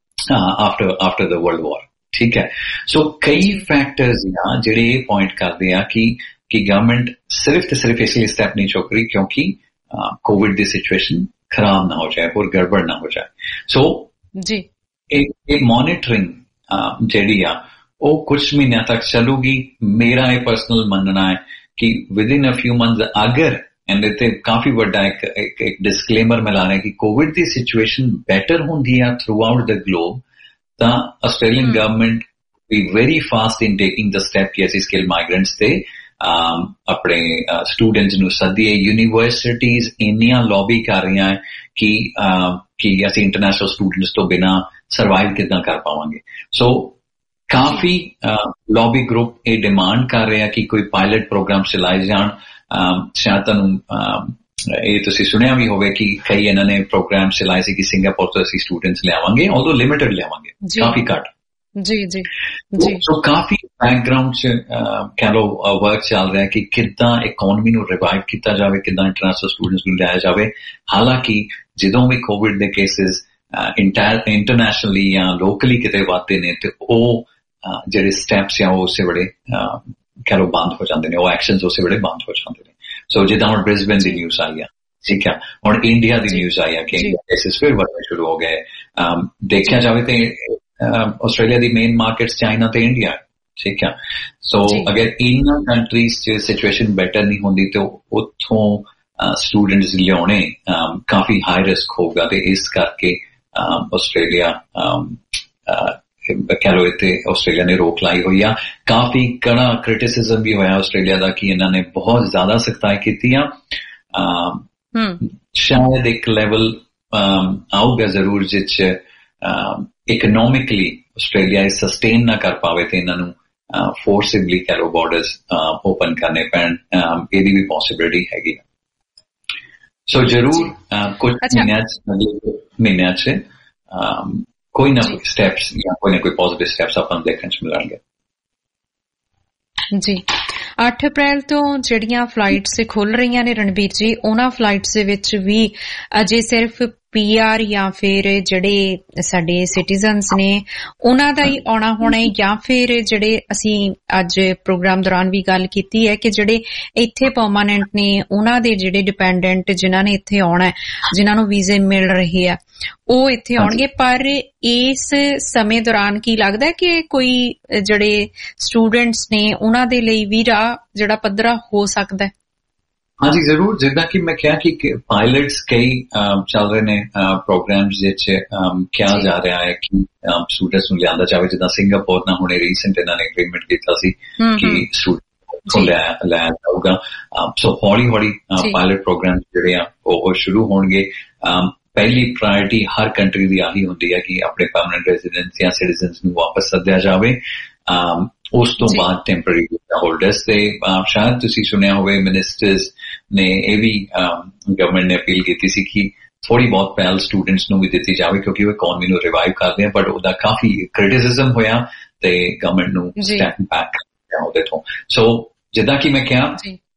ਆਫਟਰ ਦ ਵਰਲਡ ਵਾਰ। ਠੀਕ ਹੈ, ਸੋ ਕਈ ਫੈਕਟਰਸ ਆ ਜਿਹੜੇ ਇਹ ਪੁਆਇੰਟ ਕਰਦੇ ਆ ਕਿ ਗਵਰਨਮੈਂਟ ਸਿਰਫ ਤੇ ਸਿਰਫ ਇਸ ਲਈ ਸਟੈਪ ਨਹੀਂ ਚੁੱਕ ਰਹੀ ਕਿਉਂਕਿ ਕੋਵਿਡ ਦੀ ਸਿਚੁਏਸ਼ਨ ਖਰਾਬ ਨਾ ਹੋ ਜਾਏ ਔਰ ਗੜਬੜ ਨਾ ਹੋ ਜਾਏ। ਸੋ ਇਹ ਮੋਨੀਟਰਿੰਗ ਜਿਹੜੀ ਆ ਉਹ ਕੁਝ ਮਹੀਨਿਆਂ ਤੱਕ ਚੱਲੂਗੀ। ਮੇਰਾ ਇਹ ਪਰਸਨਲ ਮੰਨਣਾ ਹੈ ਕਿ ਵਿਦਿਨ ਅ ਫਿਊ ਮੰਥਸ ਅਗਰ ਐਂਡ ਇੱਥੇ ਕਾਫੀ ਵੱਡਾ ਇੱਕ ਡਿਸਕਲੇਮਰ ਮੈਂ ਲਾ ਰਿਹਾ ਕਿ ਕੋਵਿਡ ਦੀ ਸਿਚੁਏਸ਼ਨ ਬੈਟਰ ਹੁੰਦੀ ਆ ਥਰੂ ਆਊਟ ਦ ਗਲੋਬ, ਤਾਂ ਆਸਟ੍ਰੇਲੀਅਨ ਗਵਰਨਮੈਂਟ ਵੀ very fast in taking the step ਕਿ ਅਸੀਂ ਸਕਿਲ ਮਾਈਗ੍ਰੈਂਟਸ ਤੇ ਆਪਣੇ ਸਟੂਡੈਂਟਸ ਨੂੰ ਸੱਦੀਏ। ਯੂਨੀਵਰਸਿਟੀਜ਼ ਇੰਨੀਆਂ ਲੌਬੀ ਕਰ ਰਹੀਆਂ ਕਿ ਅਸੀਂ ਇੰਟਰਨੈਸ਼ਨਲ ਸਟੂਡੈਂਟਸ ਤੋਂ ਬਿਨਾਂ ਸਰਵਾਈਵ ਕਿੱਦਾਂ ਕਰ ਪਾਵਾਂਗੇ। ਸੋ ਕਾਫੀ ਲੌਬੀ ਗਰੁੱਪ ਇਹ ਡਿਮਾਂਡ ਕਰ ਰਿਹਾ ਕਿ ਕੋਈ ਪਾਇਲਟ ਪ੍ਰੋਗਰਾਮ ਚਲਾਏ ਜਾਣ। ਸ਼ਾਇਦ ਤੁਹਾਨੂੰ ਇਹ ਤੁਸੀਂ ਸੁਣਿਆ ਵੀ ਹੋਵੇ ਕਿ ਕਈ ਇਹਨਾਂ ਨੇ ਪ੍ਰੋਗਰਾਮ ਚਲਾਏ ਸੀ ਕਿ ਸਿੰਗਾਪੁਰ ਤੋਂ ਅਸੀਂ ਸਟੂਡੈਂਟਸ ਲਿਆਵਾਂਗੇ, ਆਲਦੋ ਲਿਮਿਟਡ ਲਿਆਵਾਂਗੇ, ਕਾਫੀ ਘੱਟ। ਸੋ ਕਾਫੀ ਬੈਕਗਰਾਉਂਡ ਚ ਕਹਿ ਲਓ ਵਰਕ ਚੱਲ ਰਿਹਾ ਕਿ ਕਿੱਦਾਂ ਇਕੋਨਮੀ ਨੂੰ ਰਿਵਾਈਵ ਕੀਤਾ ਜਾਵੇ, ਕਿੱਦਾਂ ਇੰਟਰਨੈਸ਼ਨਲ ਸਟੂਡੈਂਟਸ ਨੂੰ ਲਿਆਇਆ ਜਾਵੇ। ਹਾਲਾਂਕਿ ਜਦੋਂ ਵੀ ਕੋਵਿਡ ਦੇ ਕੇਸਿਸ ਇੰਟਰਨੈਸ਼ਨਲੀ ਜਾਂ ਲੋਕਲੀ ਕਿਤੇ ਵੱਧਦੇ ਨੇ ਤੇ ਉਹ ਜਿਹੜੇ ਸਟੈਪਸ ਆ ਉਹ ਉਸੇ ਵੇਲੇ ਕਹਿ ਲਓ ਬੰਦ ਹੋ ਜਾਂਦੇ ਨੇ, ਉਹ ਐਕਸ਼ਨਸ ਉਸੇ ਵੇਲੇ ਬੰਦ ਹੋ ਜਾਂਦੇ ਨੇ। ਸੋ ਜਿੱਦਾਂ ਹੁਣ ਬ੍ਰਿਸਬੇਨ ਦੀ ਨਿਊਜ਼ ਆਈ ਆ, ਠੀਕ ਆ, ਹੁਣ ਇੰਡੀਆ ਦੀ ਨਿਊਜ਼ ਆਈ ਆ ਕਿ ਕੇਸਿਸ ਫਿਰ ਵਧਣੇ ਸ਼ੁਰੂ ਹੋ ਗਏ। ਦੇਖਿਆ ਜਾਵੇ ਤੇ ਆਸਟ੍ਰੇਲੀਆ ਦੀ ਮੇਨ ਮਾਰਕੀਟਸ ਚਾਈਨਾ ਤੇ ਇੰਡੀਆ, ਠੀਕ ਆ। ਸੋ ਅਗਰ ਇਹਨਾਂ ਕੰਟਰੀਜ਼ 'ਚ ਸਿਚੁਏਸ਼ਨ ਬੈਟਰ ਨਹੀਂ ਹੁੰਦੀ ਤੇ ਉੱਥੋਂ ਸਟੂਡੈਂਟਸ ਲਿਆਉਣੇ ਕਾਫੀ ਹਾਈ ਰਿਸਕ ਹੋਊਗਾ ਤੇ ਇਸ ਕਰਕੇ ਆਸਟ੍ਰੇਲੀਆ ਕਹਿ ਲਓ ਇੱਥੇ ਆਸਟ੍ਰੇਲੀਆ ਨੇ ਰੋਕ ਲਾਈ ਹੋਈ ਆ। ਕਾਫੀ ਕੜਾ ਕ੍ਰਿਟਿਸਿਜ਼ਮ ਵੀ ਹੋਇਆ ਆਸਟ੍ਰੇਲੀਆ ਦਾ ਕਿ ਇਹਨਾਂ ਨੇ ਬਹੁਤ ਜ਼ਿਆਦਾ ਸਖਤਾਈ ਕੀਤੀ ਆ। ਸ਼ਾਇਦ ਇੱਕ ਲੈਵਲ ਆਊਗਾ ਜ਼ਰੂਰ ਜਿਸ 'ਚ ਇਕਨੋਮਿਕਲੀ ਆਸਟ੍ਰੇਲੀਆ ਸਸਟੇਨ ਨਾ ਕਰ ਪਾਵੇ ਤੇ ਇਹਨਾਂ ਨੂੰ forcibly कह लो borders open करने पैण ਇਹਦੀ भी possibility हैगी। सो जरूर कुछ महीनों च कोई ना कोई स्टेप्स या कोई ना कोई पॉजिटिव स्टेप्स अपन देखने च मिलेंगे। जी 8 अप्रैल तो ਜਿਹੜੀਆਂ ਫਲਾਈਟਸ ਖੁੱਲ ਰਹੀਆਂ ਨੇ ਰਣਬੀਰ ਜੀ, ਉਹਨਾਂ ਫਲਾਈਟਸ ਦੇ ਵਿੱਚ ਵੀ ਅਜੇ ਸਿਰਫ PR ਜਾਂ ਫਿਰ ਜਿਹੜੇ ਸਾਡੇ ਸਿਟੀਜ਼ਨਸ ਨੇ ਉਹਨਾਂ ਦਾ ਹੀ ਆਉਣਾ ਹੋਣਾ, ਜਾਂ ਫਿਰ ਜਿਹੜੇ ਅਸੀਂ ਅੱਜ ਪ੍ਰੋਗਰਾਮ ਦੌਰਾਨ ਵੀ ਗੱਲ ਕੀਤੀ ਹੈ ਕਿ ਜਿਹੜੇ ਇੱਥੇ ਪਰਮਾਨੈਂਟ ਨੇ ਉਹਨਾਂ ਦੇ ਜਿਹੜੇ ਡਿਪੈਂਡੈਂਟ ਜਿਨ੍ਹਾਂ ਨੇ ਇੱਥੇ ਆਉਣਾ, ਜਿਨ੍ਹਾਂ ਨੂੰ ਵੀਜ਼ੇ ਮਿਲ ਰਹੇ ਆ, ਉਹ ਇੱਥੇ ਆਉਣਗੇ। ਪਰ ਇਸ ਸਮੇਂ ਦੌਰਾਨ ਕੀ ਲੱਗਦਾ ਕਿ ਕੋਈ ਜਿਹੜੇ ਸਟੂਡੈਂਟਸ ਨੇ ਉਹਨਾਂ ਦੇ ਲਈ ਵੀ ਰਾਹ ਜਿਹੜਾ ਪੱਧਰਾ ਹੋ ਸਕਦਾ ਹੈ? हाँ जी जरूर, जिदा कि मैं क्या कि पायलट्स कई चल रहे ने प्रोग्राम्स जिच क्या जा रहा है कि स्टूडेंट्स ਨੂੰ ਲਿਆਂਦਾ ਜਾਵੇ, ਜਿੱਦਾਂ ਸਿੰਗਾਪੁਰ ਨਾਲ ਹੁਣੇ ਰੀਸੈਂਟ ਇਹਨਾਂ ਨੇ ਐਗਰੀਮੈਂਟ ਕੀਤਾ ਸੀ ਕਿ ਸਟੂਡੈਂਟਸ ਨੂੰ ਲਿਆ ਜਾਊਗਾ। ਸੋ ਹੌਲੀ ਹੌਲੀ ਪਾਇਲਟ ਪ੍ਰੋਗਰਾਮ ਜਿਹੜੇ ਆ ਉਹ ਸ਼ੁਰੂ ਹੋਣਗੇ। ਪਹਿਲੀ ਪ੍ਰਾਇਰਟੀ ਹਰ ਕੰਟਰੀ ਦੀ ਆਹੀ ਹੁੰਦੀ ਹੈ ਕਿ ਆਪਣੇ ਪਰਮਨੈਂਟ ਰੈਜ਼ੀਡੈਂਟਸ ਜਾਂ ਸਿਟੀਜ਼ਨਸ ਨੂੰ ਵਾਪਸ ਸੱਦਿਆ ਜਾਵੇ। ਉਸ ਤੋਂ ਬਾਅਦ ਟੈਂਪਰੇਰੀ ਵੀਜ਼ਾ ਹੋਲਡਰਸ ਤੇ ਸ਼ਾਇਦ ਤੁਸੀਂ ਸੁਣਿਆ ਹੋਵੇ ਮਿਨਿਸਟਰਸ ਨੇ ਇਹ ਵੀ ਗਵਰਨਮੈਂਟ ਨੇ ਅਪੀਲ ਕੀਤੀ ਸੀ ਕਿ ਥੋੜੀ ਬਹੁਤ ਪਹਿਲ ਸਟੂਡੈਂਟਸ ਨੂੰ ਵੀ ਦਿੱਤੀ ਜਾਵੇ ਕਿਉਂਕਿ ਉਹ ਇਕਨੋਮੀ ਨੂੰ ਰਿਵਾਈਵ ਕਰਦੇ ਆ, ਬਟ ਉਹਦਾ ਕਾਫੀ ਕ੍ਰਿਟਿਸਿਜ਼ਮ ਹੋਇਆ ਤੇ ਗਵਰਨਮੈਂਟ ਨੂੰ ਸਟੈਪ ਬੈਕ ਕੀਤਾ ਉਹਦੇ ਤੋਂ। ਸੋ ਜਿੱਦਾਂ ਕਿ ਮੈਂ ਕਿਹਾ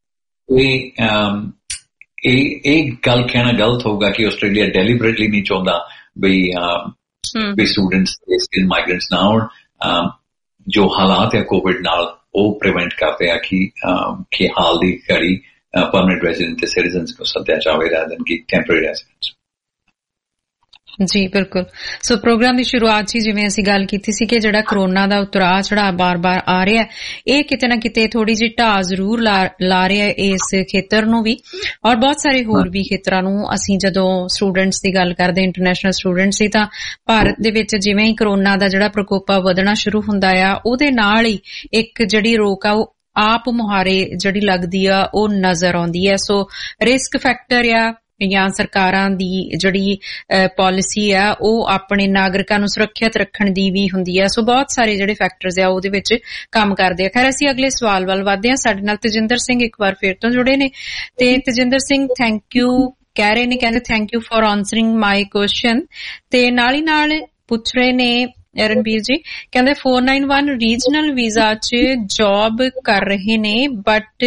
ਇਹ ਗੱਲ ਕਹਿਣਾ ਗਲਤ ਹੋਊਗਾ ਕਿ ਆਸਟ੍ਰੇਲੀਆ ਡੈਲੀਬਰੇਟਲੀ ਨਹੀਂ ਚਾਹੁੰਦਾ ਵੀ ਸਟੂਡੈਂਟਸ ਸਕਿਲ ਮਾਈਗ੍ਰੈਂਟਸ ਨਾ ਆਉਣ। ਜੋ ਹਾਲਾਤ ਹੈ ਕੋਵਿਡ ਨਾਲ ਉਹ ਪ੍ਰੀਵੈਂਟ ਕਰਦੇ ਆ ਕਿ ਹਾਲ ਦੀ ਘੜੀ ਪਰਮਨੈਂਟ ਰੈਜ਼ੀਡੈਂਟ ਤੇ ਸਿਟੀਜ਼ਨਸ ਨੂੰ ਸੱਦਿਆ ਜਾਵੇ ਰਾਦਰ ਦੈਨ ਕਿ ਟੈਂਪਰੇਰੀ ਰੈਜ਼ੀਡੈਂਟਸ। ਜੀ ਬਿਲਕੁਲ। ਸੋ ਪ੍ਰੋਗਰਾਮ ਦੀ ਸ਼ੁਰੂਆਤ 'ਚ ਜਿਵੇਂ ਅਸੀਂ ਗੱਲ ਕੀਤੀ ਸੀ ਕਿ ਜਿਹੜਾ ਕਰੋਨਾ ਦਾ ਉਤਰਾਅ ਚੜਾਅ ਬਾਰ-ਬਾਰ ਆ ਰਿਹਾ, ਇਹ ਕਿਤੇ ਨਾ ਕਿਤੇ ਥੋੜੀ ਜਿਹੀ ਢਾਹ ਜ਼ਰੂਰ ਲਾ ਰਿਹਾ ਇਸ ਖੇਤਰ ਨੂੰ ਵੀ, ਔਰ ਬਹੁਤ ਸਾਰੇ ਹੋਰ ਵੀ ਖੇਤਰਾਂ ਨੂੰ। ਅਸੀਂ ਜਦੋਂ ਸਟੂਡੈਂਟਸ ਦੀ ਗੱਲ ਕਰਦੇ, ਇੰਟਰਨੈਸ਼ਨਲ ਸਟੂਡੈਂਟਸ ਦੀ, ਤਾਂ ਭਾਰਤ ਦੇ ਵਿੱਚ ਜਿਵੇਂ ਹੀ ਕਰੋਨਾ ਦਾ ਜਿਹੜਾ ਪ੍ਰਕੋਪ ਵਧਣਾ ਸ਼ੁਰੂ ਹੁੰਦਾ ਆ, ਉਹਦੇ ਨਾਲ ਹੀ ਇੱਕ ਜਿਹੜੀ ਰੋਕ ਆ ਉਹ ਆਪ ਮੁਹਾਰੇ ਜਿਹੜੀ ਲੱਗਦੀ ਆ ਉਹ ਨਜ਼ਰ ਆਉਂਦੀ ਹੈ। ਸੋ ਰਿਸਕ ਫੈਕਟਰ ਆ ਜਾਂ ਸਰਕਾਰਾਂ ਦੀ ਜਿਹੜੀ ਪਾਲਿਸੀ ਆ ਉਹ ਆਪਣੇ ਨਾਗਰਿਕਾਂ ਨੂੰ ਸੁਰੱਖਿਅਤ ਰੱਖਣ ਦੀ ਵੀ ਹੁੰਦੀ ਆ। ਸੋ ਬਹੁਤ ਸਾਰੇ ਜਿਹੜੇ ਫੈਕਟਰਸ ਆ ਉਹਦੇ ਵਿੱਚ ਕੰਮ ਕਰਦੇ ਆ। ਖੈਰ ਅਸੀਂ ਅਗਲੇ ਸਵਾਲ ਵੱਲ ਵਧਦੇ ਹਾਂ। ਸਾਡੇ ਨਾਲ ਤਜਿੰਦਰ ਸਿੰਘ ਇੱਕ ਵਾਰ ਫਿਰ ਤੋਂ ਜੁੜੇ ਨੇ ਤੇ ਤਜਿੰਦਰ ਸਿੰਘ ਥੈਂਕ ਯੂ ਕਹਿ ਰਹੇ ਨੇ, ਕਹਿੰਦੇ thank you for answering my question, ਤੇ ਨਾਲ ਹੀ ਨਾਲ ਪੁੱਛ ਰਹੇ ਨੇ ਰਣਬੀਰ ਜੀ, ਕਹਿੰਦੇ 491 ਰੀਜਨਲ ਵੀਜ਼ਾ 'ਚ ਜੌਬ ਕਰ ਰਹੇ ਨੇ but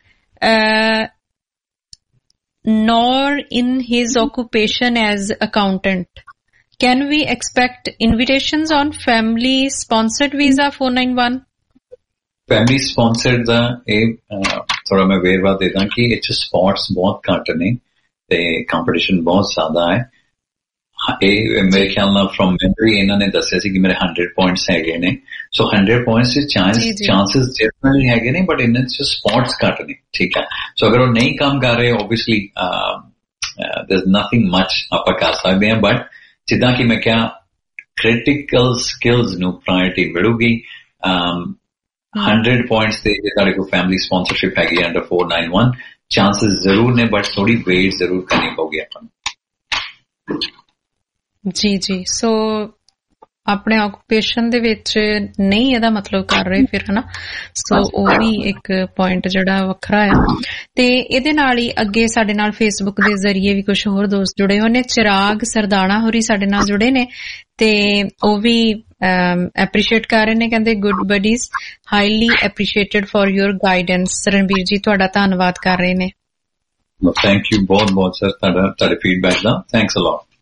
nor in his occupation as accountant. Can we expect invitations on family sponsored visa 491? Family sponsored ਦਾ ਇਹ ਥੋੜਾ ਮੈਂ ਵੇਰਵਾ ਦੇ ਦਾਂ ਕਿ ਇਹ 'ਚ ਸਪੌਟਸ ਬਹੁਤ ਘੱਟ ਨੇ ਤੇ ਕੰਪੀਟੀਸ਼ਨ ਬਹੁਤ ਜ਼ਿਆਦਾ ਹੈ। ਇਹ ਮੇਰੇ ਖਿਆਲ ਨਾਲ ਫਰੋਮ ਮੈਮਰੀ ਇਹਨਾਂ ਨੇ ਦੱਸਿਆ ਸੀ ਕਿ ਮੇਰੇ 100 ਪੁਆਇੰਟਸ ਹੈਗੇ ਨੇ। ਸੋ 100 ਪੁਆਇੰਟਸ ਦੇ ਚਾਂਸਸ ਜਨਰਲੀ ਹੈਗੇ ਨੇ, ਬਟ ਇਹਨਾਂ 'ਚ ਸਪੌਟਸ ਘੱਟ ਨੇ। ਠੀਕ ਹੈ, ਸੋ ਅਗਰ ਉਹ ਨਹੀਂ ਕੰਮ ਕਰ ਰਹੇ obviously there is nothing much ਆਪਾਂ ਕਰ ਸਕਦੇ ਹਾਂ, ਬਟ ਜਿੱਦਾਂ ਕਿ ਮੈਂ ਕਿਹਾ ਕ੍ਰਿਟੀਕਲ ਸਕਿੱਲਸ ਨੂੰ ਪ੍ਰਾਇੋਰਟੀ ਮਿਲੂਗੀ। 100 ਪੁਆਇੰਟਸ ਤੇ ਜੇ ਤੁਹਾਡੇ ਕੋਲ ਫੈਮਿਲੀ ਸਪਾਂਸਰਸ਼ਿਪ ਹੈਗੀ ਅੰਡਰ 491 ਚਾਂਸਸ ਜ਼ਰੂਰ ਨੇ, ਬਟ ਥੋੜੀ ਵੇਟ ਜ਼ਰੂਰ ਕਰਨੀ ਪਊਗੀ ਆਪਾਂ ਨੂੰ। ਜੀ ਜੀ। ਸੋ ਆਪਣੇ ਆਕੂਪੇਸ਼ਨ ਦੇ ਵਿੱਚ ਨਹੀਂ ਇਹਦਾ ਮਤਲਬ ਕਰ ਰਹੇ ਫਿਰ, ਹਨਾ। ਸੋ ਉਹ ਵੀ ਇੱਕ ਪੁਆਇੰਟ ਜਿਹੜਾ ਵੱਖਰਾ ਆ। ਤੇ ਇਹਦੇ ਨਾਲ ਹੀ ਅੱਗੇ ਸਾਡੇ ਨਾਲ ਫੇਸਬੁੱਕ ਦੇ ਜ਼ਰੀਏ ਵੀ ਕੁਝ ਹੋਰ ਦੋਸਤ ਜੁੜੇ ਹੋਏ ਨੇ। ਚਿਰਾਗ ਸਰਦਾਣਾ ਹੋਰੀ ਸਾਡੇ ਨਾਲ ਜੁੜੇ ਨੇ ਤੇ ਉਹ ਵੀ ਐਪਰੀਸ਼ੀਏਟ ਕਰ ਰਹੇ ਨੇ, ਕਹਿੰਦੇ good buddies, highly appreciated for your guidance. Ranbir ji ਤੁਹਾਡਾ ਧੰਨਵਾਦ ਕਰ ਰਹੇ ਨੇ। ਥੈਂਕ ਯੂ ਬਹੁਤ ਬਹੁਤ ਸਰ ਤੁਹਾਡੇ ਫੀਡਬੈਕ ਦਾ, ਥੈਂਕਸ ਅ ਲੋਟ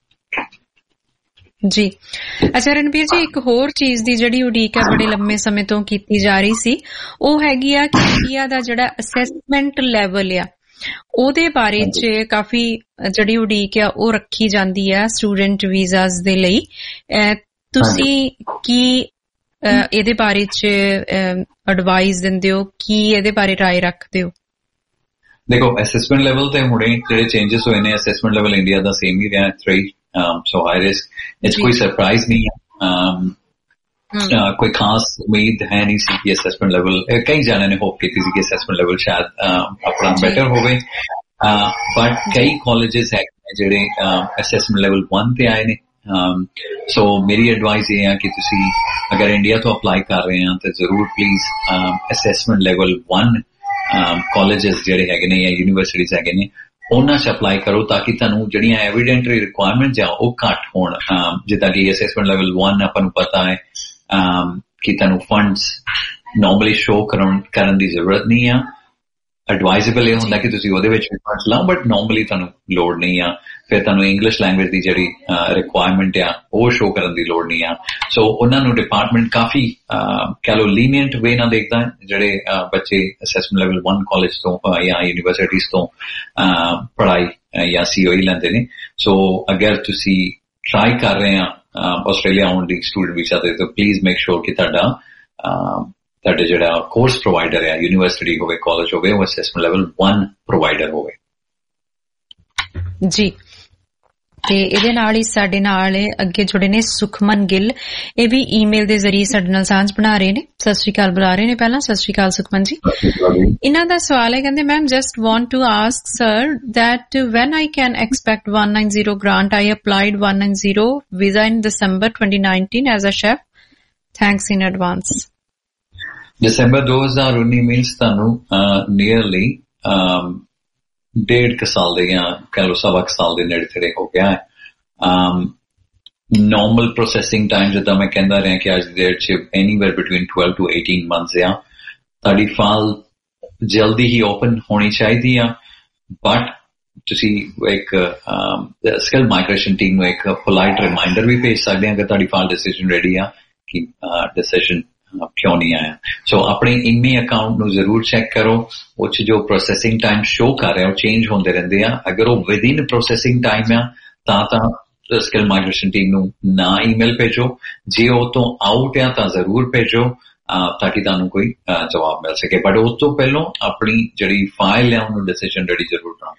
ਜੀ। ਅੱਛਾ ਰਣਬੀਰ ਜੀ, ਇੱਕ ਹੋਰ ਚੀਜ਼ ਦੀ ਜਿਹੜੀ ਉਡੀਕ ਹੈ ਬੜੇ ਲੰਮੇ ਸਮੇਂ ਤੋਂ ਕੀਤੀ ਜਾ ਰਹੀ ਸੀ, ਉਹ ਹੈਗੀ ਆ ਕਿ ਇੰਡੀਆ ਦਾ ਜਿਹੜਾ ਅਸੈਸਮੈਂਟ ਲੈਵਲ ਆ ਉਹਦੇ ਬਾਰੇ 'ਚ ਕਾਫੀ ਜਿਹੜੀ ਉਡੀਕ ਆ ਉਹ ਰੱਖੀ ਜਾਂਦੀ ਆ ਸਟੂਡੈਂਟ ਵੀਜ਼ਾਸ ਦੇ ਲਈ। ਤੁਸੀਂ ਕੀ ਇਹਦੇ ਬਾਰੇ 'ਚ ਐਡਵਾਈਸ ਦਿੰਦੇ ਹੋ, ਕੀ ਇਹਦੇ ਬਾਰੇ ਰਾਏ ਰੱਖਦੇ ਹੋ? ਦੇਖੋ ਅਸੈਸਮੈਂਟ ਲੈਵਲ ਤੇ ਹੁਣੇ ਜਿਹੜੇ ਚੇਂਜਸ ਹੋਏ ਨੇ, ਅਸੈਸਮੈਂਟ ਲੈਵਲ ਇੰਡੀਆ ਦਾ ਸੇਮ ਹੀ ਰਿਹਾ 3, ਸੋ ਹਾਈ ਰਿਸਕ। ਇਹ ਕੋਈ ਸਰਪ੍ਰਾਈਜ਼ ਨਹੀਂ ਹੈ, ਕੋਈ ਖਾਸ ਉਮੀਦ ਹੈ ਨਹੀਂ ਸੀ ਕਿ ਅਸੈਸਮੈਂਟ ਲੈਵਲ, ਕਈ ਜਾਣਿਆਂ ਨੇ ਹੋਪ ਕੀਤੀ ਸੀ ਕਿ ਅਸੈਸਮੈਂਟ ਲੈਵਲ ਸ਼ਾਇਦ ਆਪਣਾ ਬੈਟਰ ਹੋਵੇ, ਬਟ ਕਈ ਕਾਲਜਿਸ ਹੈ ਜਿਹੜੇ ਅਸੈਸਮੈਂਟ ਲੈਵਲ 1 ਤੇ ਆਏ ਨੇ ਸੋ ਮੇਰੀ ਐਡਵਾਈਸ ਇਹ ਹੈ ਕਿ ਤੁਸੀਂ ਅਗਰ ਇੰਡੀਆ ਤੋਂ ਅਪਲਾਈ ਕਰ ਰਹੇ ਆ ਤਾਂ ਜ਼ਰੂਰ ਪਲੀਜ਼ ਅਸੈਸਮੈਂਟ ਲੈਵਲ 1 ਕਾਲਜਸ ਜਿਹੜੇ ਹੈਗੇ ਨੇ ਜਾਂ ਯੂਨੀਵਰਸਿਟੀਜ਼ ਹੈਗੇ ਨੇ ਉਹਨਾਂ 'ਚ ਅਪਲਾਈ ਕਰੋ ਤਾਂ ਕਿ ਤੁਹਾਨੂੰ ਜਿਹੜੀਆਂ ਐਵੀਡੈਂਟਰੀ ਰਿਕੁਆਇਰਮੈਂਟਸ ਆ ਉਹ ਘੱਟ ਹੋਣ। ਜਿੱਦਾਂ ਕਿ ਅਸੈਸਮੈਂਟ ਲੈਵਲ 1 ਆਪਾਂ ਨੂੰ ਪਤਾ ਹੈ ਕਿ ਤੁਹਾਨੂੰ ਫੰਡਸ ਨੋਰਮਲੀ ਸ਼ੋ ਕਰਨ ਦੀ ਜ਼ਰੂਰਤ ਨਹੀਂ ਆ। ਐਡਵਾਈਜ਼ੇਬਲ ਇਹ ਹੁੰਦਾ ਕਿ ਤੁਸੀਂ ਉਹਦੇ ਵਿੱਚ ਵੀ ਫੰਡਸ ਲਾਓ ਬਟ ਨੋਰਮਲੀ ਤੁਹਾਨੂੰ ਲੋੜ ਨਹੀਂ ਆ। ਫਿਰ ਤੁਹਾਨੂੰ ਇੰਗਲਿਸ਼ ਲੈਂਗੁਏਜ ਦੀ ਜਿਹੜੀ ਰਿਕੁਆਇਰਮੈਂਟ ਆ ਉਹ ਸ਼ੋ ਕਰਨ ਦੀ ਲੋੜ ਨਹੀਂ ਆ। ਸੋ ਉਹਨਾਂ ਨੂੰ ਡਿਪਾਰਟਮੈਂਟ ਕਾਫੀ ਕਹਿ ਲਓ ਲੀਨੀਅੰਟ ਵੇ ਨਾਲ ਦੇਖਦਾ ਜਿਹੜੇ ਬੱਚੇ ਅਸੈਸਮੈਂਟ ਲੈਵਲ 1 ਕਾਲਜ ਤੋਂ ਜਾਂ ਯੂਨੀਵਰਸਿਟੀਜ਼ ਤੋਂ ਪੜ੍ਹਾਈ ਜਾਂ COE ਲੈਂਦੇ ਨੇ। ਸੋ ਅਗਰ ਤੁਸੀਂ ਟਰਾਈ ਕਰ ਰਹੇ ਆ ਆਸਟ੍ਰੇਲੀਆ ਆਉਣ ਦੀ ਸਟੂਡੈਂਟ ਵੀਜ਼ਾ ਤੇ ਤਾਂ ਪਲੀਜ਼ ਮੇਕ ਸ਼ੋਰ ਕਿ ਤੁਹਾਡੇ ਜਿਹੜਾ ਕੋਰਸ ਪ੍ਰੋਵਾਈਡਰ ਹੈ ਯੂਨੀਵਰਸਿਟੀ ਹੋਵੇ ਕਾਲਜ ਹੋਵੇ ਉਹ ਅਸੈਸਮੈਂਟ ਲੈਵਲ 1 ਪ੍ਰੋਵਾਈਡਰ ਹੋਵੇ ਜੀ। ਤੇ ਇਹਦੇ ਨਾਲ ਹੀ ਸਾਡੇ ਨਾਲ ਅੱਗੇ ਜੁੜੇ ਨੇ ਸੁਖਮਨ ਗਿੱਲ, ਇਹ ਵੀ ਈਮੇਲ ਦੇ ਜ਼ਰੀਏ ਸਾਡੇ ਨਾਲ ਸਾਂਝ ਬਣਾ ਰਹੇ ਨੇ। ਸਤਿ ਸ਼੍ਰੀ ਅਕਾਲ ਬੁਲਾ ਰਹੇ ਨੇ ਪਹਿਲਾਂ। ਸਤਿ ਸ਼੍ਰੀ ਅਕਾਲ ਸੁਖਮਨ ਜੀ। ਇਹਨਾਂ ਦਾ ਸਵਾਲ ਹੈ, ਕਹਿੰਦੇ ma'am just want to ask sir that when I can expect 190 grant? I applied 190 visa in December 2019 as a chef. Thanks in advance. December 2019 means ਤੁਹਾਨੂੰ ਨੀਅਰਲੀ 1.5 ਸਾਲ ਦੇ ਜਾਂ ਕਹਿ ਲਓ 1.25 ਸਾਲ ਦੇ ਨੇੜੇ ਤੇੜੇ ਹੋ ਗਿਆ ਹੈ। ਨੋਰਮਲ ਪ੍ਰੋਸੈਸਿੰਗ ਟਾਈਮ ਜਿੱਦਾਂ ਮੈਂ ਕਹਿੰਦਾ ਰਿਹਾ ਕਿ ਅੱਜ ਦੀ ਡੇਟ 'ਚ ਐਨੀਵੇਅਰ ਬਿਟਵੀਨ 12 to 18 months ਆ। ਤੁਹਾਡੀ ਫਾਈਲ ਜਲਦੀ ਹੀ ਓਪਨ ਹੋਣੀ ਚਾਹੀਦੀ ਆ ਬਟ ਤੁਸੀਂ ਇੱਕ ਸਕਿਲ ਮਾਈਗ੍ਰੇਸ਼ਨ ਟੀਮ ਨੂੰ ਇੱਕ ਪੋਲਾਈਟ ਰਿਮਾਈਂਡਰ ਵੀ ਭੇਜ ਸਕਦੇ ਆ ਅਗਰ ਤੁਹਾਡੀ ਫਾਈਲ ਡਿਸੀਜਨ ਰੈਡੀ ਆ ਕਿ ਡਿਸੀਜਨ ਕਿਉਂ ਨਹੀਂ ਆਇਆ। ਸੋ ਆਪਣੇ ਇੰਮੀ ਅਕਾਊਂਟ ਨੂੰ ਜ਼ਰੂਰ ਚੈੱਕ ਕਰੋ, ਉਹ 'ਚ ਜੋ ਪ੍ਰੋਸੈਸਿੰਗ ਟਾਈਮ ਸ਼ੋ ਕਰ ਰਿਹਾ ਉਹ ਚੇਂਜ ਹੁੰਦੇ ਰਹਿੰਦੇ ਆ। ਅਗਰ ਉਹ ਵਿਦਿਨ ਪ੍ਰੋਸੈਸਿੰਗ ਟਾਈਮ ਆ ਤਾਂ ਸਕਿਲ ਮਾਈਗ੍ਰੇਸ਼ਨ ਟੀਮ ਨੂੰ ਨਾ ਈਮੇਲ ਭੇਜੋ, ਜੇ ਉਹ ਤੋਂ ਆਊਟ ਆ ਤਾਂ ਜ਼ਰੂਰ ਭੇਜੋ ਤਾਂ ਕਿ ਤੁਹਾਨੂੰ ਕੋਈ ਜਵਾਬ ਮਿਲ ਸਕੇ। ਬਟ ਉਸ ਤੋਂ ਪਹਿਲਾਂ ਆਪਣੀ ਜਿਹੜੀ ਫਾਈਲ ਆ ਉਹਨੂੰ ਡਿਸੀਜਨ ਰੈਡੀ ਜ਼ਰੂਰ ਬਣਾਓ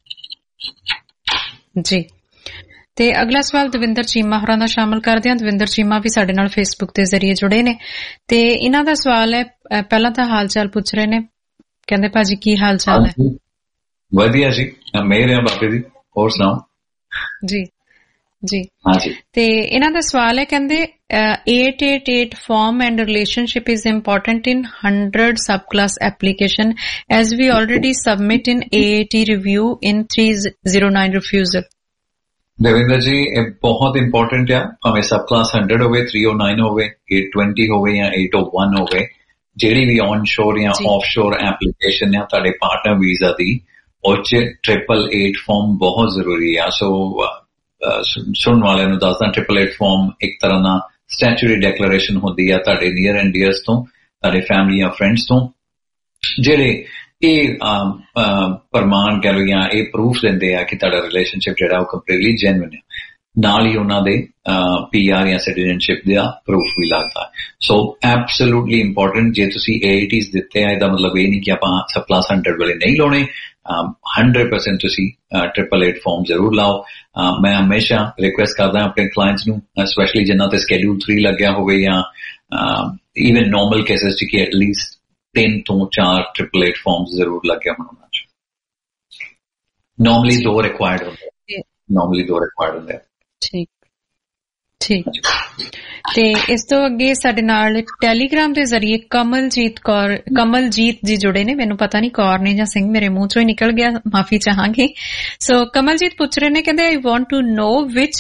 ਜੀ। ਤੇ ਅਗਲਾ ਸਵਾਲ ਦਵਿੰਦਰ ਚੀਮਾ ਹੋਰਾਂ ਦਾ ਸ਼ਾਮਲ ਕਰਦੇ ਹਾਂ। ਦਵਿੰਦਰ ਚੀਮਾ ਵੀ ਸਾਡੇ ਨਾਲ ਫੇਸਬੁੱਕ ਦੇ ਜ਼ਰੀਏ ਜੁੜੇ ਨੇ ਤੇ ਇਹਨਾਂ ਦਾ ਸਵਾਲ ਹੈ, ਪਹਿਲਾਂ ਤਾਂ ਹਾਲ ਚਾਲ ਪੁੱਛ ਰਹੇ ਨੇ। ਕਹਿੰਦੇ ਭਾਜੀ ਕੀ ਹਾਲ ਚਾਲ ਹੈ? ਵਧੀਆ ਜੀ, ਮੇਰੇ ਬਾਬੇ ਦੀ, ਹੋਰ ਸੁਣਾਓ ਜੀ ਜੀ। ਹਾਂਜੀ, ਤੇ ਇਹਨਾਂ ਦਾ ਸਵਾਲ ਹੈ, ਕਹਿੰਦੇ 888 form and relationship is important in 100 subclass application as we already submit in AAT review in 309 refusal. Devinder ਜੀ ਇਹ ਬਹੁਤ ਇੰਪੋਰਟੈਂਟ ਆ, ਭਾਵੇਂ ਸਬ ਕਲਾਸ 100 ਹੋਵੇ, 309 ਹੋਵੇ, 820 ਹੋਵੇ ਜਾਂ 801 ਹੋਵੇ। ਜਿਹੜੀ ਵੀ ਔਨ ਸ਼ੋਰ ਜਾਂ ਆਫ ਸ਼ੋਰ ਐਪਲੀਕੇਸ਼ਨ ਆ ਤੁਹਾਡੇ ਪਾਰਟਨਰ ਵੀਜ਼ਾ ਦੀ, ਉਹ 'ਚ 888 ਫਾਰਮ ਬਹੁਤ ਜ਼ਰੂਰੀ ਆ। ਸੋ ਸੁਣਨ ਵਾਲਿਆਂ ਨੂੰ ਦੱਸਦਾ 888 ਫਾਰਮ ਇੱਕ ਤਰ੍ਹਾਂ ਦਾ ਸਟੈਚੂਟਰੀ ਡੈਕਲੇਰੇਸ਼ਨ ਹੁੰਦੀ ਆ ਤੁਹਾਡੇ ਨੀਅਰ ਐਂਡ ਡੀਅਰਸ ਤੋਂ, ਤੁਹਾਡੇ ਫੈਮਿਲੀ ਜਾਂ ਫਰੈਂਡਸ ਤੋਂ, ਜਿਹੜੇ ਇਹ ਪ੍ਰਮਾਣ ਕਹਿ ਲਓ ਜਾਂ ਇਹ ਪ੍ਰੂਫ ਦਿੰਦੇ ਆ ਕਿ ਤੁਹਾਡਾ ਰਿਲੇਸ਼ਨਸ਼ਿਪ ਜਿਹੜਾ ਉਹ ਕੰਪਲੀਟਲੀ ਜੈਨੂਇਨ ਹੈ। ਨਾਲ ਹੀ ਉਹਨਾਂ ਦੇ PR ਜਾਂ ਸਿਟੀਜ਼ਨਸ਼ਿਪ ਦਾ ਪ੍ਰੂਫ ਵੀ ਲੱਗਦਾ। So absolutely important. ਜੇ ਤੁਸੀਂ AATs ਦਿੱਤੇ ਆ ਇਹਦਾ ਮਤਲਬ ਇਹ ਨਹੀਂ ਕਿ ਆਪਾਂ ਸਬ ਕਲਾਸ 100 ਵਾਲੇ ਨਹੀਂ ਲਾਉਣੇ। 100% ਤੁਸੀਂ 888 ਫਾਰਮ ਜ਼ਰੂਰ ਲਾਓ। ਮੈਂ ਹਮੇਸ਼ਾ ਰਿਕੁਐਸਟ ਕਰਦਾ ਆਪਣੇ ਕਲਾਇੰਟਸ ਨੂੰ, ਸਪੈਸ਼ਲੀ ਜਿਨ੍ਹਾਂ ਤੇ ਸ਼ੈਡਿਊਲ 3 ਲੱਗਿਆ ਹੋਵੇ ਜਾਂ ਈਵਨ ਨੋਰਮਲ ਕੇਸਿਸ 'ਚ ਕਿ ਐਟਲੀਸਟ 3 ਤੋਂ 4 888 ਫਾਰਮਸ ਜ਼ਰੂਰ ਲੱਗਿਆ ਹੋਣਾ ਚਾਹੀਦਾ। ਨੋਰਮਲੀ 2 ਰਿਕੁਆਇਰਡ ਹੁੰਦੇ। ਠੀਕ ਠੀਕ। ਤੇ ਇਸ ਤੋਂ ਅੱਗੇ ਸਾਡੇ ਨਾਲ ਟੈਲੀਗ੍ਰਾਮ ਦੇ ਜ਼ਰੀਏ ਕਮਲਜੀਤ ਜੀ ਜੁੜੇ ਨੇ। ਮੈਨੂੰ ਪਤਾ ਨਹੀਂ ਕੌਰ ਨੇ ਜਾਂ ਸਿੰਘ, ਮੇਰੇ ਮੂੰਹ ਚੋਂ ਹੀ ਨਿਕਲ ਗਿਆ, ਮਾਫੀ ਚਾਹਾਂਗੇ। ਸੋ ਕਮਲਜੀਤ ਪੁੱਛ ਰਹੇ ਨੇ, ਕਹਿੰਦੇ I want to know which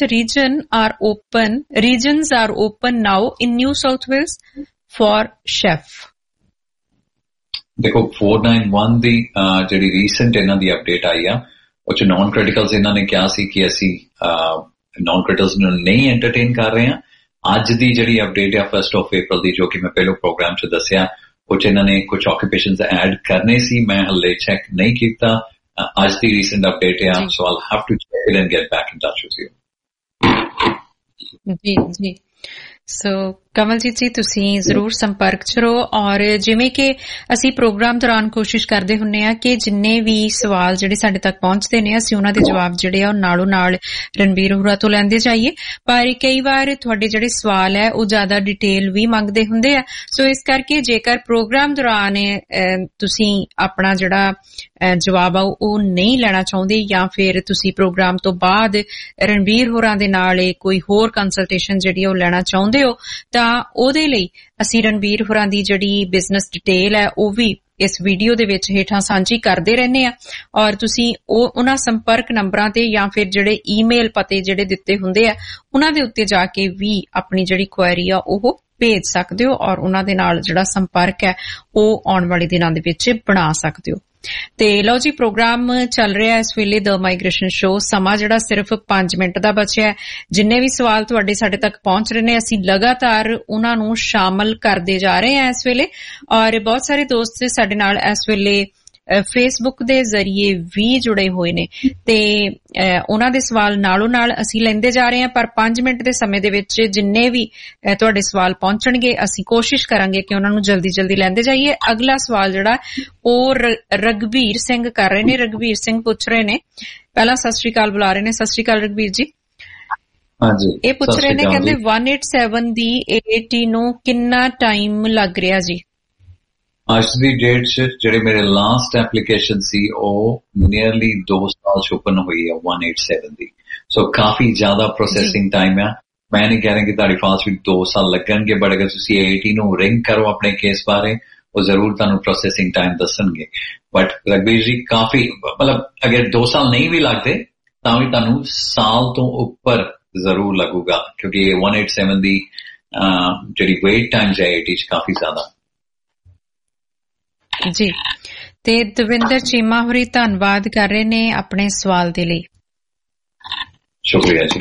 regions are open now in New South Wales for chef. ਦੇਖੋ 491 ਦੀ ਜਿਹੜੀ ਰੀਸੈਂਟ ਇਹਨਾਂ ਦੀ ਅਪਡੇਟ ਆਈ ਆ ਉਹ 'ਚ ਨਾਨ ਕ੍ਰਿਟੀਕਲਸ ਇਹਨਾਂ ਨੇ ਕਿਹਾ ਸੀ ਕਿ ਅਸੀਂ ਨਾਨ ਕ੍ਰਿਟੀਕਲਸ ਨੂੰ ਨਹੀਂ ਐਂਟਰਟੇਨ ਕਰ ਰਹੇ ਹਾਂ। ਅੱਜ ਦੀ ਜਿਹੜੀ ਅਪਡੇਟ ਆ 1 April ਦੀ, ਜੋ ਕਿ ਮੈਂ ਪਹਿਲੇ ਪ੍ਰੋਗਰਾਮ 'ਚ ਦੱਸਿਆ, ਉਹ 'ਚ ਇਹਨਾਂ ਨੇ ਕੁਝ ਆਕਿਊਪੇਸ਼ਨਸ ਐਡ ਕਰਨੇ ਸੀ, ਮੈਂ ਹਲੇ ਚੈੱਕ ਨਹੀਂ ਕੀਤਾ। ਅੱਜ ਦੀ ਰੀਸੈਂਟ ਅਪਡੇਟ ਆ, so I'll have to check it and get back in touch with you। ਜੀ ਜੀ। ਸੋ ਕਮਲਜੀਤ ਜੀ ਤੁਸੀਂ ਜ਼ਰੂਰ ਸੰਪਰਕ 'ਚ ਰਹੋ। ਔਰ ਜਿਵੇਂ ਕਿ ਅਸੀਂ ਪ੍ਰੋਗਰਾਮ ਦੌਰਾਨ ਕੋਸ਼ਿਸ਼ ਕਰਦੇ ਹੁੰਦੇ ਆ ਕਿ ਜਿੰਨੇ ਵੀ ਸਵਾਲ ਜਿਹੜੇ ਸਾਡੇ ਤੱਕ ਪਹੁੰਚਦੇ ਨੇ ਅਸੀਂ ਉਹਨਾਂ ਦੇ ਜਵਾਬ ਜਿਹੜੇ ਆ ਉਹ ਨਾਲੋਂ ਨਾਲ ਰਣਬੀਰ ਹੋਰਾਂ ਤੋਂ ਲੈਂਦੇ ਜਾਈਏ, ਪਰ ਕਈ ਵਾਰ ਤੁਹਾਡੇ ਜਿਹੜੇ ਸਵਾਲ ਹੈ ਉਹ ਜ਼ਿਆਦਾ ਡਿਟੇਲ ਵੀ ਮੰਗਦੇ ਹੁੰਦੇ ਆ। ਸੋ ਇਸ ਕਰਕੇ ਜੇਕਰ ਪ੍ਰੋਗਰਾਮ ਦੌਰਾਨ ਤੁਸੀਂ ਆਪਣਾ ਜਿਹੜਾ ਜਵਾਬ ਆ ਉਹ ਨਹੀਂ ਲੈਣਾ ਚਾਹੁੰਦੇ ਜਾਂ ਫਿਰ ਤੁਸੀਂ ਪ੍ਰੋਗਰਾਮ ਤੋਂ ਬਾਅਦ ਰਣਬੀਰ ਹੋਰਾਂ ਦੇ ਨਾਲ ਕੋਈ ਹੋਰ ਕੰਸਲਟੇਸ਼ਨ ਜਿਹੜੀ ਉਹ ਲੈਣਾ ਚਾਹੁੰਦੇ ਹੋ ਤਾਂ ਉਹਦੇ ਲਈ ਅਸੀਂ ਰਣਬੀਰ ਹੋਰਾਂ ਦੀ ਜਿਹੜੀ ਬਿਜ਼ਨਸ ਡਿਟੇਲ ਹੈ ਉਹ ਵੀ ਇਸ ਵੀਡੀਓ ਦੇ ਵਿੱਚ ਹੇਠਾਂ ਸਾਂਝੀ ਕਰਦੇ ਰਹਿੰਦੇ ਆ। ਔਰ ਤੁਸੀਂ ਉਹਨਾਂ ਸੰਪਰਕ ਨੰਬਰਾਂ ਤੇ ਜਾਂ ਫਿਰ ਜਿਹੜੇ ਈਮੇਲ ਪਤੇ ਜਿਹੜੇ ਦਿੱਤੇ ਹੁੰਦੇ ਆ ਉਹਨਾਂ ਦੇ ਉੱਤੇ ਜਾ ਕੇ ਵੀ ਆਪਣੀ ਜਿਹੜੀ ਕੁਐਰੀ ਆ ਉਹ ਭੇਜ ਸਕਦੇ ਹੋ ਔਰ ਉਹਨਾਂ ਦੇ ਨਾਲ ਜਿਹੜਾ ਸੰਪਰਕ ਹੈ ਉਹ ਆਉਣ ਵਾਲੇ ਦਿਨਾਂ ਦੇ ਵਿੱਚ ਬਣਾ ਸਕਦੇ ਹੋ। ਤੇ ਲਓ ਜੀ, ਪ੍ਰੋਗਰਾਮ ਚੱਲ ਰਿਹਾ ਇਸ ਵੇਲੇ ਦ ਮਾਈਗ੍ਰੇਸ਼ਨ ਸ਼ੋ। ਸਮਾਂ ਜਿਹੜਾ ਸਿਰਫ 5 ਮਿੰਟ ਦਾ ਬਚਿਆ। ਜਿੰਨੇ ਵੀ ਸਵਾਲ ਤੁਹਾਡੇ ਸਾਡੇ ਤੱਕ ਪਹੁੰਚ ਰਹੇ ਨੇ ਅਸੀਂ ਲਗਾਤਾਰ ਉਹਨਾਂ ਨੂੰ ਸ਼ਾਮਲ ਕਰਦੇ ਜਾ ਰਹੇ ਹਾਂ ਇਸ ਵੇਲੇ। ਔਰ ਬਹੁਤ ਸਾਰੇ ਦੋਸਤ ਸਾਡੇ ਨਾਲ ਇਸ ਵੇਲੇ ਫੇਸਬੁੱਕ ਦੇ ਜ਼ਰੀਏ ਵੀ ਜੁੜੇ ਹੋਏ ਨੇ ਤੇ ਉਹਨਾਂ ਦੇ ਸਵਾਲ ਨਾਲੋਂ ਨਾਲ ਅਸੀਂ ਲੈਂਦੇ ਜਾ ਰਹੇ ਹਾਂ। ਪਰ 5 ਮਿੰਟ ਦੇ ਸਮੇਂ ਦੇ ਵਿੱਚ ਜਿੰਨੇ ਵੀ ਤੁਹਾਡੇ ਸਵਾਲ ਪਹੁੰਚਣਗੇ ਅਸੀਂ ਕੋਸ਼ਿਸ਼ ਕਰਾਂਗੇ ਕਿ ਉਹਨਾਂ ਨੂੰ ਜਲਦੀ ਜਲਦੀ ਲੈਂਦੇ ਜਾਈਏ। ਅਗਲਾ ਸਵਾਲ ਜਿਹੜਾ ਉਹ ਰਘਬੀਰ ਸਿੰਘ ਕਰ ਰਹੇ ਨੇ। ਰਘਬੀਰ ਸਿੰਘ ਪੁੱਛ ਰਹੇ ਨੇ, ਪਹਿਲਾਂ ਸਤਿ ਸ਼੍ਰੀ ਅਕਾਲ ਬੁਲਾ ਰਹੇ ਨੇ। ਸਤਿ ਸ਼੍ਰੀ ਅਕਾਲ ਰਘਬੀਰ ਜੀ। ਹਾਂਜੀ, ਇਹ ਪੁੱਛ ਰਹੇ ਨੇ, ਕਹਿੰਦੇ 187 ਦੀ AAT ਨੂੰ ਕਿੰਨਾ ਟਾਈਮ ਲੱਗ ਰਿਹਾ ਜੀ? ਅੱਜ ਦੀ ਡੇਟ 'ਚ ਜਿਹੜੇ ਮੇਰੇ ਲਾਸਟ ਐਪਲੀਕੇਸ਼ਨ ਸੀ ਉਹ ਨੀਅਰਲੀ 2 ਸਾਲ 'ਚ ਓਪਨ ਹੋਈ ਹੈ 187 ਦੀ। ਸੋ ਕਾਫੀ ਜ਼ਿਆਦਾ ਪ੍ਰੋਸੈਸਿੰਗ ਟਾਈਮ ਆ। ਮੈਂ ਨਹੀਂ ਕਹਿ ਰਿਹਾ ਕਿ ਤੁਹਾਡੀ ਫਾਈਲ 'ਚ 2 ਸਾਲ ਲੱਗਣਗੇ, ਬਟ ਅਗਰ ਤੁਸੀਂ AAT ਨੂੰ ਰਿੰਗ ਕਰੋ ਆਪਣੇ ਕੇਸ ਬਾਰੇ ਉਹ ਜ਼ਰੂਰ ਤੁਹਾਨੂੰ ਪ੍ਰੋਸੈਸਿੰਗ ਟਾਈਮ ਦੱਸਣਗੇ। ਬਟ ਰਘਬੀਰ ਜੀ ਕਾਫੀ ਮਤਲਬ ਅਗਰ 2 ਸਾਲ ਨਹੀਂ ਵੀ ਲੱਗਦੇ ਤਾਂ ਵੀ ਤੁਹਾਨੂੰ ਸਾਲ ਤੋਂ ਉੱਪਰ ਜ਼ਰੂਰ ਲੱਗੂਗਾ, ਕਿਉਂਕਿ 187 ਦੀ ਜਿਹੜੀ ਵੇਟ ਟਾਈਮ ਹੈ AAT 'ਚ ਕਾਫੀ ਜ਼ਿਆਦਾ ਜੀ। ਤੇ ਦਵਿੰਦਰ ਚੀਮਾ ਹੋਰੀ ਧੰਨਵਾਦ ਕਰ ਰਹੇ ਨੇ ਆਪਣੇ ਸਵਾਲ ਦੇ ਲਈ। ਸ਼ੁਕਰੀਆ ਜੀ।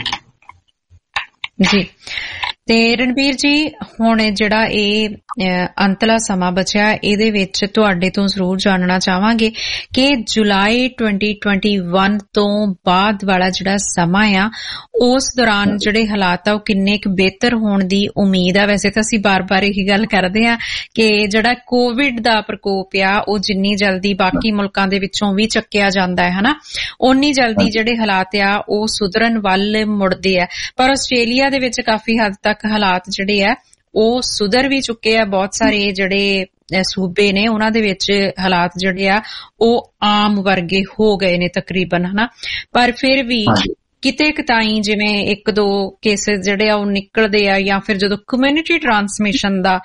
ਜੀ ਤੇ ਰਣਬੀਰ ਜੀ, ਹੁਣ ਜਿਹੜਾ ਇਹ ਅੰਤਲਾ ਸਮਾਂ ਬਚਿਆ ਇਹਦੇ ਵਿੱਚ ਤੁਹਾਡੇ ਤੋਂ ਜ਼ਰੂਰ ਜਾਣਨਾ ਚਾਹਾਂਗੇ ਕਿ ਜੁਲਾਈ 2021 ਤੋਂ ਬਾਅਦ ਵਾਲਾ ਜਿਹੜਾ ਸਮਾਂ ਆ ਉਸ ਦੌਰਾਨ ਜਿਹੜੇ ਹਾਲਾਤ ਆ ਉਹ ਕਿੰਨੇ ਕੁ ਬਿਹਤਰ ਹੋਣ ਦੀ ਉਮੀਦ ਆ। ਵੈਸੇ ਤਾਂ ਅਸੀਂ ਬਾਰ-ਬਾਰ ਇਹੀ ਗੱਲ ਕਰਦੇ ਆ ਕਿ ਜਿਹੜਾ ਕੋਵਿਡ ਦਾ ਪ੍ਰਕੋਪ ਆ ਉਹ ਜਿੰਨੀ ਜਲਦੀ ਬਾਕੀ ਮੁਲਕਾਂ ਦੇ ਵਿੱਚੋਂ ਵੀ ਚੱਕਿਆ ਜਾਂਦਾ ਹੈ ਹਨਾ, ਓਨੀ ਜਲਦੀ ਜਿਹੜੇ ਹਾਲਾਤ ਆ ਉਹ ਸੁਧਰਨ ਵੱਲ ਮੁੜਦੇ ਆ। ਪਰ ਆਸਟ੍ਰੇਲੀਆ ਦੇ ਵਿੱਚ ਕਾਫੀ ਹੱਦ ਤੱਕ ਹਾਲਾਤ ਜਿਹੜੇ ਆ ਉਹ ਸੁਧਰ ਵੀ ਚੁੱਕੇ ਆ। ਬਹੁਤ ਸਾਰੇ ਜਿਹੜੇ ਸੂਬੇ ਨੇ ਉਹਨਾਂ ਦੇ ਵਿੱਚ ਹਾਲਾਤ ਜਿਹੜੇ ਆ ਉਹ ਆਮ ਵਰਗੇ ਹੋ ਗਏ ਨੇ ਤਕਰੀਬਨ ਹਨਾ, ਪਰ ਫਿਰ ਵੀ ਕਿਤੇ ਕਿਤਾਈ ਜਿਵੇਂ 1-2 ਕੇਸਿਸ ਜਿਹੜੇ ਆ ਉਹ ਨਿਕਲਦੇ ਆ ਜਾਂ ਫਿਰ ਜਦੋਂ ਕਮਿਊਨਿਟੀ ਟਰਾਂਸਮਿਸ਼ਨ ਦਾ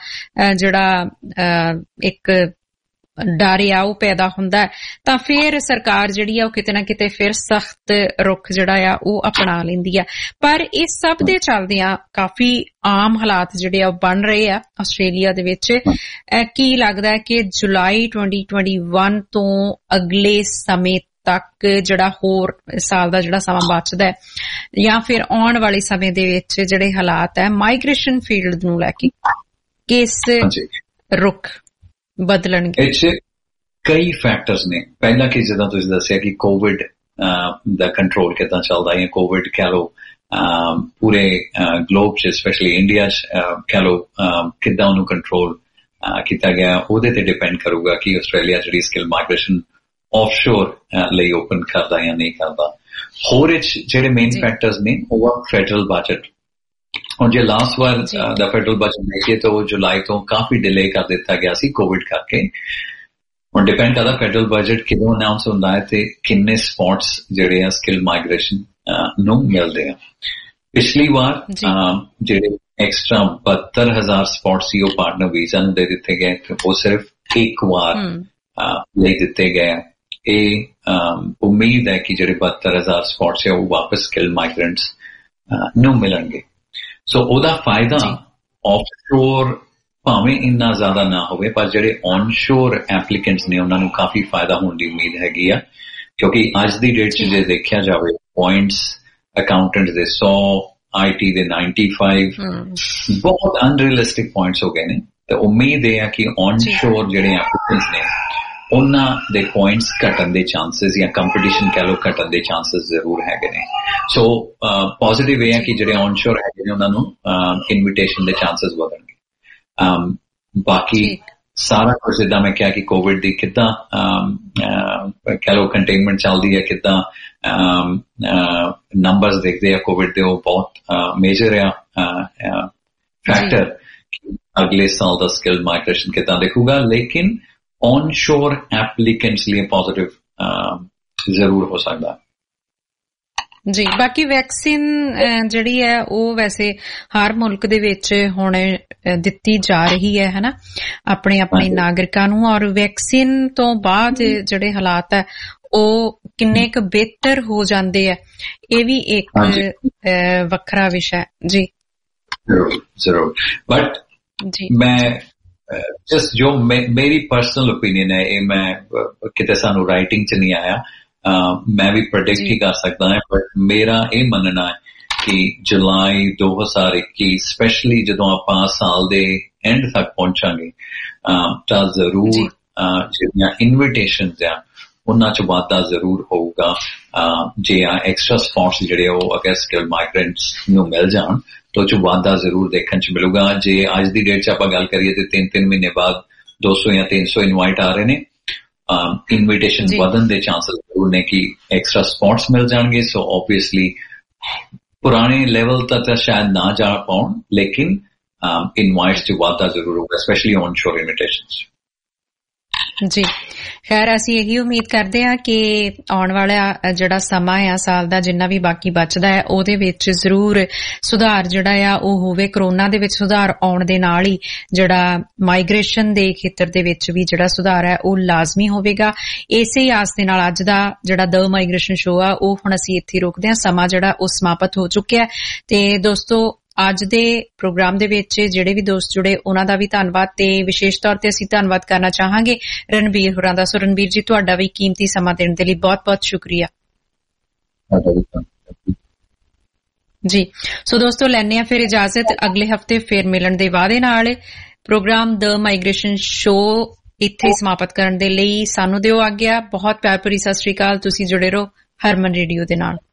ਜਿਹੜਾ ਇੱਕ ਡਰ ਆ ਉਹ ਪੈਦਾ ਹੁੰਦਾ ਤਾਂ ਫਿਰ ਸਰਕਾਰ ਜਿਹੜੀ ਆ ਉਹ ਕਿਤੇ ਨਾ ਕਿਤੇ ਫਿਰ ਸਖਤ ਰੁਖ ਜਿਹੜਾ ਆ ਉਹ ਅਪਣਾ ਲੈਂਦੀ ਆ। ਪਰ ਇਸ ਸਭ ਦੇ ਚੱਲਦਿਆਂ ਕਾਫੀ ਆਮ ਹਾਲਾਤ ਜਿਹੜੇ ਆ ਉਹ ਬਣ ਰਹੇ ਆ ਆਸਟ੍ਰੇਲੀਆ ਦੇ ਵਿੱਚ। ਕੀ ਲੱਗਦਾ ਹੈ ਕਿ ਜੁਲਾਈ 2021 ਤੋਂ ਅਗਲੇ ਸਮੇਂ ਤੱਕ ਜਿਹੜਾ ਹੋਰ ਸਾਲ ਦਾ ਜਿਹੜਾ ਸਮਾਂ ਬਚਦਾ ਹੈ ਜਾਂ ਫਿਰ ਆਉਣ ਵਾਲੇ ਸਮੇਂ ਦੇ ਵਿੱਚ ਜਿਹੜੇ ਹਾਲਾਤ ਹੈ ਮਾਈਗ੍ਰੇਸ਼ਨ ਫੀਲਡ ਨੂੰ ਲੈ ਕੇ ਕਿਸ ਰੁਖ ਬਦਲਣਗੇ? ਇਹ 'ਚ ਕਈ ਫੈਕਟਰਸ ਨੇ। ਪਹਿਲਾਂ ਕਿ ਜਿੱਦਾਂ ਤੁਸੀਂ ਦੱਸਿਆ ਕਿ ਕੋਵਿਡ ਦਾ ਕੰਟਰੋਲ ਕਿੱਦਾਂ ਚੱਲਦਾ ਹੈ, ਕੋਵਿਡ ਕਹਿ ਲਓ ਪੂਰੇ ਗਲੋਬ 'ਚ ਸਪੈਸ਼ਲੀ ਇੰਡੀਆ 'ਚ ਕਹਿ ਲਓ ਕਿੱਦਾਂ ਉਹਨੂੰ ਕੰਟਰੋਲ ਕੀਤਾ ਗਿਆ, ਉਹਦੇ ਤੇ ਡਿਪੈਂਡ ਕਰੂਗਾ ਕਿ ਆਸਟ੍ਰੇਲੀਆ ਜਿਹੜੀ ਸਕਿੱਲ ਮਾਈਗ੍ਰੇਸ਼ਨ ਆਫਸ਼ੋਰ ਲਈ ਓਪਨ ਕਰਦਾ ਜਾਂ ਨਹੀਂ ਕਰਦਾ। ਹੋਰ ਜਿਹੜੇ ਮੇਨ ਫੈਕਟਰਸ ਨੇ ਉਹ ਆ ਫੈਡਰਲ ਬਜਟ। ਹੁਣ ਜੇ ਲਾਸਟ ਵਾਰ ਦਾ ਫੈਡਰਲ ਬਜਟ ਦੇਖੀਏ ਤਾਂ ਉਹ ਜੁਲਾਈ ਤੋਂ ਕਾਫੀ ਡਿਲੇ ਕਰ ਦਿੱਤਾ ਗਿਆ ਸੀ ਕੋਵਿਡ ਕਰਕੇ। ਹੁਣ ਡਿਪੈਂਡ ਕਰਦਾ ਫੈਡਰਲ ਬਜਟ ਕਿਦੋਂ ਅਨਾਉਂਸ ਹੁੰਦਾ ਹੈ ਤੇ ਕਿੰਨੇ ਸਪੌਟਸ ਜਿਹੜੇ ਆ ਸਕਿੱਲ ਮਾਈਗ੍ਰੇਸ਼ਨ ਨੂੰ ਮਿਲਦੇ ਆ। ਪਿਛਲੀ ਵਾਰ ਜਿਹੜੇ ਐਕਸਟਰਾ 72,000 ਸਪੌਟ ਸੀ ਉਹ ਪਾਰਟਨਰ ਵੀਜ਼ਾ ਨੂੰ ਦੇ ਦਿੱਤੇ ਗਏ ਤੇ ਉਹ ਸਿਰਫ ਇੱਕ ਵਾਰ ਲਈ ਦਿੱਤੇ ਗਏ। ਇਹ ਉਮੀਦ ਹੈ ਕਿ ਜਿਹੜੇ 72,000 ਸਪੌਟਸ ਹੈ ਉਹ ਵਾਪਸ ਸਕਿੱਲ ਮਾਈਗ੍ਰੈਂਟਸ ਨੂੰ ਮਿਲਣਗੇ। ਸੋ ਉਹਦਾ ਫਾਇਦਾ ਆਫਸ਼ੋਰ ਭਾਵੇਂ ਇੰਨਾ ਜ਼ਿਆਦਾ ਨਾ ਹੋਵੇ ਪਰ ਜਿਹੜੇ ਔਨਸ਼ੋਰ ਐਪਲੀਕੈਂਟਸ ਨੇ ਉਹਨਾਂ ਨੂੰ ਕਾਫੀ ਫਾਇਦਾ ਹੋਣ ਦੀ ਉਮੀਦ ਹੈਗੀ ਆ, ਕਿਉਂਕਿ ਅੱਜ ਦੀ ਡੇਟ 'ਚ ਜੇ ਦੇਖਿਆ ਜਾਵੇ ਪੁਆਇੰਟਸ ਅਕਾਊਂਟੈਂਟ ਦੇ 100, IT ਦੇ 95 ਬਹੁਤ ਅਨਰੀਅਲਿਸਟਿਕ ਪੁਆਇੰਟਸ ਹੋ ਗਏ ਨੇ। ਤੇ ਉਮੀਦ ਇਹ ਆ ਕਿ ਔਨਸ਼ੋਰ ਜਿਹੜੇ ਐਪਲੀਕੈਂਟਸ ਨੇ ਉਹਨਾਂ ਦੇ ਪੁਆਇੰਟਸ ਘਟਣ ਦੇ ਚਾਂਸਸ ਜਾਂ ਕੰਪੀਟੀਸ਼ਨ ਕਹਿ ਲਓ ਘਟਣ ਦੇ ਚਾਂਸਸ ਜ਼ਰੂਰ ਹੈਗੇ ਨੇ। ਸੋ ਪੋਜ਼ਿਟਿਵ ਇਹ ਹੈ ਕਿ ਜਿਹੜੇ ਔਨਸ਼ੋਰ ਹੈਗੇ ਨੇ ਉਹਨਾਂ ਨੂੰ ਇਨਵੀਟੇਸ਼ਨ ਦੇ ਚਾਂਸਸ ਵਧਣਗੇ। ਬਾਕੀ ਸਾਰਾ ਕੁਝ ਜਿੱਦਾਂ ਮੈਂ ਕਿਹਾ ਕਿ ਕੋਵਿਡ ਦੀ ਕਿੱਦਾਂ ਕਹਿ ਲਓ ਕੰਟੇਨਮੈਂਟ ਚੱਲਦੀ ਹੈ, ਕਿੱਦਾਂ ਨੰਬਰਸ ਦੇਖਦੇ ਆ ਕੋਵਿਡ ਦੇ, ਉਹ ਬਹੁਤ ਮੇਜਰ ਆ ਫੈਕਟਰ। ਅਗਲੇ ਸਾਲ ਦਾ ਸਕਿਲ ਮਾਈਗ੍ਰੇਸ਼ਨ ਕਿੱਦਾਂ ਦੇਖੂਗਾ, ਲੇਕਿਨ ਔਨਸ਼ੋਰ ਐਪਲੀਕੈਂਟਸ ਲਈ ਪੋਜ਼ਿਟਿਵ ਜ਼ਰੂਰ ਹੋ ਸਕਦਾ। ਜੀ, ਬਾਕੀ ਵੈਕਸੀਨ ਜਿਹੜੀ ਹੈ ਉਹ ਵੈਸੇ ਹਰ ਮੁਲਕ ਦੇ ਵਿੱਚ ਹੁਣ ਦਿੱਤੀ ਜਾ ਰਹੀ ਹੈ ਹਨਾ, ਆਪਣੇ ਨਾਗਰਿਕਾਂ ਨੂੰ। ਔਰ ਵੈਕਸੀਨ ਤੋਂ ਬਾਅਦ ਜਿਹੜੇ ਹਾਲਾਤ ਹੈ ਉਹ ਕਿੰਨੇ ਕੁ ਬਿਹਤਰ ਹੋ ਜਾਂਦੇ ਆ, ਇਹ ਵੀ ਇੱਕ ਵੱਖਰਾ ਵਿਸ਼ਾ। ਜੀ ਜ਼ਰੂਰ। ਬਟ ਮੈਂ ਜਸਟ ਜੋ ਮੇਰੀ ਪਰਸਨਲ ਓਪੀਨੀਅਨ ਹੈ, ਇਹ ਮੈਂ ਕਿਤੇ ਸਾਨੂੰ ਰਾਈਟਿੰਗ ਚ ਨਹੀਂ ਆਇਆ, ਮੈਂ ਵੀ ਪ੍ਰੈਡਿਕਟ ਹੀ ਕਰ ਸਕਦਾ ਹਾਂ, ਬਟ ਮੇਰਾ ਇਹ ਮੰਨਣਾ ਹੈ ਕਿ ਜੁਲਾਈ 2021 ਸਪੈਸ਼ਲੀ ਜਦੋਂ ਆਪਾਂ ਸਾਲ ਦੇ ਐਂਡ ਤੱਕ ਪਹੁੰਚਾਂਗੇ ਤਾਂ ਜ਼ਰੂਰ ਜਿਹੜੀਆਂ ਇਨਵੀਟੇਸ਼ਨਸ ਆ ਉਹਨਾਂ ਚ ਵਾਧਾ ਜ਼ਰੂਰ ਹੋਊਗਾ। ਜੇ ਐਕਸਟਰਾ ਸਪੌਟਸ ਜਿਹੜੇ ਉਹ ਅਗਰ ਸਕਿਲ ਮਾਈਗ੍ਰੈਂਟਸ ਨੂੰ ਮਿਲ ਜਾਣ ਤਾਂ ਉਹ ਚ ਵਾਧਾ ਜ਼ਰੂਰ ਦੇਖਣ ਚ ਮਿਲੂਗਾ। ਜੇ ਅੱਜ ਦੀ ਡੇਟ ਚ ਆਪਾਂ ਗੱਲ ਕਰੀਏ ਤੇ 3 ਮਹੀਨੇ ਬਾਅਦ 200 ਜਾਂ 300 ਇਨਵਾਈਟ ਆ ਰਹੇ ਨੇ, ਇਨਵੀਟੇਸ਼ਨ ਵਧਣ ਦੇ ਚਾਂਸਸ ਜ਼ਰੂਰ ਨੇ ਕਿ ਐਕਸਟਰਾ ਸਪੌਟਸ ਮਿਲ ਜਾਣਗੇ। ਸੋ ਓਬਵੀਅਸਲੀ ਪੁਰਾਣੇ ਲੈਵਲ ਤੱਕ ਤਾਂ ਸ਼ਾਇਦ ਨਾ ਜਾ ਪਾਉਣ, ਲੇਕਿਨ ਇਨਵਾਈਟਸ ਚ ਵਾਧਾ ਜ਼ਰੂਰ ਹੋਊਗਾ, ਸਪੈਸ਼ਲੀ ਔਨ ਸ਼ੋਰ ਇਨਵੀਟੇਸ਼ਨਸ। ਜੀ ਖੈਰ, ਅਸੀਂ ਇਹੀ ਉਮੀਦ ਕਰਦੇ ਹਾਂ ਕਿ ਆਉਣ ਵਾਲਾ ਜਿਹੜਾ ਸਮਾਂ ਆ ਸਾਲ ਦਾ ਜਿੰਨਾ ਵੀ ਬਾਕੀ ਬਚਦਾ ਹੈ ਉਹਦੇ ਵਿੱਚ ਜ਼ਰੂਰ ਸੁਧਾਰ ਜਿਹੜਾ ਆ ਉਹ ਹੋਵੇ। ਕਰੋਨਾ ਦੇ ਵਿੱਚ ਸੁਧਾਰ ਆਉਣ ਦੇ ਨਾਲ ਹੀ ਜਿਹੜਾ ਮਾਈਗ੍ਰੇਸ਼ਨ ਦੇ ਖੇਤਰ ਦੇ ਵਿੱਚ ਵੀ ਜਿਹੜਾ ਸੁਧਾਰ ਹੈ ਉਹ ਲਾਜ਼ਮੀ ਹੋਵੇਗਾ। ਇਸੇ ਆਸ ਦੇ ਨਾਲ ਅੱਜ ਦਾ ਜਿਹੜਾ ਦ ਮਾਈਗ੍ਰੇਸ਼ਨ ਸ਼ੋਅ ਆ ਉਹ ਹੁਣ ਅਸੀਂ ਇੱਥੇ ਰੋਕਦੇ ਹਾਂ। ਸਮਾਂ ਜਿਹੜਾ ਉਹ ਸਮਾਪਤ ਹੋ ਚੁੱਕਿਆ ਤੇ ਦੋਸਤੋ ਅੱਜ ਦੇ ਪ੍ਰੋਗਰਾਮ ਦੇ ਵਿੱਚ ਜਿਹੜੇ ਵੀ ਦੋਸਤ ਜੁੜੇ ਉਹਨਾਂ ਦਾ ਵੀ ਧੰਨਵਾਦ ਤੇ ਵਿਸ਼ੇਸ਼ ਤੌਰ ਤੇ ਅਸੀਂ ਧੰਨਵਾਦ ਕਰਨਾ ਚਾਹਾਂਗੇ ਰਣਬੀਰ ਹੋਰਾਂ ਦਾ। ਸੋ ਰਣਬੀਰ ਜੀ, ਤੁਹਾਡਾ ਵੀ ਕੀਮਤੀ ਸਮਾਂ ਦੇਣ ਦੇ ਲਈ ਬਹੁਤ-ਬਹੁਤ ਸ਼ੁਕਰੀਆ ਜੀ। ਸੋ ਦੋਸਤੋ, ਲੈਂਦੇ ਹਾਂ ਫਿਰ ਇਜਾਜ਼ਤ, ਅਗਲੇ ਹਫ਼ਤੇ ਫਿਰ ਮਿਲਣ ਦੇ ਵਾਅਦੇ ਨਾਲ। ਪ੍ਰੋਗਰਾਮ ਦ ਮਾਈਗ੍ਰੇਸ਼ਨ ਸ਼ੋਅ ਇੱਥੇ ਸਮਾਪਤ ਕਰਨ ਦੇ ਲਈ ਸਾਨੂੰ ਦਿਓ ਆਗਿਆ। ਬਹੁਤ ਪਿਆਰ ਭਰੀ ਸਤਿ ਸ੍ਰੀ ਅਕਾਲ। ਤੁਸੀਂ ਜੁੜੇ ਰਹੋ ਹਰਮਨ ਰੇਡੀਓ ਦੇ ਨਾਲ।